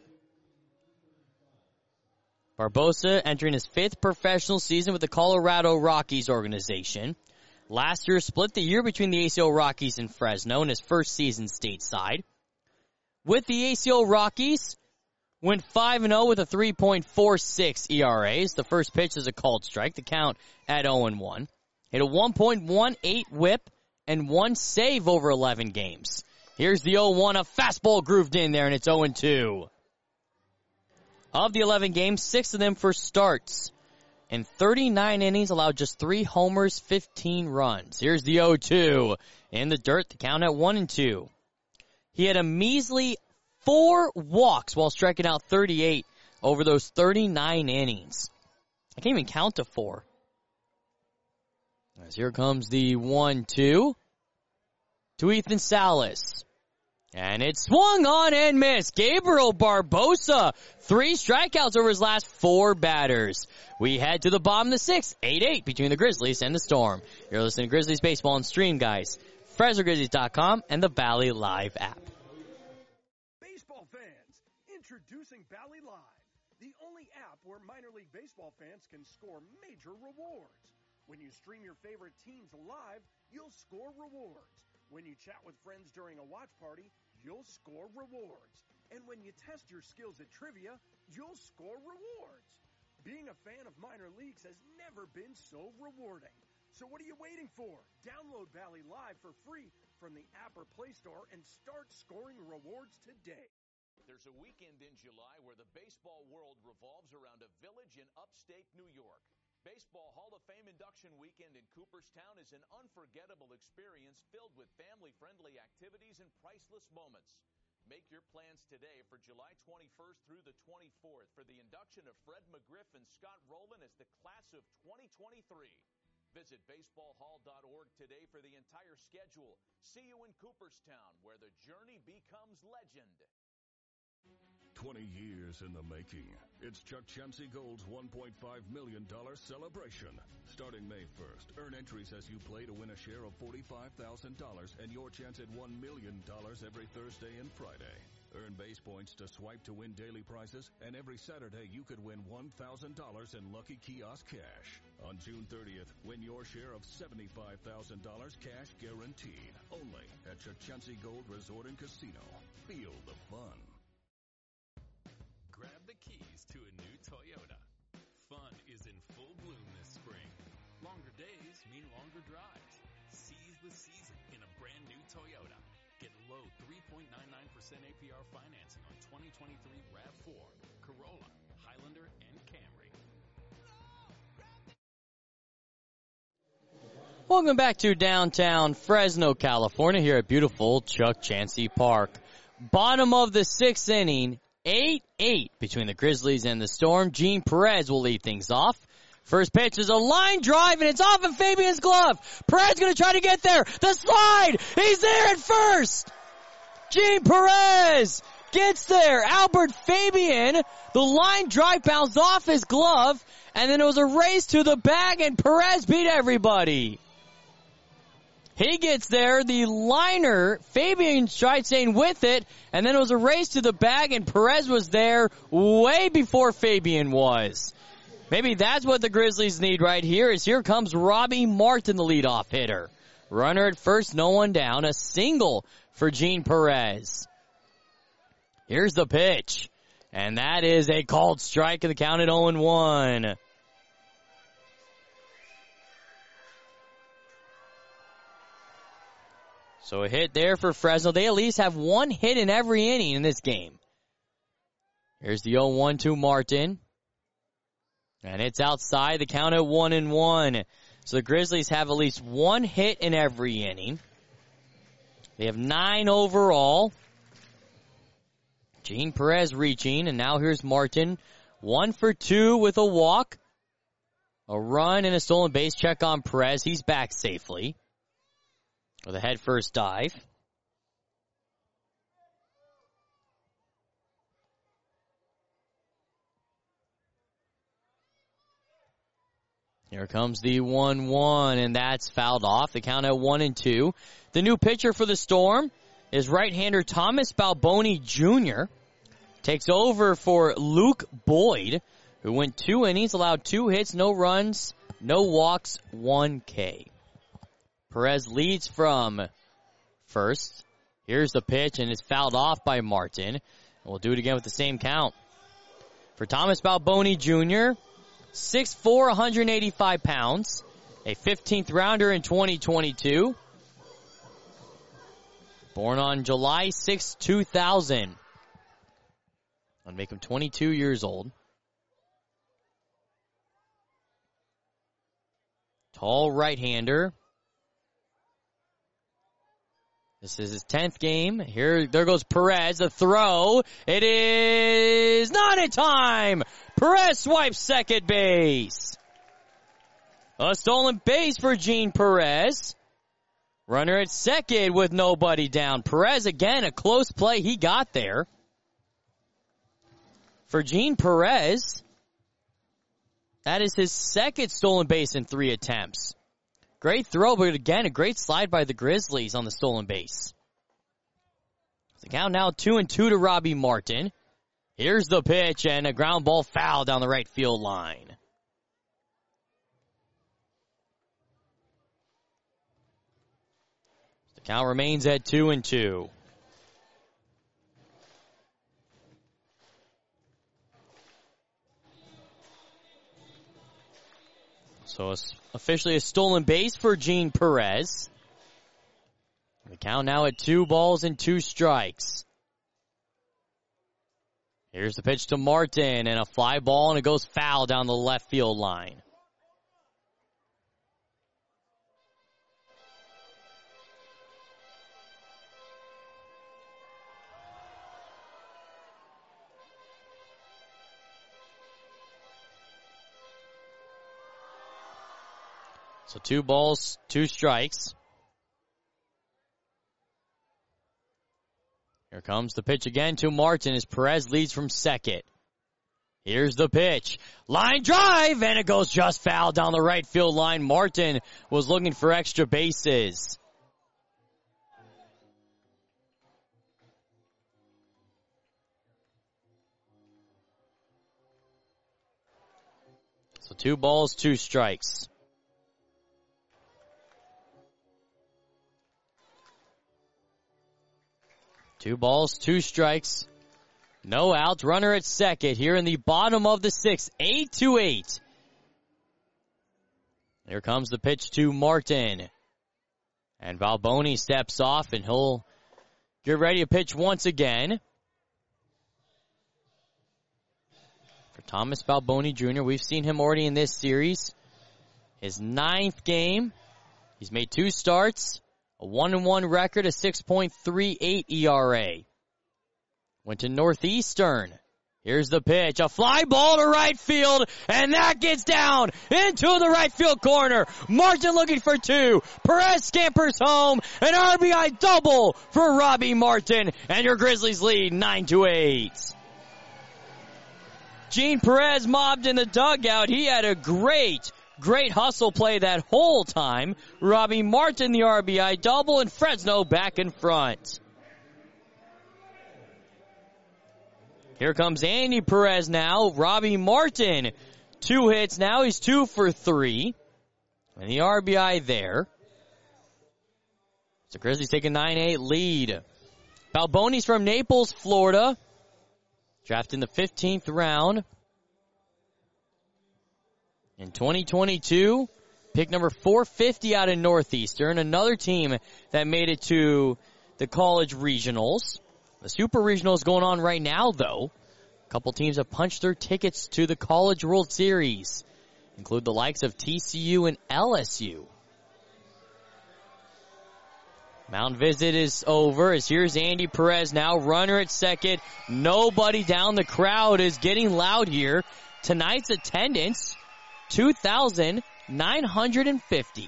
Barbosa entering his fifth professional season with the Colorado Rockies organization. Last year split the year between the A C O Rockies and Fresno in his first season stateside. With the A C O Rockies, went five and oh with a three point four six E R As. The first pitch is a called strike. The count at oh and one. Hit a one point one eight whip and one save over eleven games. Here's the oh one, a fastball grooved in there, and it's oh and two. Of the eleven games, six of them for starts. In thirty-nine innings, allowed just three homers, fifteen runs. Here's the oh two. In the dirt, the count at one and two. He had a measly four walks while striking out thirty-eight over those thirty-nine innings. I can't even count to four. As here comes the one two to Ethan Salas. And it swung on and missed. Gabriel Barbosa, three strikeouts over his last four batters. We head to the bottom of the sixth, eight eight between the Grizzlies and the Storm. You're listening to Grizzlies Baseball on Stream, guys. Fresno Grizzlies dot com and the Bally Live app. Baseball fans, introducing Bally Live, the only app where minor league baseball fans can score major rewards. When you stream your favorite teams live, you'll score rewards. When you chat with friends during a watch party, you'll score rewards. And when you test your skills at trivia, you'll score rewards. Being a fan of minor leagues has never been so rewarding. So what are you waiting for? Download Bally Live for free from the app or Play Store and start scoring rewards today. There's a weekend in July where the baseball world revolves around a village in upstate New York. Baseball Hall of Fame induction weekend in Cooperstown is an unforgettable experience filled with family-friendly activities and priceless moments. Make your plans today for July twenty-first through the twenty-fourth for the induction of Fred McGriff and Scott Rowland as the class of twenty twenty-three. Visit baseball hall dot org today for the entire schedule. See you in Cooperstown, where the journey becomes legend. twenty years in the making. It's Chuck Chansey Gold's one point five million dollars celebration. Starting May first, earn entries as you play to win a share of forty-five thousand dollars and your chance at one million dollars every Thursday and Friday. Earn base points to swipe to win daily prizes, and every Saturday you could win one thousand dollars in Lucky Kiosk cash. On June thirtieth, win your share of seventy-five thousand dollars cash guaranteed. Only at Chuck Chansey Gold Resort and Casino. Feel the fun. Grab the keys to a new Toyota. Fun is in full bloom this spring. Longer days mean longer drives. Seize the season in a brand new Toyota. Get low three point nine nine percent A P R financing on twenty twenty-three RAV four, Corolla, Highlander, and Camry. Welcome back to downtown Fresno, California, here at beautiful Chuck Chansey Park. Bottom of the sixth inning, eight eight between the Grizzlies and the Storm. Gene Perez will lead things off. First pitch is a line drive, and it's off of Fabian's glove. Perez going to try to get there. The slide. He's there at first. Gene Perez gets there. Albert Fabian, the line drive bounced off his glove, and then it was a race to the bag, and Perez beat everybody. He gets there. The liner, Fabian tried staying with it, and then it was a race to the bag, and Perez was there way before Fabian was. Maybe that's what the Grizzlies need right here, is here comes Robbie Martin, the leadoff hitter. Runner at first, no one down. A single for Gene Perez. Here's the pitch. And that is a called strike, and the count at oh and one. So a hit there for Fresno. They at least have one hit in every inning in this game. Here's the oh one to Martin. And it's outside, the count at one and one. So the Grizzlies have at least one hit in every inning. They have nine overall. Gene Perez reaching, and now here's Martin. One for two with a walk. A run and a stolen base check on Perez. He's back safely with a head first dive. Here comes the one one, and that's fouled off. The count at one and two. The new pitcher for the Storm is right-hander Thomas Balboni Junior Takes over for Luke Boyd, who went two innings, allowed two hits, no runs, no walks, one K. Perez leads from first. Here's the pitch, and it's fouled off by Martin. We'll do it again with the same count. For Thomas Balboni Junior, six foot four, one hundred eighty-five pounds, a fifteenth rounder in twenty twenty-two. Born on July sixth, two thousand. I'll make him twenty-two years old. Tall right-hander. This is his tenth game. Here, there goes Perez, the throw. It is not in time. Perez swipes second base. A stolen base for Gene Perez. Runner at second with nobody down. Perez, again, a close play. He got there. For Gene Perez, that is his second stolen base in three attempts. Great throw, but again, a great slide by the Grizzlies on the stolen base. The count now two and two to Robbie Martin. Here's the pitch, and a ground ball foul down the right field line. The count remains at two and two. So it's officially a stolen base for Gene Perez. The count now at two balls and two strikes. Here's the pitch to Martin, and a fly ball, and it goes foul down the left field line. So two balls, two strikes. Here comes the pitch again to Martin as Perez leads from second. Here's the pitch. Line drive, and it goes just foul down the right field line. Martin was looking for extra bases. So two balls, two strikes. Two balls, two strikes. No outs. Runner at second here in the bottom of the sixth. Eight to eight. Here comes the pitch to Martin. And Balboni steps off and he'll get ready to pitch once again. For Thomas Balboni Junior, we've seen him already in this series. His ninth game. He's made two starts. A one and one record, a six point three eight E R A. Went to Northeastern. Here's the pitch. A fly ball to right field, and that gets down into the right field corner. Martin looking for two. Perez scampers home. An R B I double for Robbie Martin, and your Grizzlies lead nine to eight. Gene Perez mobbed in the dugout. He had a great Great hustle play that whole time. Robbie Martin, the R B I double, and Fresno back in front. Here comes Andy Perez now. Robbie Martin, two hits now. He's two for three. And the R B I there. So Grizzlies take a nine eight lead. Balboni's from Naples, Florida. Drafted in the fifteenth round. In twenty twenty-two, pick number four fifty out of Northeastern, another team that made it to the college regionals. The super regionals going on right now, though. A couple teams have punched their tickets to the College World Series, include the likes of T C U and L S U. Mound visit is over as here's Andy Perez now, runner at second. Nobody down. The crowd is getting loud here. Tonight's attendance, two thousand nine hundred fifty.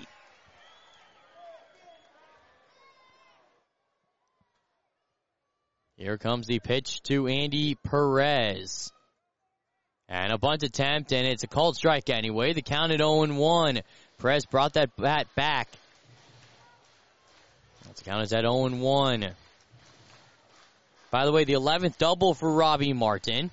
Here comes the pitch to Andy Perez. And a bunt attempt, and it's a called strike anyway. The count at oh and one. Perez brought that bat back. Let's count as at oh and one. By the way, the eleventh double for Robbie Martin.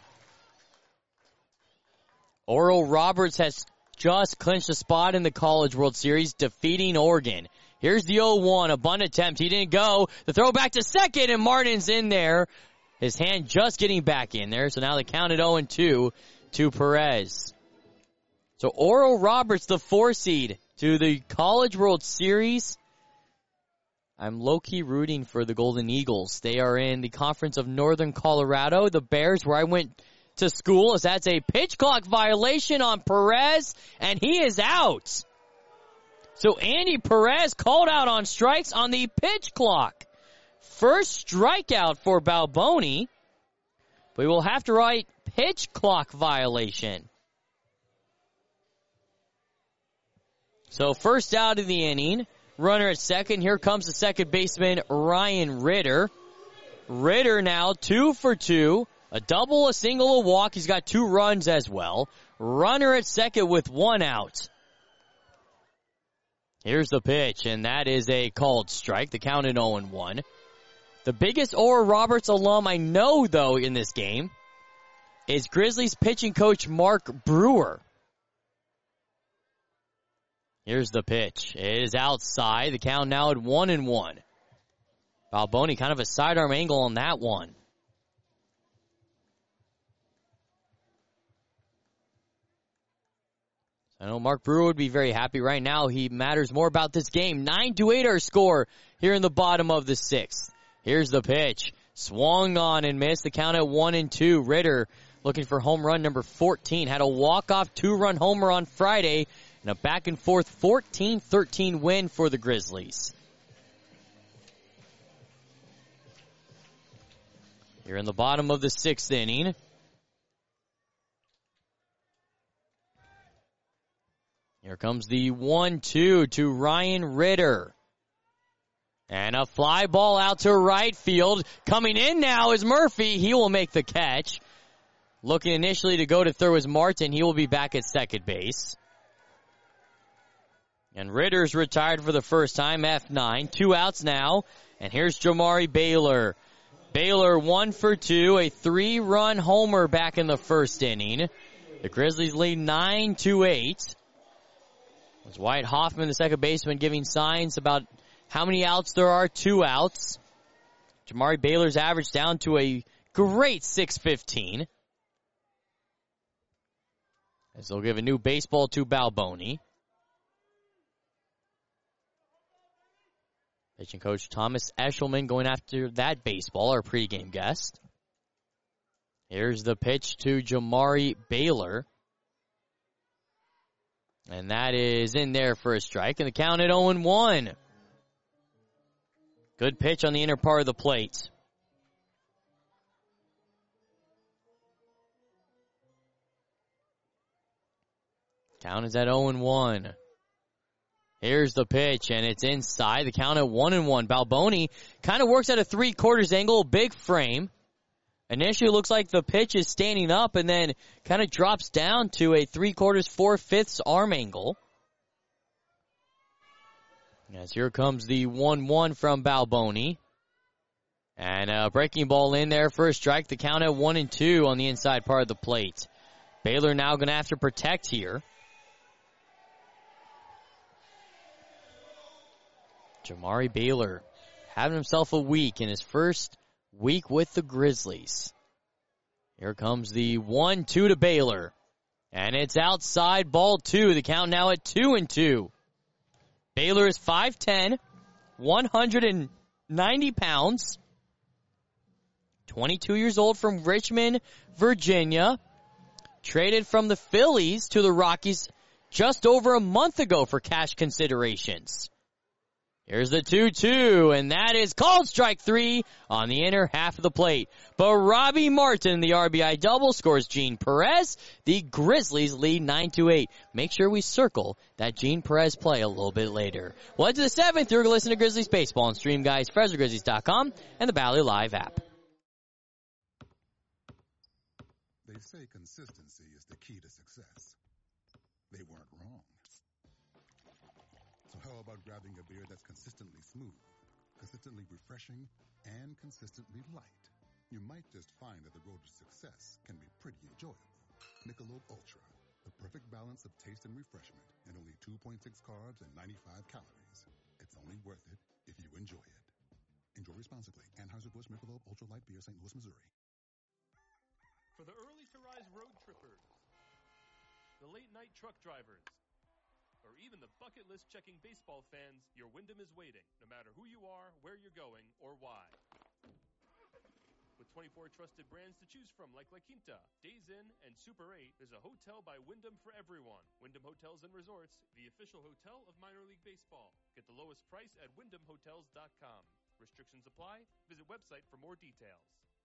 Oral Roberts has just clinched a spot in the College World Series, defeating Oregon. Here's the oh one, a bunt attempt. He didn't go. The throw back to second, and Martin's in there. His hand just getting back in there. So now the count at oh and two to Perez. So Oral Roberts, the four seed to the College World Series. I'm low-key rooting for the Golden Eagles. They are in the Conference of Northern Colorado. The Bears, where I went to school, as that's a pitch clock violation on Perez, and he is out. So Andy Perez called out on strikes on the pitch clock. First strikeout for Balboni, but we will have to write pitch clock violation. So first out of the inning, runner at second. Here comes the second baseman, Ryan Ritter. Ritter now two for two. A double, a single, a walk. He's got two runs as well. Runner at second with one out. Here's the pitch, and that is a called strike. The count at oh and one. The biggest Oral Roberts alum I know, though, in this game is Grizzlies pitching coach Mark Brewer. Here's the pitch. It is outside. The count now at one and one. Balboni kind of a sidearm angle on that one. I know Mark Brewer would be very happy right now. He matters more about this game. nine to eight our score here in the bottom of the sixth. Here's the pitch. Swung on and missed. The count at one and two. Ritter looking for home run number fourteen. Had a walk-off two-run homer on Friday. And a back-and-forth fourteen thirteen win for the Grizzlies. Here in the bottom of the sixth inning. Here comes the one two to Ryan Ritter. And a fly ball out to right field. Coming in now is Murphy. He will make the catch. Looking initially to go to third was Martin. He will be back at second base. And Ritter's retired for the first time, F nine. Two outs now. And here's Jamari Baylor. Baylor one for two, a three-run homer back in the first inning. The Grizzlies lead nine to eight. It's Wyatt Hoffman, the second baseman, giving signs about how many outs there are. Two outs. Jamari Baylor's average down to a great six fifteen. As they'll give a new baseball to Balboni. Pitching coach Thomas Eshelman going after that baseball, our pregame guest. Here's the pitch to Jamari Baylor. And that is in there for a strike. And the count at oh and one. Good pitch on the inner part of the plate. Count is at oh and one. Here's the pitch, and it's inside. The count at one and one. Balboni kind of works at a three-quarters angle, big frame. Initially, looks like the pitch is standing up and then kind of drops down to a three-quarters, four-fifths arm angle. As here comes the one one from Balboni. And a breaking ball in there for a strike. The count at one and two on the inside part of the plate. Baylor now going to have to protect here. Jamari Baylor having himself a week in his first week with the Grizzlies. Here comes the one two to Baylor. And it's outside, ball two. The count now at two and two. Baylor is five ten, one hundred ninety pounds. twenty-two years old from Richmond, Virginia. Traded from the Phillies to the Rockies just over a month ago for cash considerations. Here's the two two, and that is called strike three on the inner half of the plate. But Robbie Martin, the R B I double, scores Gene Perez. The Grizzlies lead nine to eight. Make sure we circle that Gene Perez play a little bit later. Well, to the seventh, you're going to listen to Grizzlies Baseball on Stream Guys, Fresno Grizzlies dot com, and the Valley Live app. They say consistency is the key to success. They weren't wrong. So how about grabbing a beer that's consistently smooth, consistently refreshing, and consistently light? You might just find that the road to success can be pretty enjoyable. Michelob Ultra, the perfect balance of taste and refreshment, and only two point six carbs and ninety-five calories. It's only worth it if you enjoy it. Enjoy responsibly. Anheuser-Busch Michelob Ultra Light Beer, Saint Louis, Missouri. For the early-to-rise road trippers, the late-night truck drivers, or even the bucket list checking baseball fans, your Wyndham is waiting, no matter who you are, where you're going, or why. With twenty-four trusted brands to choose from like La Quinta, Days Inn, and Super eight, there's a hotel by Wyndham for everyone. Wyndham Hotels and Resorts, the official hotel of minor league baseball. Get the lowest price at wyndham hotels dot com. Restrictions apply. Visit website for more details.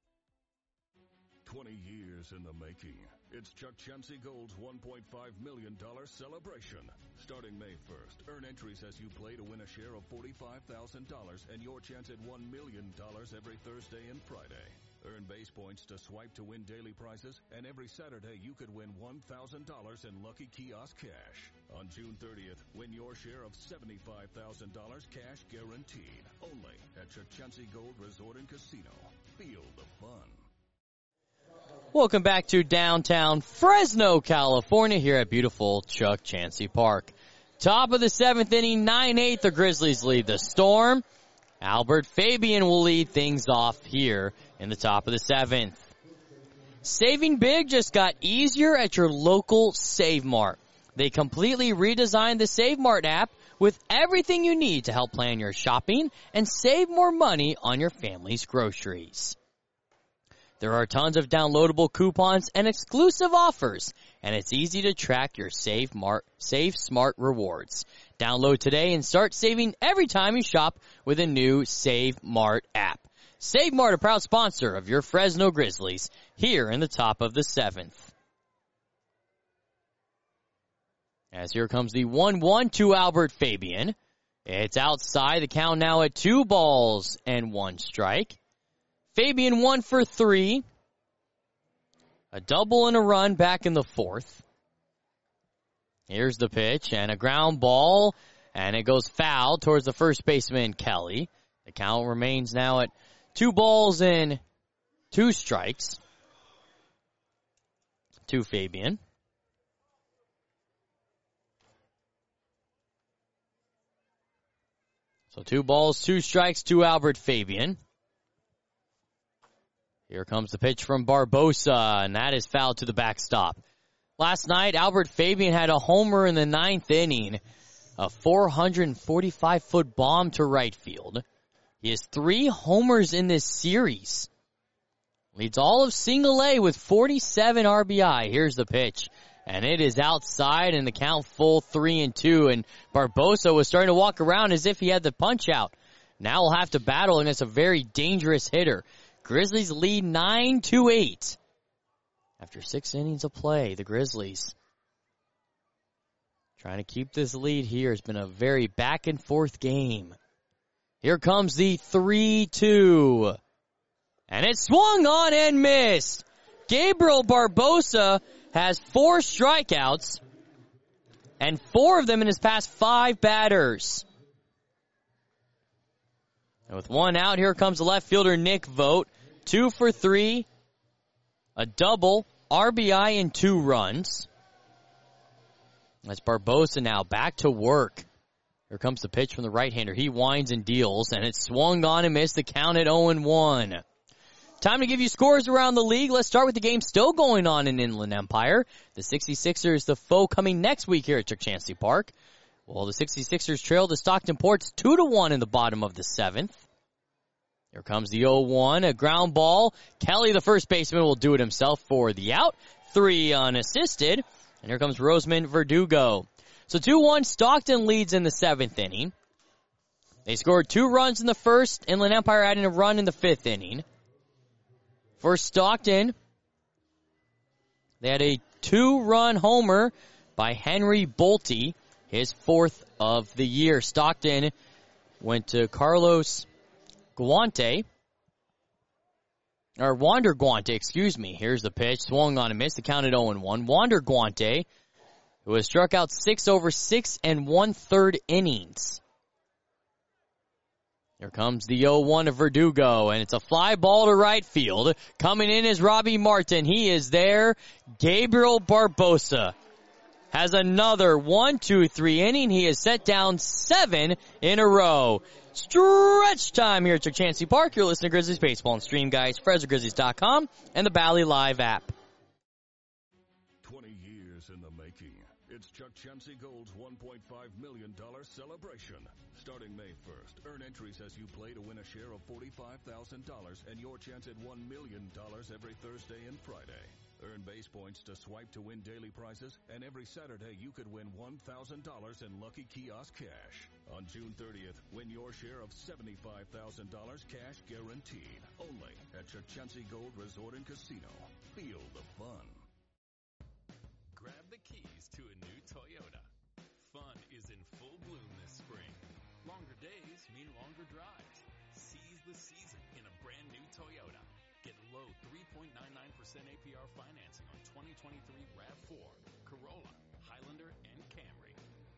twenty years in the making. It's Chuck Chansey Gold's one point five million dollars celebration. Starting May first, earn entries as you play to win a share of forty-five thousand dollars and your chance at one million dollars every Thursday and Friday. Earn base points to swipe to win daily prizes, and every Saturday you could win one thousand dollars in Lucky Kiosk cash. On June thirtieth, win your share of seventy-five thousand dollars cash guaranteed. Only at Chuck Chansey Gold Resort and Casino. Feel the fun. Welcome back to downtown Fresno, California, here at beautiful Chuck Chansey Park. Top of the seventh inning, nine eight, the Grizzlies lead the Storm. Albert Fabian will lead things off here in the top of the seventh. Saving big just got easier at your local Save Mart. They completely redesigned the Save Mart app with everything you need to help plan your shopping and save more money on your family's groceries. There are tons of downloadable coupons and exclusive offers, and it's easy to track your Save Mart, Save Smart rewards. Download today and start saving every time you shop with a new Save Mart app. Save Mart, a proud sponsor of your Fresno Grizzlies, here in the top of the seventh. As here comes the one one to Albert Fabian. It's outside. The count now at two balls and one strike. Fabian one for three. A double and a run back in the fourth. Here's the pitch and a ground ball. And it goes foul towards the first baseman, Kelly. The count remains now at two balls and two strikes to Fabian. So two balls, two strikes to Albert Fabian. Here comes the pitch from Barbosa, and that is fouled to the backstop. Last night, Albert Fabian had a homer in the ninth inning. A four hundred forty-five foot bomb to right field. He has three homers in this series. Leads all of Single A with forty-seven R B I. Here's the pitch. And it is outside, and the count full three and two. And Barbosa was starting to walk around as if he had the punch out. Now we'll have to battle against a very dangerous hitter. Grizzlies lead nine to eight. After six innings of play, the Grizzlies trying to keep this lead here. It's been a very back and forth game. Here comes the three two. And it swung on and missed. Gabriel Barbosa has four strikeouts and four of them in his past five batters. And with one out, here comes the left fielder Nick Vogt. Two for three, a double, R B I, and two runs. That's Barbosa now back to work. Here comes the pitch from the right-hander. He winds and deals, and it swung on and missed. The count at oh and one. Time to give you scores around the league. Let's start with the game still going on in Inland Empire. The sixty-sixers, the foe coming next week here at Chuck Chancey Park. Well, the sixty-sixers trail the Stockton Ports two to one in the bottom of the seventh. Here comes the oh one, a ground ball. Kelly, the first baseman, will do it himself for the out. Three unassisted. And here comes Roseman Verdugo. So two one, Stockton leads in the seventh inning. They scored two runs in the first. Inland Empire adding a run in the fifth inning. For Stockton, they had a two-run homer by Henry Bolte, his fourth of the year. Stockton went to Carlos Guante, or Wander Guante, excuse me. Here's the pitch, swung on and missed. The count at oh and one. Wander Guante, who has struck out six over six and one-third innings. Here comes the oh one of Verdugo, and it's a fly ball to right field. Coming in is Robbie Martin. He is there. Gabriel Barbosa has another one, two, three inning. He has set down seven in a row. Stretch time here at Chuck Chancey Park. You're listening to Grizzlies Baseball on Stream Guys, Fresno Grizzlies dot com, and the Bally Live app. twenty years in the making. It's Chuck Chancey Gold's one point five million dollars celebration. Starting May first, earn entries as you play to win a share of forty-five thousand dollars and your chance at one million dollars every Thursday and Friday. Earn base points to swipe to win daily prizes, and every Saturday you could win one thousand dollars in Lucky Kiosk cash. On June thirtieth, win your share of seventy-five thousand dollars cash guaranteed. Only at Chuck Chancey Gold Resort and Casino. Feel the fun. Grab the keys to a new Toyota. Fun is in full bloom this spring. Longer days mean longer drives. Seize the season in a brand new Toyota. Get low three point nine nine percent A P R financing on twenty twenty-three RAV four, Corolla, Highlander, and Camry.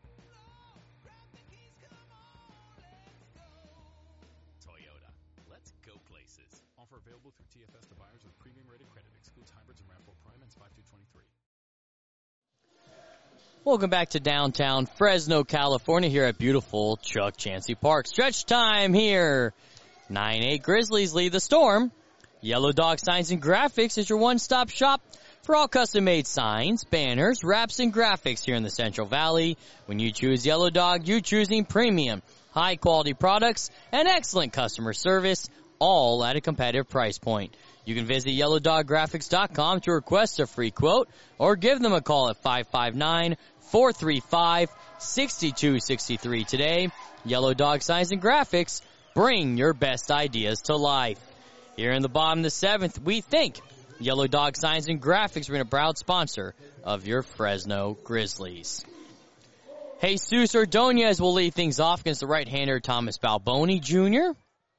Toyota. Let's go places. Offer available through T F S to buyers with premium rated credit. Excludes hybrids and RAV four Prime and five two twenty-three. Welcome back to downtown Fresno, California, here at beautiful Chuck Chancey Park. Stretch time here. nine eight Grizzlies lead the Storm. Yellow Dog Signs and Graphics is your one-stop shop for all custom-made signs, banners, wraps, and graphics here in the Central Valley. When you choose Yellow Dog, you're choosing premium, high-quality products, and excellent customer service, all at a competitive price point. You can visit yellow dog graphics dot com to request a free quote or give them a call at five five nine, four three five, six two six three today. Yellow Dog Signs and Graphics, bring your best ideas to life. Here in the bottom of the seventh, we think Yellow Dog Signs and Graphics are a proud sponsor of your Fresno Grizzlies. Jesus Ordonez will lead things off against the right-hander Thomas Balboni Junior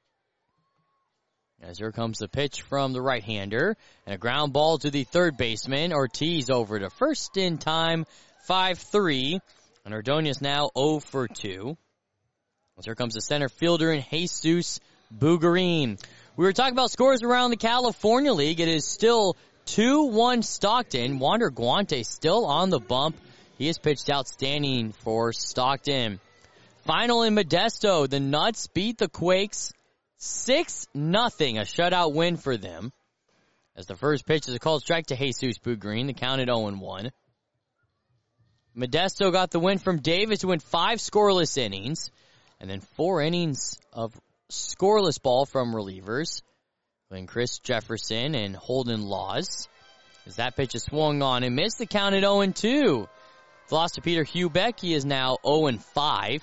As here comes the pitch from the right-hander, and a ground ball to the third baseman. Ortiz over to first in time, five three, and Ordonez now oh for two. As here comes the center fielder in Jesus Bugarin. We were talking about scores around the California League. It is still two one Stockton. Wander Guante still on the bump. He has pitched outstanding for Stockton. Final in Modesto, the Nuts beat the Quakes six nothing, a shutout win for them. As the first pitch is a called strike to Jesus Bugarin, the count at oh and one. Modesto got the win from Davis, who went five scoreless innings, and then four innings of scoreless ball from relievers, when Chris Jefferson and Holden Laws. As that pitch is swung on and missed, the count at oh and two. The loss to Peter Hubeck, he is now oh and five.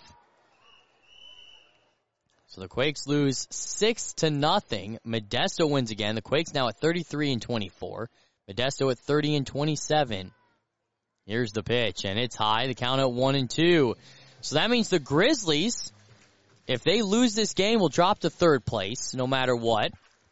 So the Quakes lose six to nothing. Modesto wins again. The Quakes now at thirty-three and twenty-four. Modesto at thirty and twenty-seven. Here's the pitch, and it's high. The count at one and two. So that means the Grizzlies, if they lose this game, will drop to third place, no matter what.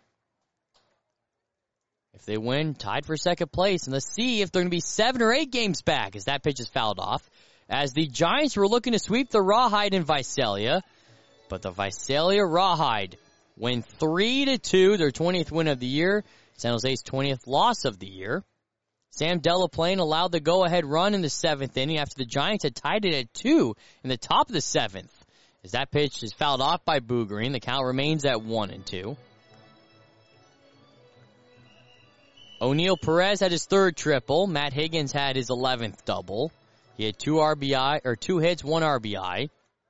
If they win, tied for second place. And let's see if they're going to be seven or eight games back as that pitch is fouled off. As the Giants were looking to sweep the Rawhide in Visalia. But the Visalia Rawhide win three to two, their twentieth win of the year. San Jose's twentieth loss of the year. Sam Delaplane allowed the go-ahead run in the seventh inning after the Giants had tied it at two in the top of the seventh. As that pitch is fouled off by Bugarin, the count remains at one and two. O'Neal Perez had his third triple. Matt Higgins had his eleventh double. He had two R B I, or two hits, one R B I.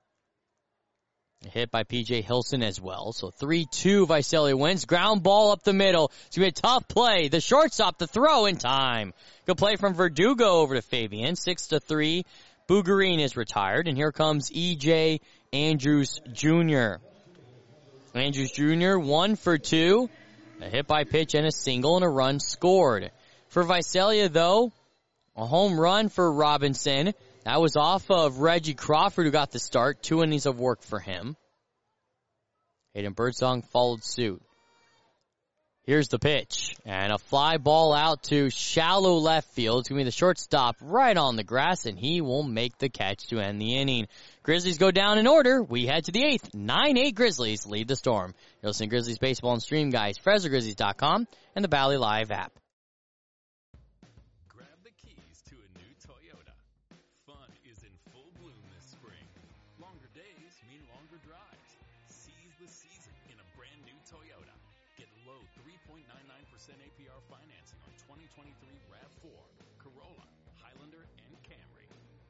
A hit by P J Hilson as well. So three two Visalia wins. Ground ball up the middle. It's going to be a tough play. The shortstop, the throw in time. Good play from Verdugo over to Fabian. six to three. Bugarin is retired. And here comes E J Andrews Junior Andrews Junior one for two. A hit by pitch and a single and a run scored. For Visalia, though, a home run for Robinson. That was off of Reggie Crawford, who got the start. Two innings of work for him. Hayden Birdsong followed suit. Here's the pitch. And a fly ball out to shallow left field. It's going to be the shortstop right on the grass, and he will make the catch to end the inning. Grizzlies go down in order. We head to the eighth. nine eight Grizzlies lead the Storm. You're listening to Grizzlies Baseball and Stream, guys. Fresno Grizzlies dot com and the Bally Live app. Grab the keys to a new Toyota. Fun is in full bloom this spring. Longer days mean longer drives. Seize the season in a brand new Toyota. Get low three point nine nine percent A P R financing on twenty twenty-three RAV four, Corolla, Highlander, and Camry.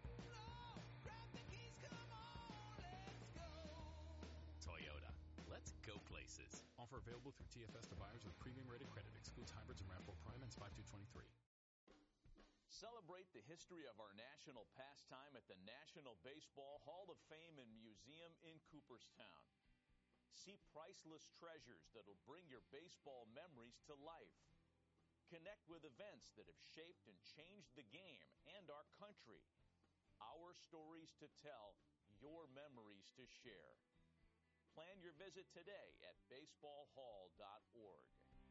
Toyota. Let's go places. Offer available through T F S to buyers with premium rated credit. Excludes hybrids and RAV four Prime and five two twenty-three. Celebrate the history of our national pastime at the National Baseball Hall of Fame and Museum in Cooperstown. See priceless treasures that'll bring your baseball memories to life. Connect with events that have shaped and changed the game and our country. Our stories to tell, your memories to share. Plan your visit today at baseball hall dot org.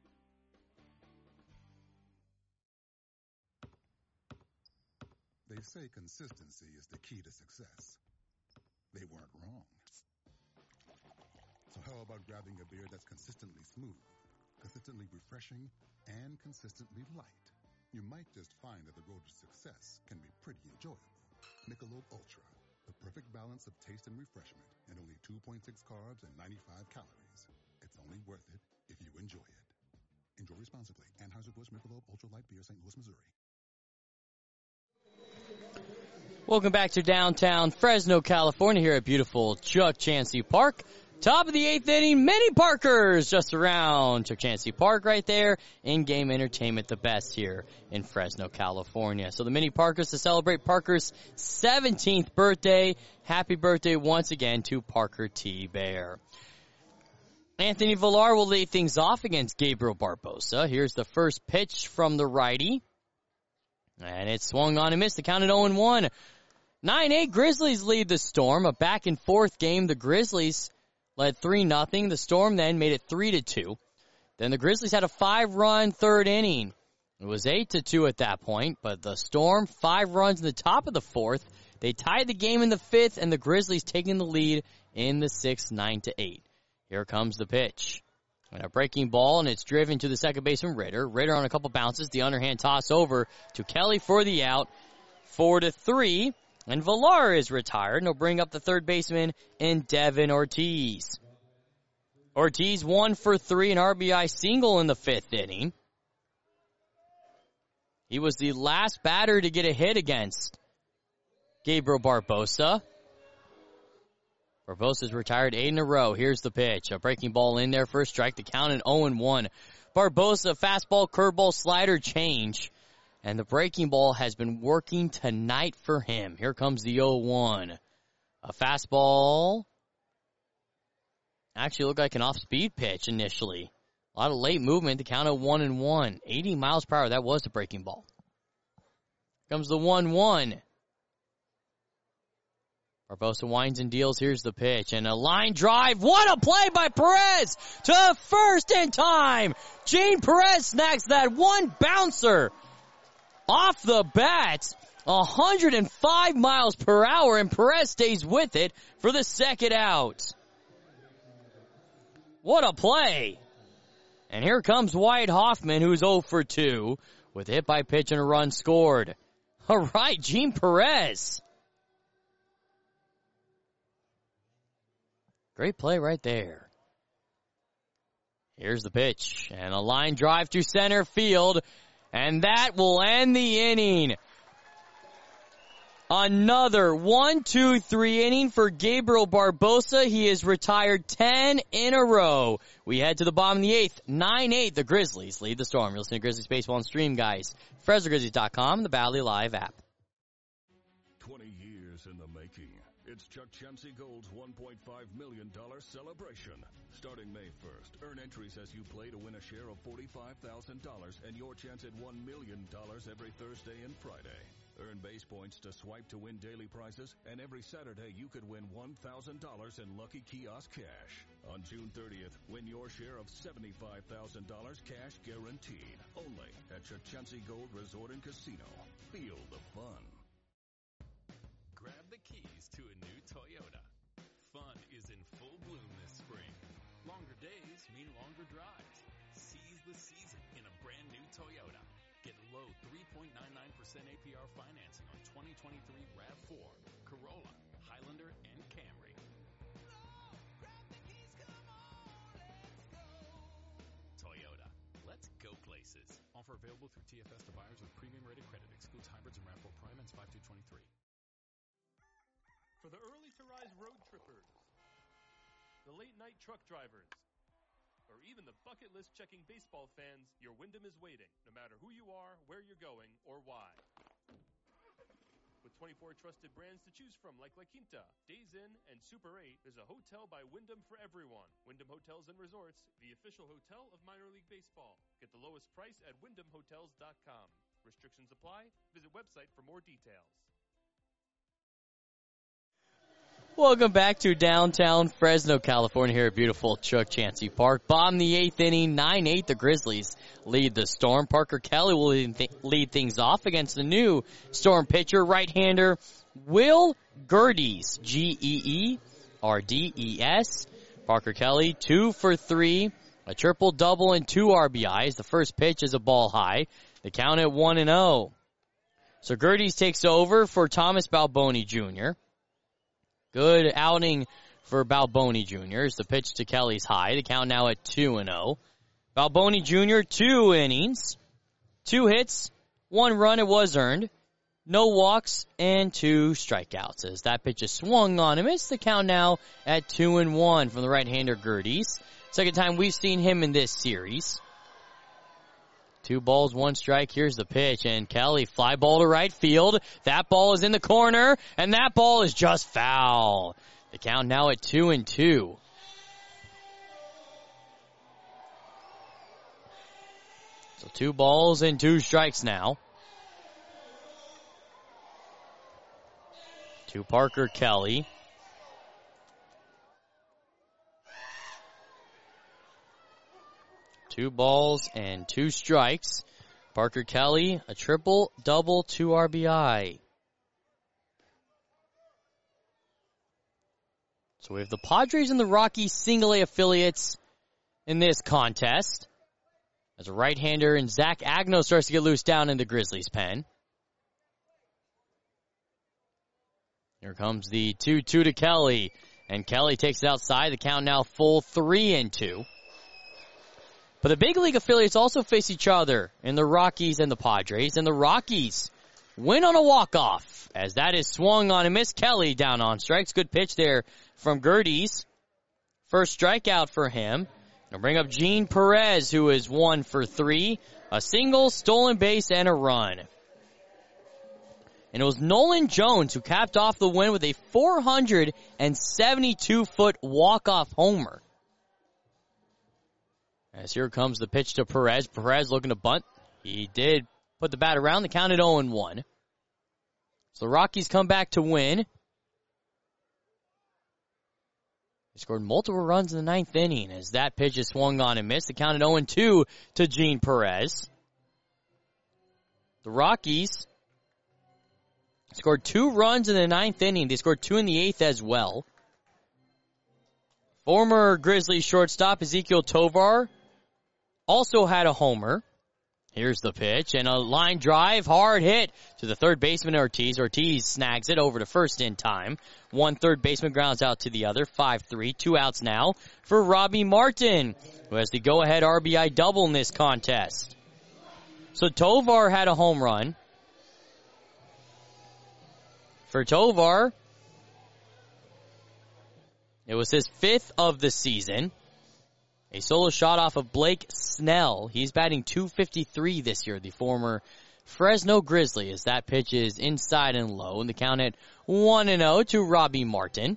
They say consistency is the key to success. They weren't wrong. So how about grabbing a beer that's consistently smooth, consistently refreshing, and consistently light? You might just find that the road to success can be pretty enjoyable. Michelob Ultra, the perfect balance of taste and refreshment, and only two point six carbs and ninety-five calories. It's only worth it if you enjoy it. Enjoy responsibly. Anheuser-Busch Michelob Ultra Light Beer, Saint Louis, Missouri. Welcome back to downtown Fresno, California, here at beautiful Chuck Chansey Park. Top of the eighth inning, Mini Parkers just around Chuck Chansey Park right there. In-game entertainment, the best here in Fresno, California. So the Mini Parkers to celebrate Parker's seventeenth birthday. Happy birthday once again to Parker T. Bear. Anthony Villar will lead things off against Gabriel Barbosa. Here's the first pitch from the righty. And it's swung on and missed. The count at oh and one. nine eight, Grizzlies lead the Storm. A back and forth game. The Grizzlies led three nothing. The Storm then made it three to two. Then the Grizzlies had a five-run third inning. It was eight to two at that point, but the Storm, five runs in the top of the fourth. They tied the game in the fifth, and the Grizzlies taking the lead in the sixth, nine to eight. Here comes the pitch. And a breaking ball, and it's driven to the second baseman, Ritter. Ritter on a couple bounces. The underhand toss over to Kelly for the out. Four to three. And Villar is retired, and he'll bring up the third baseman in Devin Ortiz. Ortiz one for three, an R B I single in the fifth inning. He was the last batter to get a hit against Gabriel Barbosa. Barbosa's retired eight in a row. Here's the pitch. A breaking ball in there for a strike. The count at oh and one. Barbosa, fastball, curveball, slider change. And the breaking ball has been working tonight for him. Here comes the oh one. A fastball. Actually looked like an off-speed pitch initially. A lot of late movement. The count at one and one. eighty miles per hour. That was the breaking ball. Here comes the one one. Barbosa winds and deals. Here's the pitch. And a line drive. What a play by Perez to first in time. Gene Perez snacks that one bouncer off the bat. one hundred five miles per hour, and Perez stays with it for the second out. What a play. And here comes Wyatt Hoffman, who's oh for two, with a hit by pitch and a run scored. All right, Gene Perez. Great play right there. Here's the pitch, and a line drive to center field, and that will end the inning. Another one, two, three inning for Gabriel Barbosa. He has retired ten in a row. We head to the bottom of the eighth, nine eight. The Grizzlies lead the Storm. You're listening to Grizzlies Baseball and Stream, guys. Fresno Grizzlies dot com, the Valley Live app. twenty years in the making. It's Chuck Chansey Gold's one point five million dollars celebration. Starting May first, earn entries as you play to win a share of forty-five thousand dollars and your chance at one million dollars every Thursday and Friday. Earn base points to swipe to win daily prizes, and every Saturday you could win one thousand dollars in Lucky Kiosk cash. On June thirtieth, win your share of seventy-five thousand dollars cash guaranteed. Only at Chansey Gold Resort and Casino. Feel the fun. Grab the keys to a new Toyota. Fun is in full bloom this spring. Longer days mean longer drives. Seize the season in a brand new Toyota. Get low three point nine nine percent A P R financing on twenty twenty-three RAV four, Corolla, Highlander, and Camry. Toyota. Let's go places. Offer available through T F S to buyers with premium rated credit. Excludes hybrids and RAV four Prime ends five two twenty-three. For the early-to-rise road trippers, the late-night truck drivers, or even the bucket list checking baseball fans, your Wyndham is waiting, no matter who you are, where you're going, or why. With twenty-four trusted brands to choose from like La Quinta, Days Inn, and Super eight, there's a hotel by Wyndham for everyone. Wyndham Hotels and Resorts, the official hotel of minor league baseball. Get the lowest price at wyndham hotels dot com. Restrictions apply. Visit website for more details. Welcome back to downtown Fresno, California, here at beautiful Chuck Chansey Park. Bottom the eighth inning, nine eight. The Grizzlies lead the Storm. Parker Kelly will lead, th- lead things off against the new Storm pitcher, right-hander Will Gerdes, G E E R D E S. Parker Kelly, two for three, a triple-double and two R B Is. The first pitch is a ball high. The count at one and oh. So Gerdes takes over for Thomas Balboni Junior Good outing for Balboni Junior It's the pitch to Kelly's high. The count now at two and oh. Balboni Junior, two innings, two hits, one run. It was earned. No walks and two strikeouts. As that pitch is swung on and missed, the count now at two and one from the right-hander Gerdes. Second time we've seen him in this series. Two balls, one strike. Here's the pitch, and Kelly, fly ball to right field. That ball is in the corner, and that ball is just foul. The count now at two and two. So two balls and two strikes now. to Parker Kelly. Two balls and two strikes. Parker Kelly, a triple, double, two R B I. So we have the Padres and the Rockies single A affiliates in this contest. As a right-hander, and Zach Agno starts to get loose down in the Grizzlies' pen. Here comes the two two to Kelly. And Kelly takes it outside. The count now full three and two. But the big league affiliates also face each other in the Rockies and the Padres. And the Rockies win on a walk-off, as that is swung on and missed. Kelly down on strikes. Good pitch there from Gerdes. First strikeout for him. I'll bring up Gene Perez, who is one for three. A single, stolen base, and a run. And it was Nolan Jones who capped off the win with a four hundred seventy-two foot walk-off homer. As here comes the pitch to Perez. Perez looking to bunt. He did put the bat around. The count at oh and one. So the Rockies come back to win. They scored multiple runs in the ninth inning as that pitch is swung on and missed. The count at oh and two to Gene Perez. The Rockies scored two runs in the ninth inning. They scored two in the eighth as well. Former Grizzlies shortstop Ezequiel Tovar also had a homer. Here's the pitch, and a line drive, hard hit to the third baseman Ortiz. Ortiz snags it over to first in time. One third baseman grounds out to the other, five three. Two outs now for Robbie Martin, who has the go-ahead R B I double in this contest. So Tovar had a home run. For Tovar, it was his fifth of the season. A solo shot off of Blake Snell. He's batting two fifty-three this year, the former Fresno Grizzly, as that pitch is inside and low. And the count at one and oh to Robbie Martin.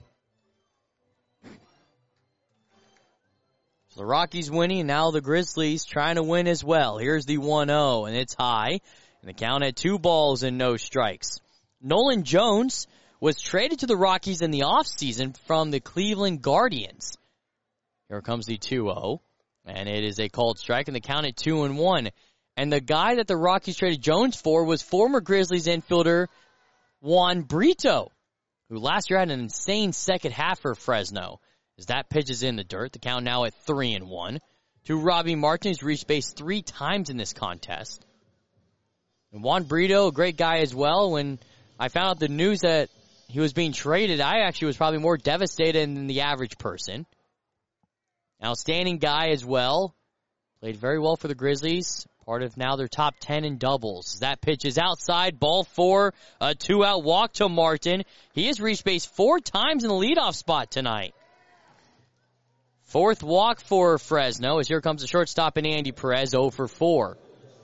So the Rockies winning, and now the Grizzlies trying to win as well. Here's the one oh, and it's high. And the count at two balls and no strikes. Nolan Jones was traded to the Rockies in the offseason from the Cleveland Guardians. Here comes the two oh, and it is a called strike, and the count at two and one. And the guy that the Rockies traded Jones for was former Grizzlies infielder Juan Brito, who last year had an insane second half for Fresno. As that pitch is in the dirt, the count now at three and one. To Robbie Martin, who's reached base three times in this contest. And Juan Brito, a great guy as well. When I found out the news that he was being traded, I actually was probably more devastated than the average person. Outstanding guy as well. Played very well for the Grizzlies. Part of now their top ten in doubles. That pitch is outside. Ball four. A two-out walk to Martin. He has reached base four times in the leadoff spot tonight. Fourth walk for Fresno as here comes the shortstop in Andy Perez, oh for four.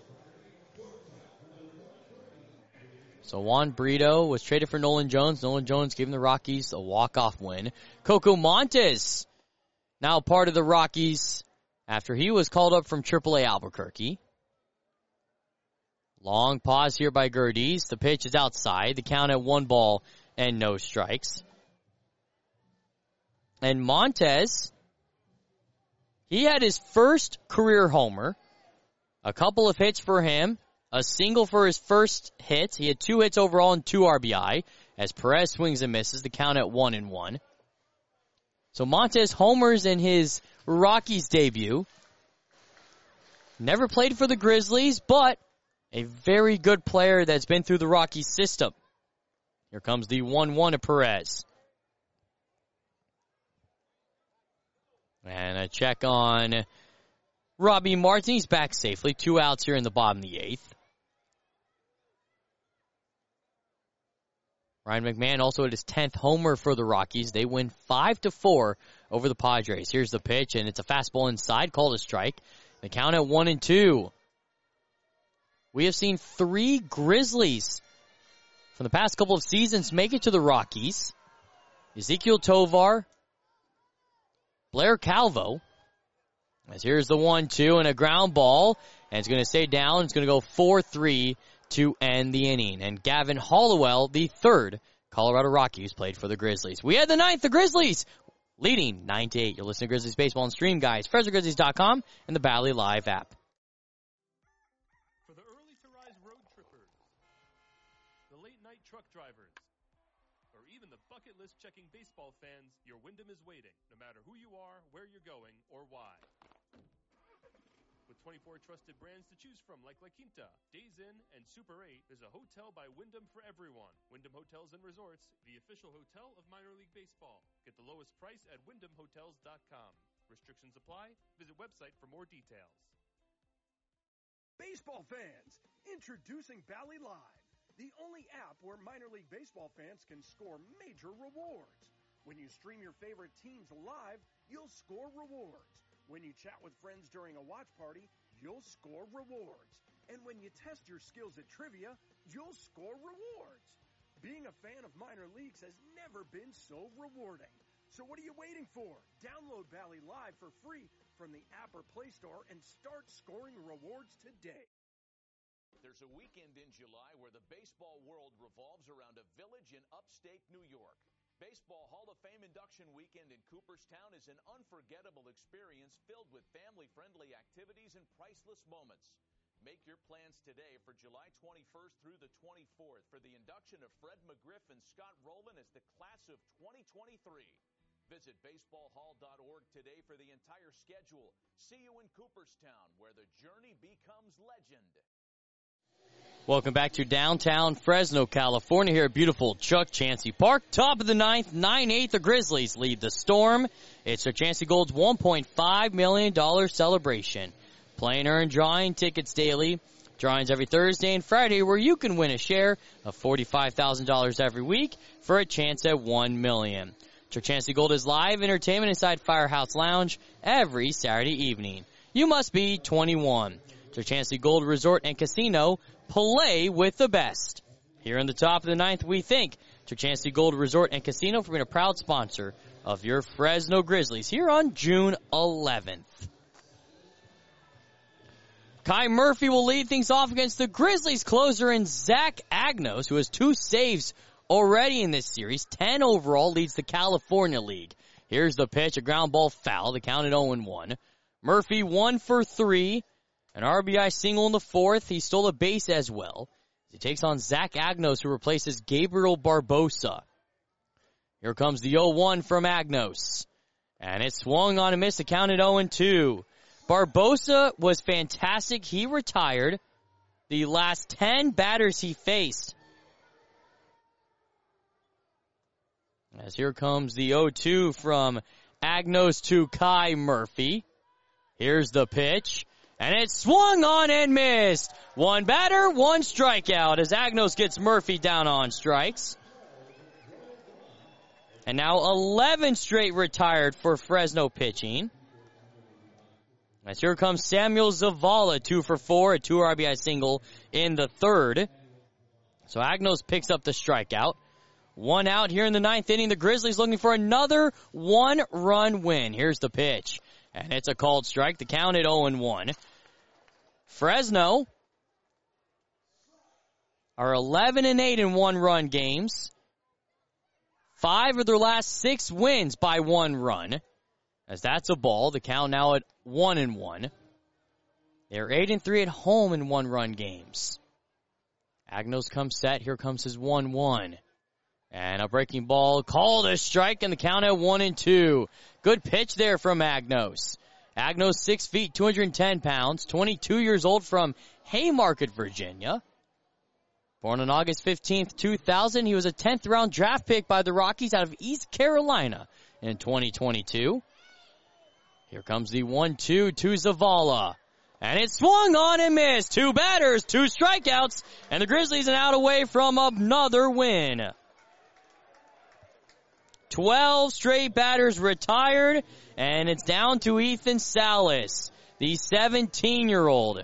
So Juan Brito was traded for Nolan Jones. Nolan Jones giving the Rockies a walk-off win. Coco Montes, now part of the Rockies after he was called up from triple A Albuquerque. Long pause here by Gerdes. The pitch is outside. The count at one ball and no strikes. And Montes, he had his first career homer. A couple of hits for him. A single for his first hit. He had two hits overall and two R B I. As Perez swings and misses, the count at one and one. So Montes homers in his Rockies debut. Never played for the Grizzlies, but a very good player that's been through the Rockies system. Here comes the one one to Perez. And a check on Robbie Martin. He's back safely. Two outs here in the bottom of the eighth. Ryan McMahon also at his tenth homer for the Rockies. They win five to four over the Padres. Here's the pitch, and it's a fastball inside, called a strike. The count at one and two. We have seen three Grizzlies from the past couple of seasons make it to the Rockies. Ezequiel Tovar, Blair Calvo. As here's the one two and a ground ball, and it's going to stay down. It's going to go four three to end the inning. And Gavin Hollowell, the third, Colorado Rockies played for the Grizzlies. We had the ninth, the Grizzlies leading nine to eight. You're listening to Grizzlies Baseball and Stream, guys. Fresno Grizzlies dot com and the Valley Live app. For the early-to-rise road trippers, the late-night truck drivers, or even the bucket list checking baseball fans, your Wyndham is waiting, no matter who you are, where you're going, or why. With twenty-four trusted brands to choose from like La Quinta, Days Inn, and Super eight, there's a hotel by Wyndham for everyone. Wyndham Hotels and Resorts, the official hotel of minor league baseball. Get the lowest price at wyndham hotels dot com. Restrictions apply. Visit website for more details. Baseball fans, introducing Bally Live, the only app where minor league baseball fans can score major rewards. When you stream your favorite teams live, you'll score rewards. When you chat with friends during a watch party, you'll score rewards. And when you test your skills at trivia, you'll score rewards. Being a fan of minor leagues has never been so rewarding. So what are you waiting for? Download Bally Live for free from the app or Play Store and start scoring rewards today. There's a weekend in July where the baseball world revolves around a village in upstate New York. Baseball Hall of Fame induction weekend in Cooperstown is an unforgettable experience filled with family-friendly activities and priceless moments. Make your plans today for July twenty-first through the twenty-fourth for the induction of Fred McGriff and Scott Rowland as the class of twenty twenty-three. Visit baseball hall dot org today for the entire schedule. See you in Cooperstown, where the journey becomes legend. Welcome back to downtown Fresno, California, here at beautiful Chuck Chansey Park. Top of the ninth, nine eight, the Grizzlies lead the Storm. It's Chuck Chansey Gold's one point five million dollars celebration. Play and earn drawing tickets daily. Drawings every Thursday and Friday where you can win a share of forty-five thousand dollars every week for a chance at one million dollars. Chuck Chansey Gold is live entertainment inside Firehouse Lounge every Saturday evening. You must be twenty-one. Chuck Chansey Gold Resort and Casino. Play with the best. Here in the top of the ninth, we thank Chuck Chansey Gold Resort and Casino for being a proud sponsor of your Fresno Grizzlies here on June eleventh. Kai Murphy will lead things off against the Grizzlies closer in Zach Agnos, who has two saves already in this series. ten overall, leads the California League. Here's the pitch, a ground ball foul. The count at oh and one. Murphy one for three. An R B I single in the fourth. He stole a base as well. He takes on Zach Agnos, who replaces Gabriel Barbosa. Here comes the oh one from Agnos. And it swung on a miss. The count at oh and two. Barbosa was fantastic. He retired the last ten batters he faced. As here comes the oh two from Agnos to Kai Murphy. Here's the pitch. And it swung on and missed. One batter, one strikeout as Agnos gets Murphy down on strikes. And now eleven straight retired for Fresno pitching. As here comes Samuel Zavala, two for four, a two R B I single in the third. So Agnos picks up the strikeout. One out here in the ninth inning. The Grizzlies looking for another one-run win. Here's the pitch. And it's a called strike. The count at oh and one. Fresno are eleven and eight in one-run games. Five of their last six wins by one run. As that's a ball. The count now at one and one. They're eight and three at home in one-run games. Agnos comes set. Here comes his one one. And a breaking ball called a strike, and the count at one and two. Good pitch there from Agnos. Agnos, six feet, two hundred ten pounds, twenty-two years old from Haymarket, Virginia. Born on August fifteenth, two thousand, he was a tenth round draft pick by the Rockies out of East Carolina in twenty twenty-two. Here comes the one two to Zavala. And it swung on and missed. Two batters, two strikeouts, and the Grizzlies are out away from another win. twelve straight batters retired, and it's down to Ethan Salas, the seventeen-year-old.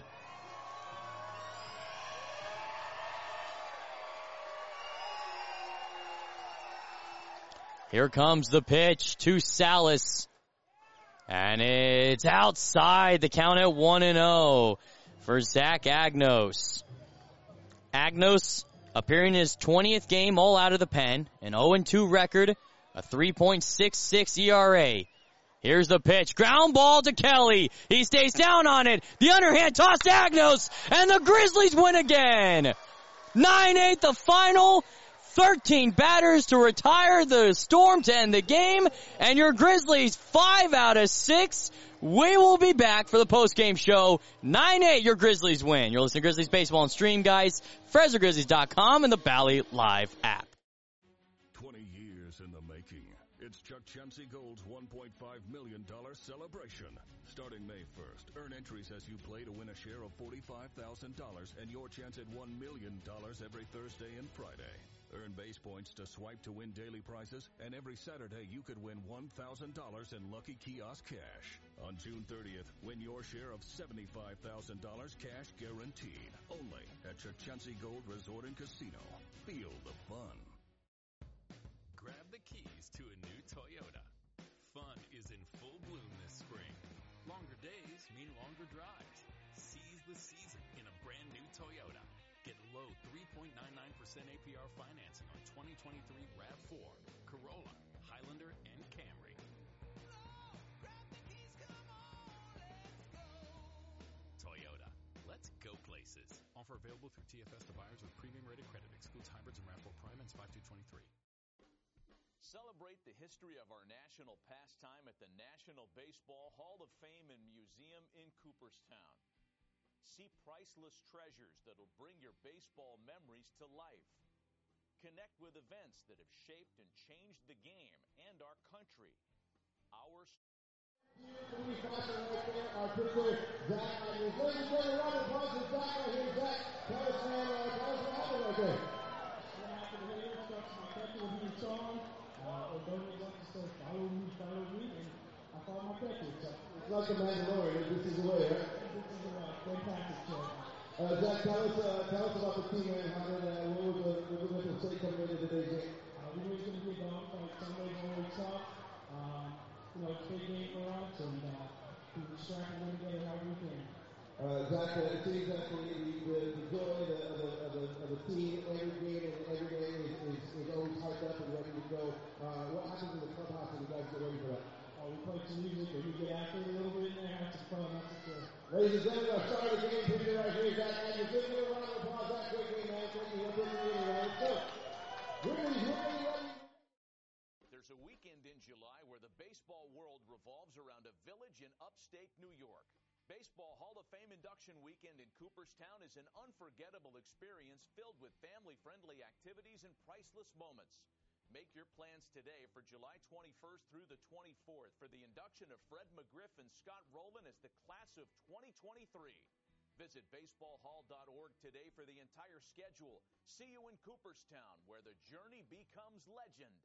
Here comes the pitch to Salas, and it's outside. The count at one and oh for Zach Agnos. Agnos, appearing in his twentieth game all out of the pen, an oh and two record, a three point six six E R A. Here's the pitch. Ground ball to Kelly. He stays down on it. The underhand toss to Agnos, and the Grizzlies win again. nine eight the final. thirteen batters to retire the Storm to end the game, and your Grizzlies five out of six. We will be back for the post-game show. nine eight, your Grizzlies win. You're listening to Grizzlies Baseball and Stream, guys. Fresno Grizzlies dot com and the Bally Live app. twenty years in the making. It's Chuck Chansey Gold's one point five million dollars celebration. Starting May first, earn entries as you play to win a share of forty-five thousand dollars and your chance at one million dollars every Thursday and Friday. Earn base points to swipe to win daily prizes, and every Saturday you could win one thousand dollars in Lucky Kiosk cash. On June thirtieth, win your share of seventy-five thousand dollars cash guaranteed. Only at Chachansey Gold Resort and Casino. Feel the fun. Grab the keys to a new Toyota. Fun is in full bloom this spring. Longer days mean longer drives. Seize the season in a brand new Toyota. Get low three point nine nine percent A P R financing on twenty twenty-three RAV four, Corolla, Highlander, and Camry. Toyota. Let's go places. Offer available through T F S to buyers with premium rated credit. Excludes hybrids and RAV four Prime and five two twenty-three. Celebrate the history of our national pastime at the National Baseball Hall of Fame and Museum in Cooperstown. See priceless treasures that'll bring your baseball memories to life. Connect with events that have shaped and changed the game and our country. Our Our pitcher, Zach Agnos. Ladies and gentlemen, round of applause for Zach right here. Zach, tell us, man, uh, tell us what happened right there. What happened here starts my catcher with his song. Uh, O'Donnell wants to say, follow me, follow me, and I follow my catcher. So it's like the Mandalorian. This is the way, right? This is the way. Fantastic show. Uh, Zach, tell us, uh, tell us about the team, man. How did, uh, what was the, what was the state coming into today's game? Uh, we knew it was going to be a dog fight. Sunday's always tough. Um, you know, it's a big game for us, and uh, we were scrapping one together how we can. Uh, Zach, uh, it seems that the, the, the joy of the, of, the, of, the, of the team, every game and every game is, is, is always hyped up and ready to go. Uh, what happens in the clubhouse when you guys get ready for that? Uh, we play some music and we get after it a little bit in there, have some fun. That's it. Uh, Ladies and gentlemen, our start of the game pitcher right here, Zach Agnos. Give me a round of applause. Zach, great game, man. Thank you. Let's bring it in, man. Let's go. Really, really ready. There's a weekend in July where the baseball world revolves around a village in upstate New York. Baseball Hall of Fame induction weekend in Cooperstown is an unforgettable experience filled with family-friendly activities and priceless moments. Make your plans today for July twenty-first through the twenty-fourth for the induction of Fred McGriff and Scott Rowland as the class of twenty twenty-three. Visit baseball hall dot org today for the entire schedule. See you in Cooperstown, where the journey becomes legend.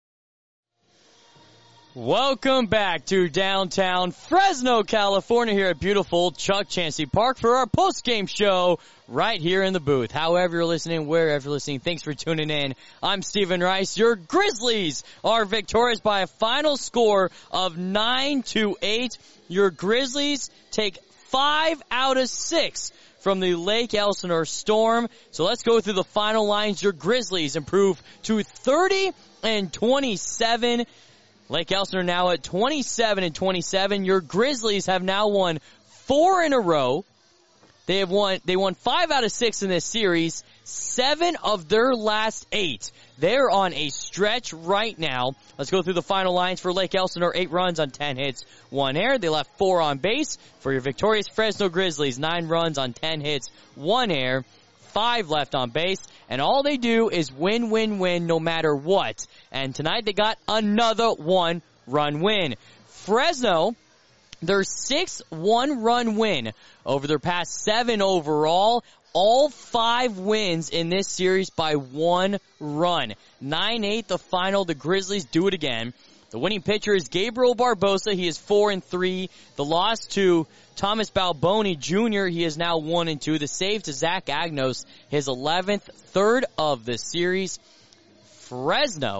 Welcome back to downtown Fresno, California, here at beautiful Chuck Chansey Park for our post-game show right here in the booth. However you're listening, wherever you're listening, thanks for tuning in. I'm Stephen Rice. Your Grizzlies are victorious by a final score of nine to eight. Your Grizzlies take five out of six from the Lake Elsinore Storm. So let's go through the final lines. Your Grizzlies improve to thirty and twenty-seven. Lake Elsinore now at twenty-seven and twenty-seven. Your Grizzlies have now won four in a row. They have won, they won five out of six in this series, seven of their last eight. They're on a stretch right now. Let's go through the final lines for Lake Elsinore. Eight runs on ten hits, one error. They left four on base. For your victorious Fresno Grizzlies, nine runs on ten hits, one error, five left on base. And all they do is win, win, win no matter what. And tonight they got another one-run win. Fresno, their sixth one-run win over their past seven overall. All five wins in this series by one run. nine eight the final. The Grizzlies do it again. The winning pitcher is Gabriel Barbosa. He is four and three. The loss to Thomas Balboni Junior He is now one and two. The save to Zach Agnos, his eleventh, third of the series. Fresno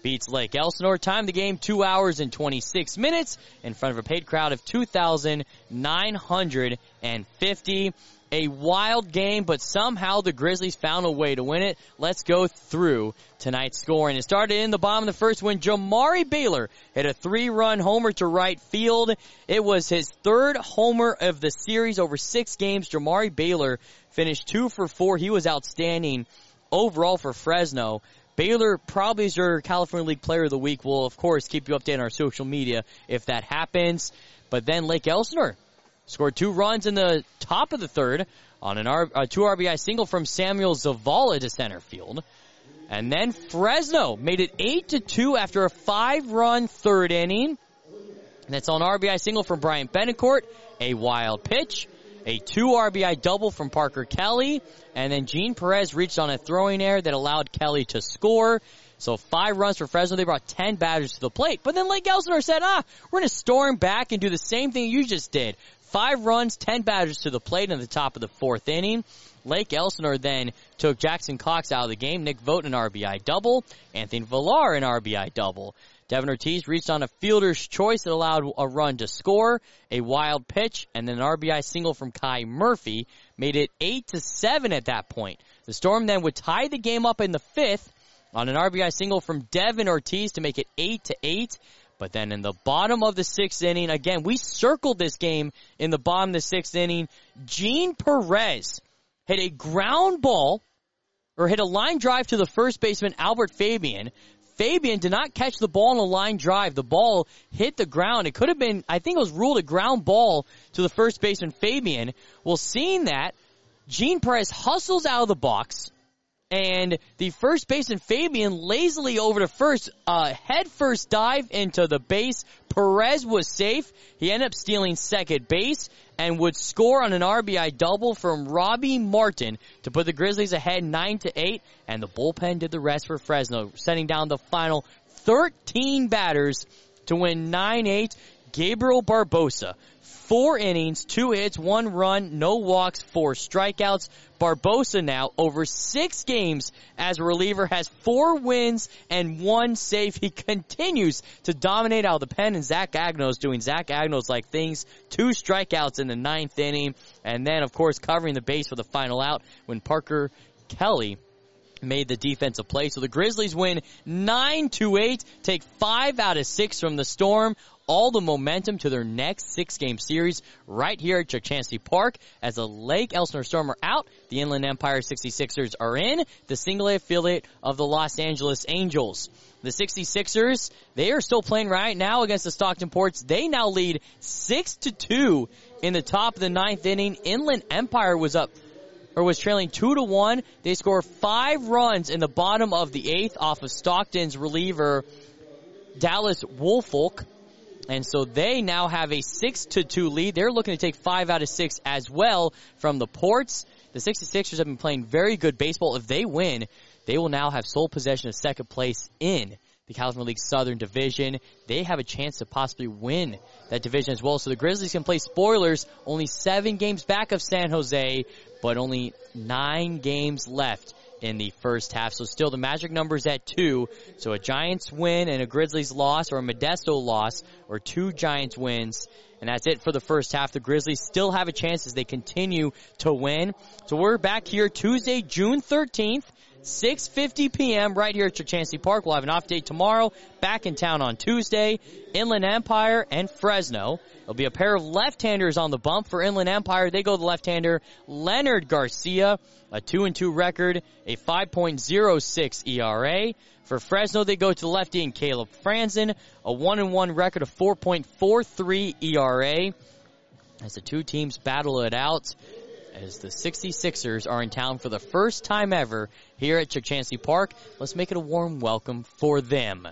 beats Lake Elsinore. Time the game, two hours and twenty-six minutes in front of a paid crowd of two thousand nine hundred fifty. A wild game, but somehow the Grizzlies found a way to win it. Let's go through tonight's scoring. It started in the bottom of the first when Jamari Baylor hit a three-run homer to right field. It was his third homer of the series over six games. Jamari Baylor finished two for four. He was outstanding overall for Fresno. Baylor probably is your California League Player of the Week. We'll, of course, keep you updated on our social media if that happens. But then Lake Elsinore scored two runs in the top of the third on an R, a two R B I single from Samuel Zavala to center field. And then Fresno made it eight to two after a five-run third inning. That's on R B I single from Brian Betancourt, a wild pitch, a two R B I double from Parker Kelly, and then Gene Perez reached on a throwing error that allowed Kelly to score. So five runs for Fresno. They brought ten batters to the plate. But then Lake Elsinore said, ah, we're going to storm back and do the same thing you just did. Five runs, ten batters to the plate in the top of the fourth inning. Lake Elsinore then took Jackson Cox out of the game. Nick Vogt an R B I double. Anthony Villar an R B I double. Devin Ortiz reached on a fielder's choice that allowed a run to score, a wild pitch, and then an R B I single from Kai Murphy made it eight to seven at that point. The Storm then would tie the game up in the fifth on an R B I single from Devin Ortiz to make it eight to eight. But then in the bottom of the sixth inning, again, we circled this game in the bottom of the sixth inning. Gene Perez hit a ground ball, or hit a line drive to the first baseman, Albert Fabian. Fabian did not catch the ball on a line drive. The ball hit the ground. It could have been, I think it was ruled a ground ball to the first baseman, Fabian. Well, seeing that, Gene Perez hustles out of the box. And the first baseman, Fabian, lazily over to first, uh, head first dive into the base. Perez was safe. He ended up stealing second base and would score on an R B I double from Robbie Martin to put the Grizzlies ahead nine to eight. And the bullpen did the rest for Fresno, sending down the final thirteen batters to win nine eight. Gabriel Barbosa, four innings, two hits, one run, no walks, four strikeouts. Barbosa now, over six games as a reliever, has four wins and one save. He continues to dominate out of the pen, and Zach Agnos doing Zach Agnos-like things. Two strikeouts in the ninth inning, and then, of course, covering the base for the final out when Parker Kelly made the defensive play. So the Grizzlies win nine to eight, take five out of six from the Storm. All the momentum to their next six-game series right here at Chukchansi Park. As the Lake Elsinore Storm are out, the Inland Empire sixty-sixers are in, the single-A affiliate of the Los Angeles Angels. The sixty-sixers, they are still playing right now against the Stockton Ports. They now lead six to two in the top of the ninth inning. Inland Empire was up or was trailing two to one. They score five runs in the bottom of the eighth off of Stockton's reliever, Dallas Woolfolk. And so they now have a six to two lead. They're looking to take five out of six as well from the Ports. The sixty-sixers have been playing very good baseball. If they win, they will now have sole possession of second place in the California League Southern Division. They have a chance to possibly win that division as well. So the Grizzlies can play spoilers, only seven games back of San Jose, but only nine games left in the first half. So still the magic number's at two. So a Giants win and a Grizzlies loss, or a Modesto loss, or two Giants wins. And that's it for the first half. The Grizzlies still have a chance as they continue to win. So we're back here Tuesday, June thirteenth, six fifty p.m. right here at Chukchansi Park. We'll have an off day tomorrow. Back in town on Tuesday. Inland Empire and Fresno. There'll be a pair of left-handers on the bump for Inland Empire. They go to the left-hander Leonard Garcia, a two and two record, a five point oh six E R A. For Fresno, they go to the lefty and Caleb Franzen, a one and one record, of four point four three E R A. As the two teams battle it out, as the sixty-sixers are in town for the first time ever here at Chukchansi Park. Let's make it a warm welcome for them.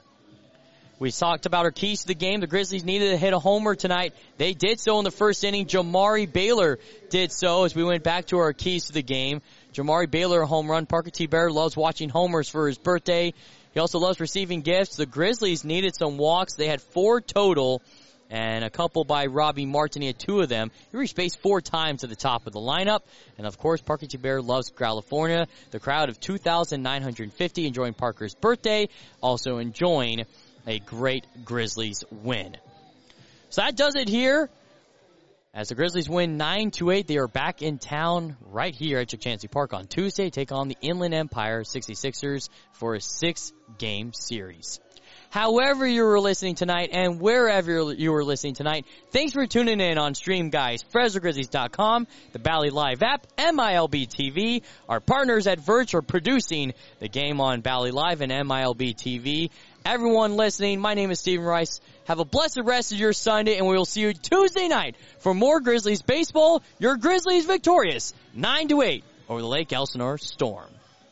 We talked about our keys to the game. The Grizzlies needed to hit a homer tonight. They did so in the first inning. Jamari Baylor did so as we went back to our keys to the game. Jamari Baylor, a home run. Parker T. Bear loves watching homers for his birthday. He also loves receiving gifts. The Grizzlies needed some walks. They had four total and a couple by Robbie Martin. He had two of them. He reached base four times at the top of the lineup. And, of course, Parker T. Bear loves California. The crowd of two thousand nine hundred fifty enjoying Parker's birthday, also enjoying a great Grizzlies win. So that does it here. As the Grizzlies win nine to eight, they are back in town right here at Chuck Chansey Park on Tuesday, take on the Inland Empire sixty-sixers for a six-game series. However you were listening tonight and wherever you were listening tonight, thanks for tuning in on Stream Guys, Fresno Grizzlies dot com, the Bally Live app, M I L B T V. Our partners at Verge are producing the game on Bally Live and M I L B T V. Everyone listening, my name is Stephen Rice. Have a blessed rest of your Sunday, and we will see you Tuesday night for more Grizzlies baseball. Your Grizzlies victorious, nine to eight over the Lake Elsinore Storm.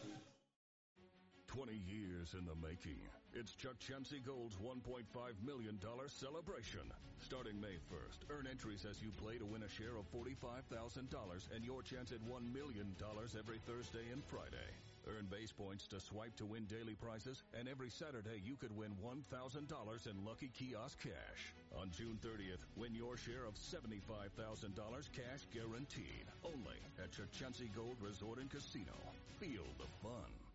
twenty years in the making. It's Chuck Chansey Gold's one point five million dollars celebration. Starting May first, earn entries as you play to win a share of forty-five thousand dollars and your chance at one million dollars every Thursday and Friday. Earn base points to swipe to win daily prizes, and every Saturday you could win one thousand dollars in Lucky Kiosk cash. On June thirtieth, win your share of seventy-five thousand dollars cash guaranteed. Only at Chack Chansey Gold Resort and Casino. Feel the fun.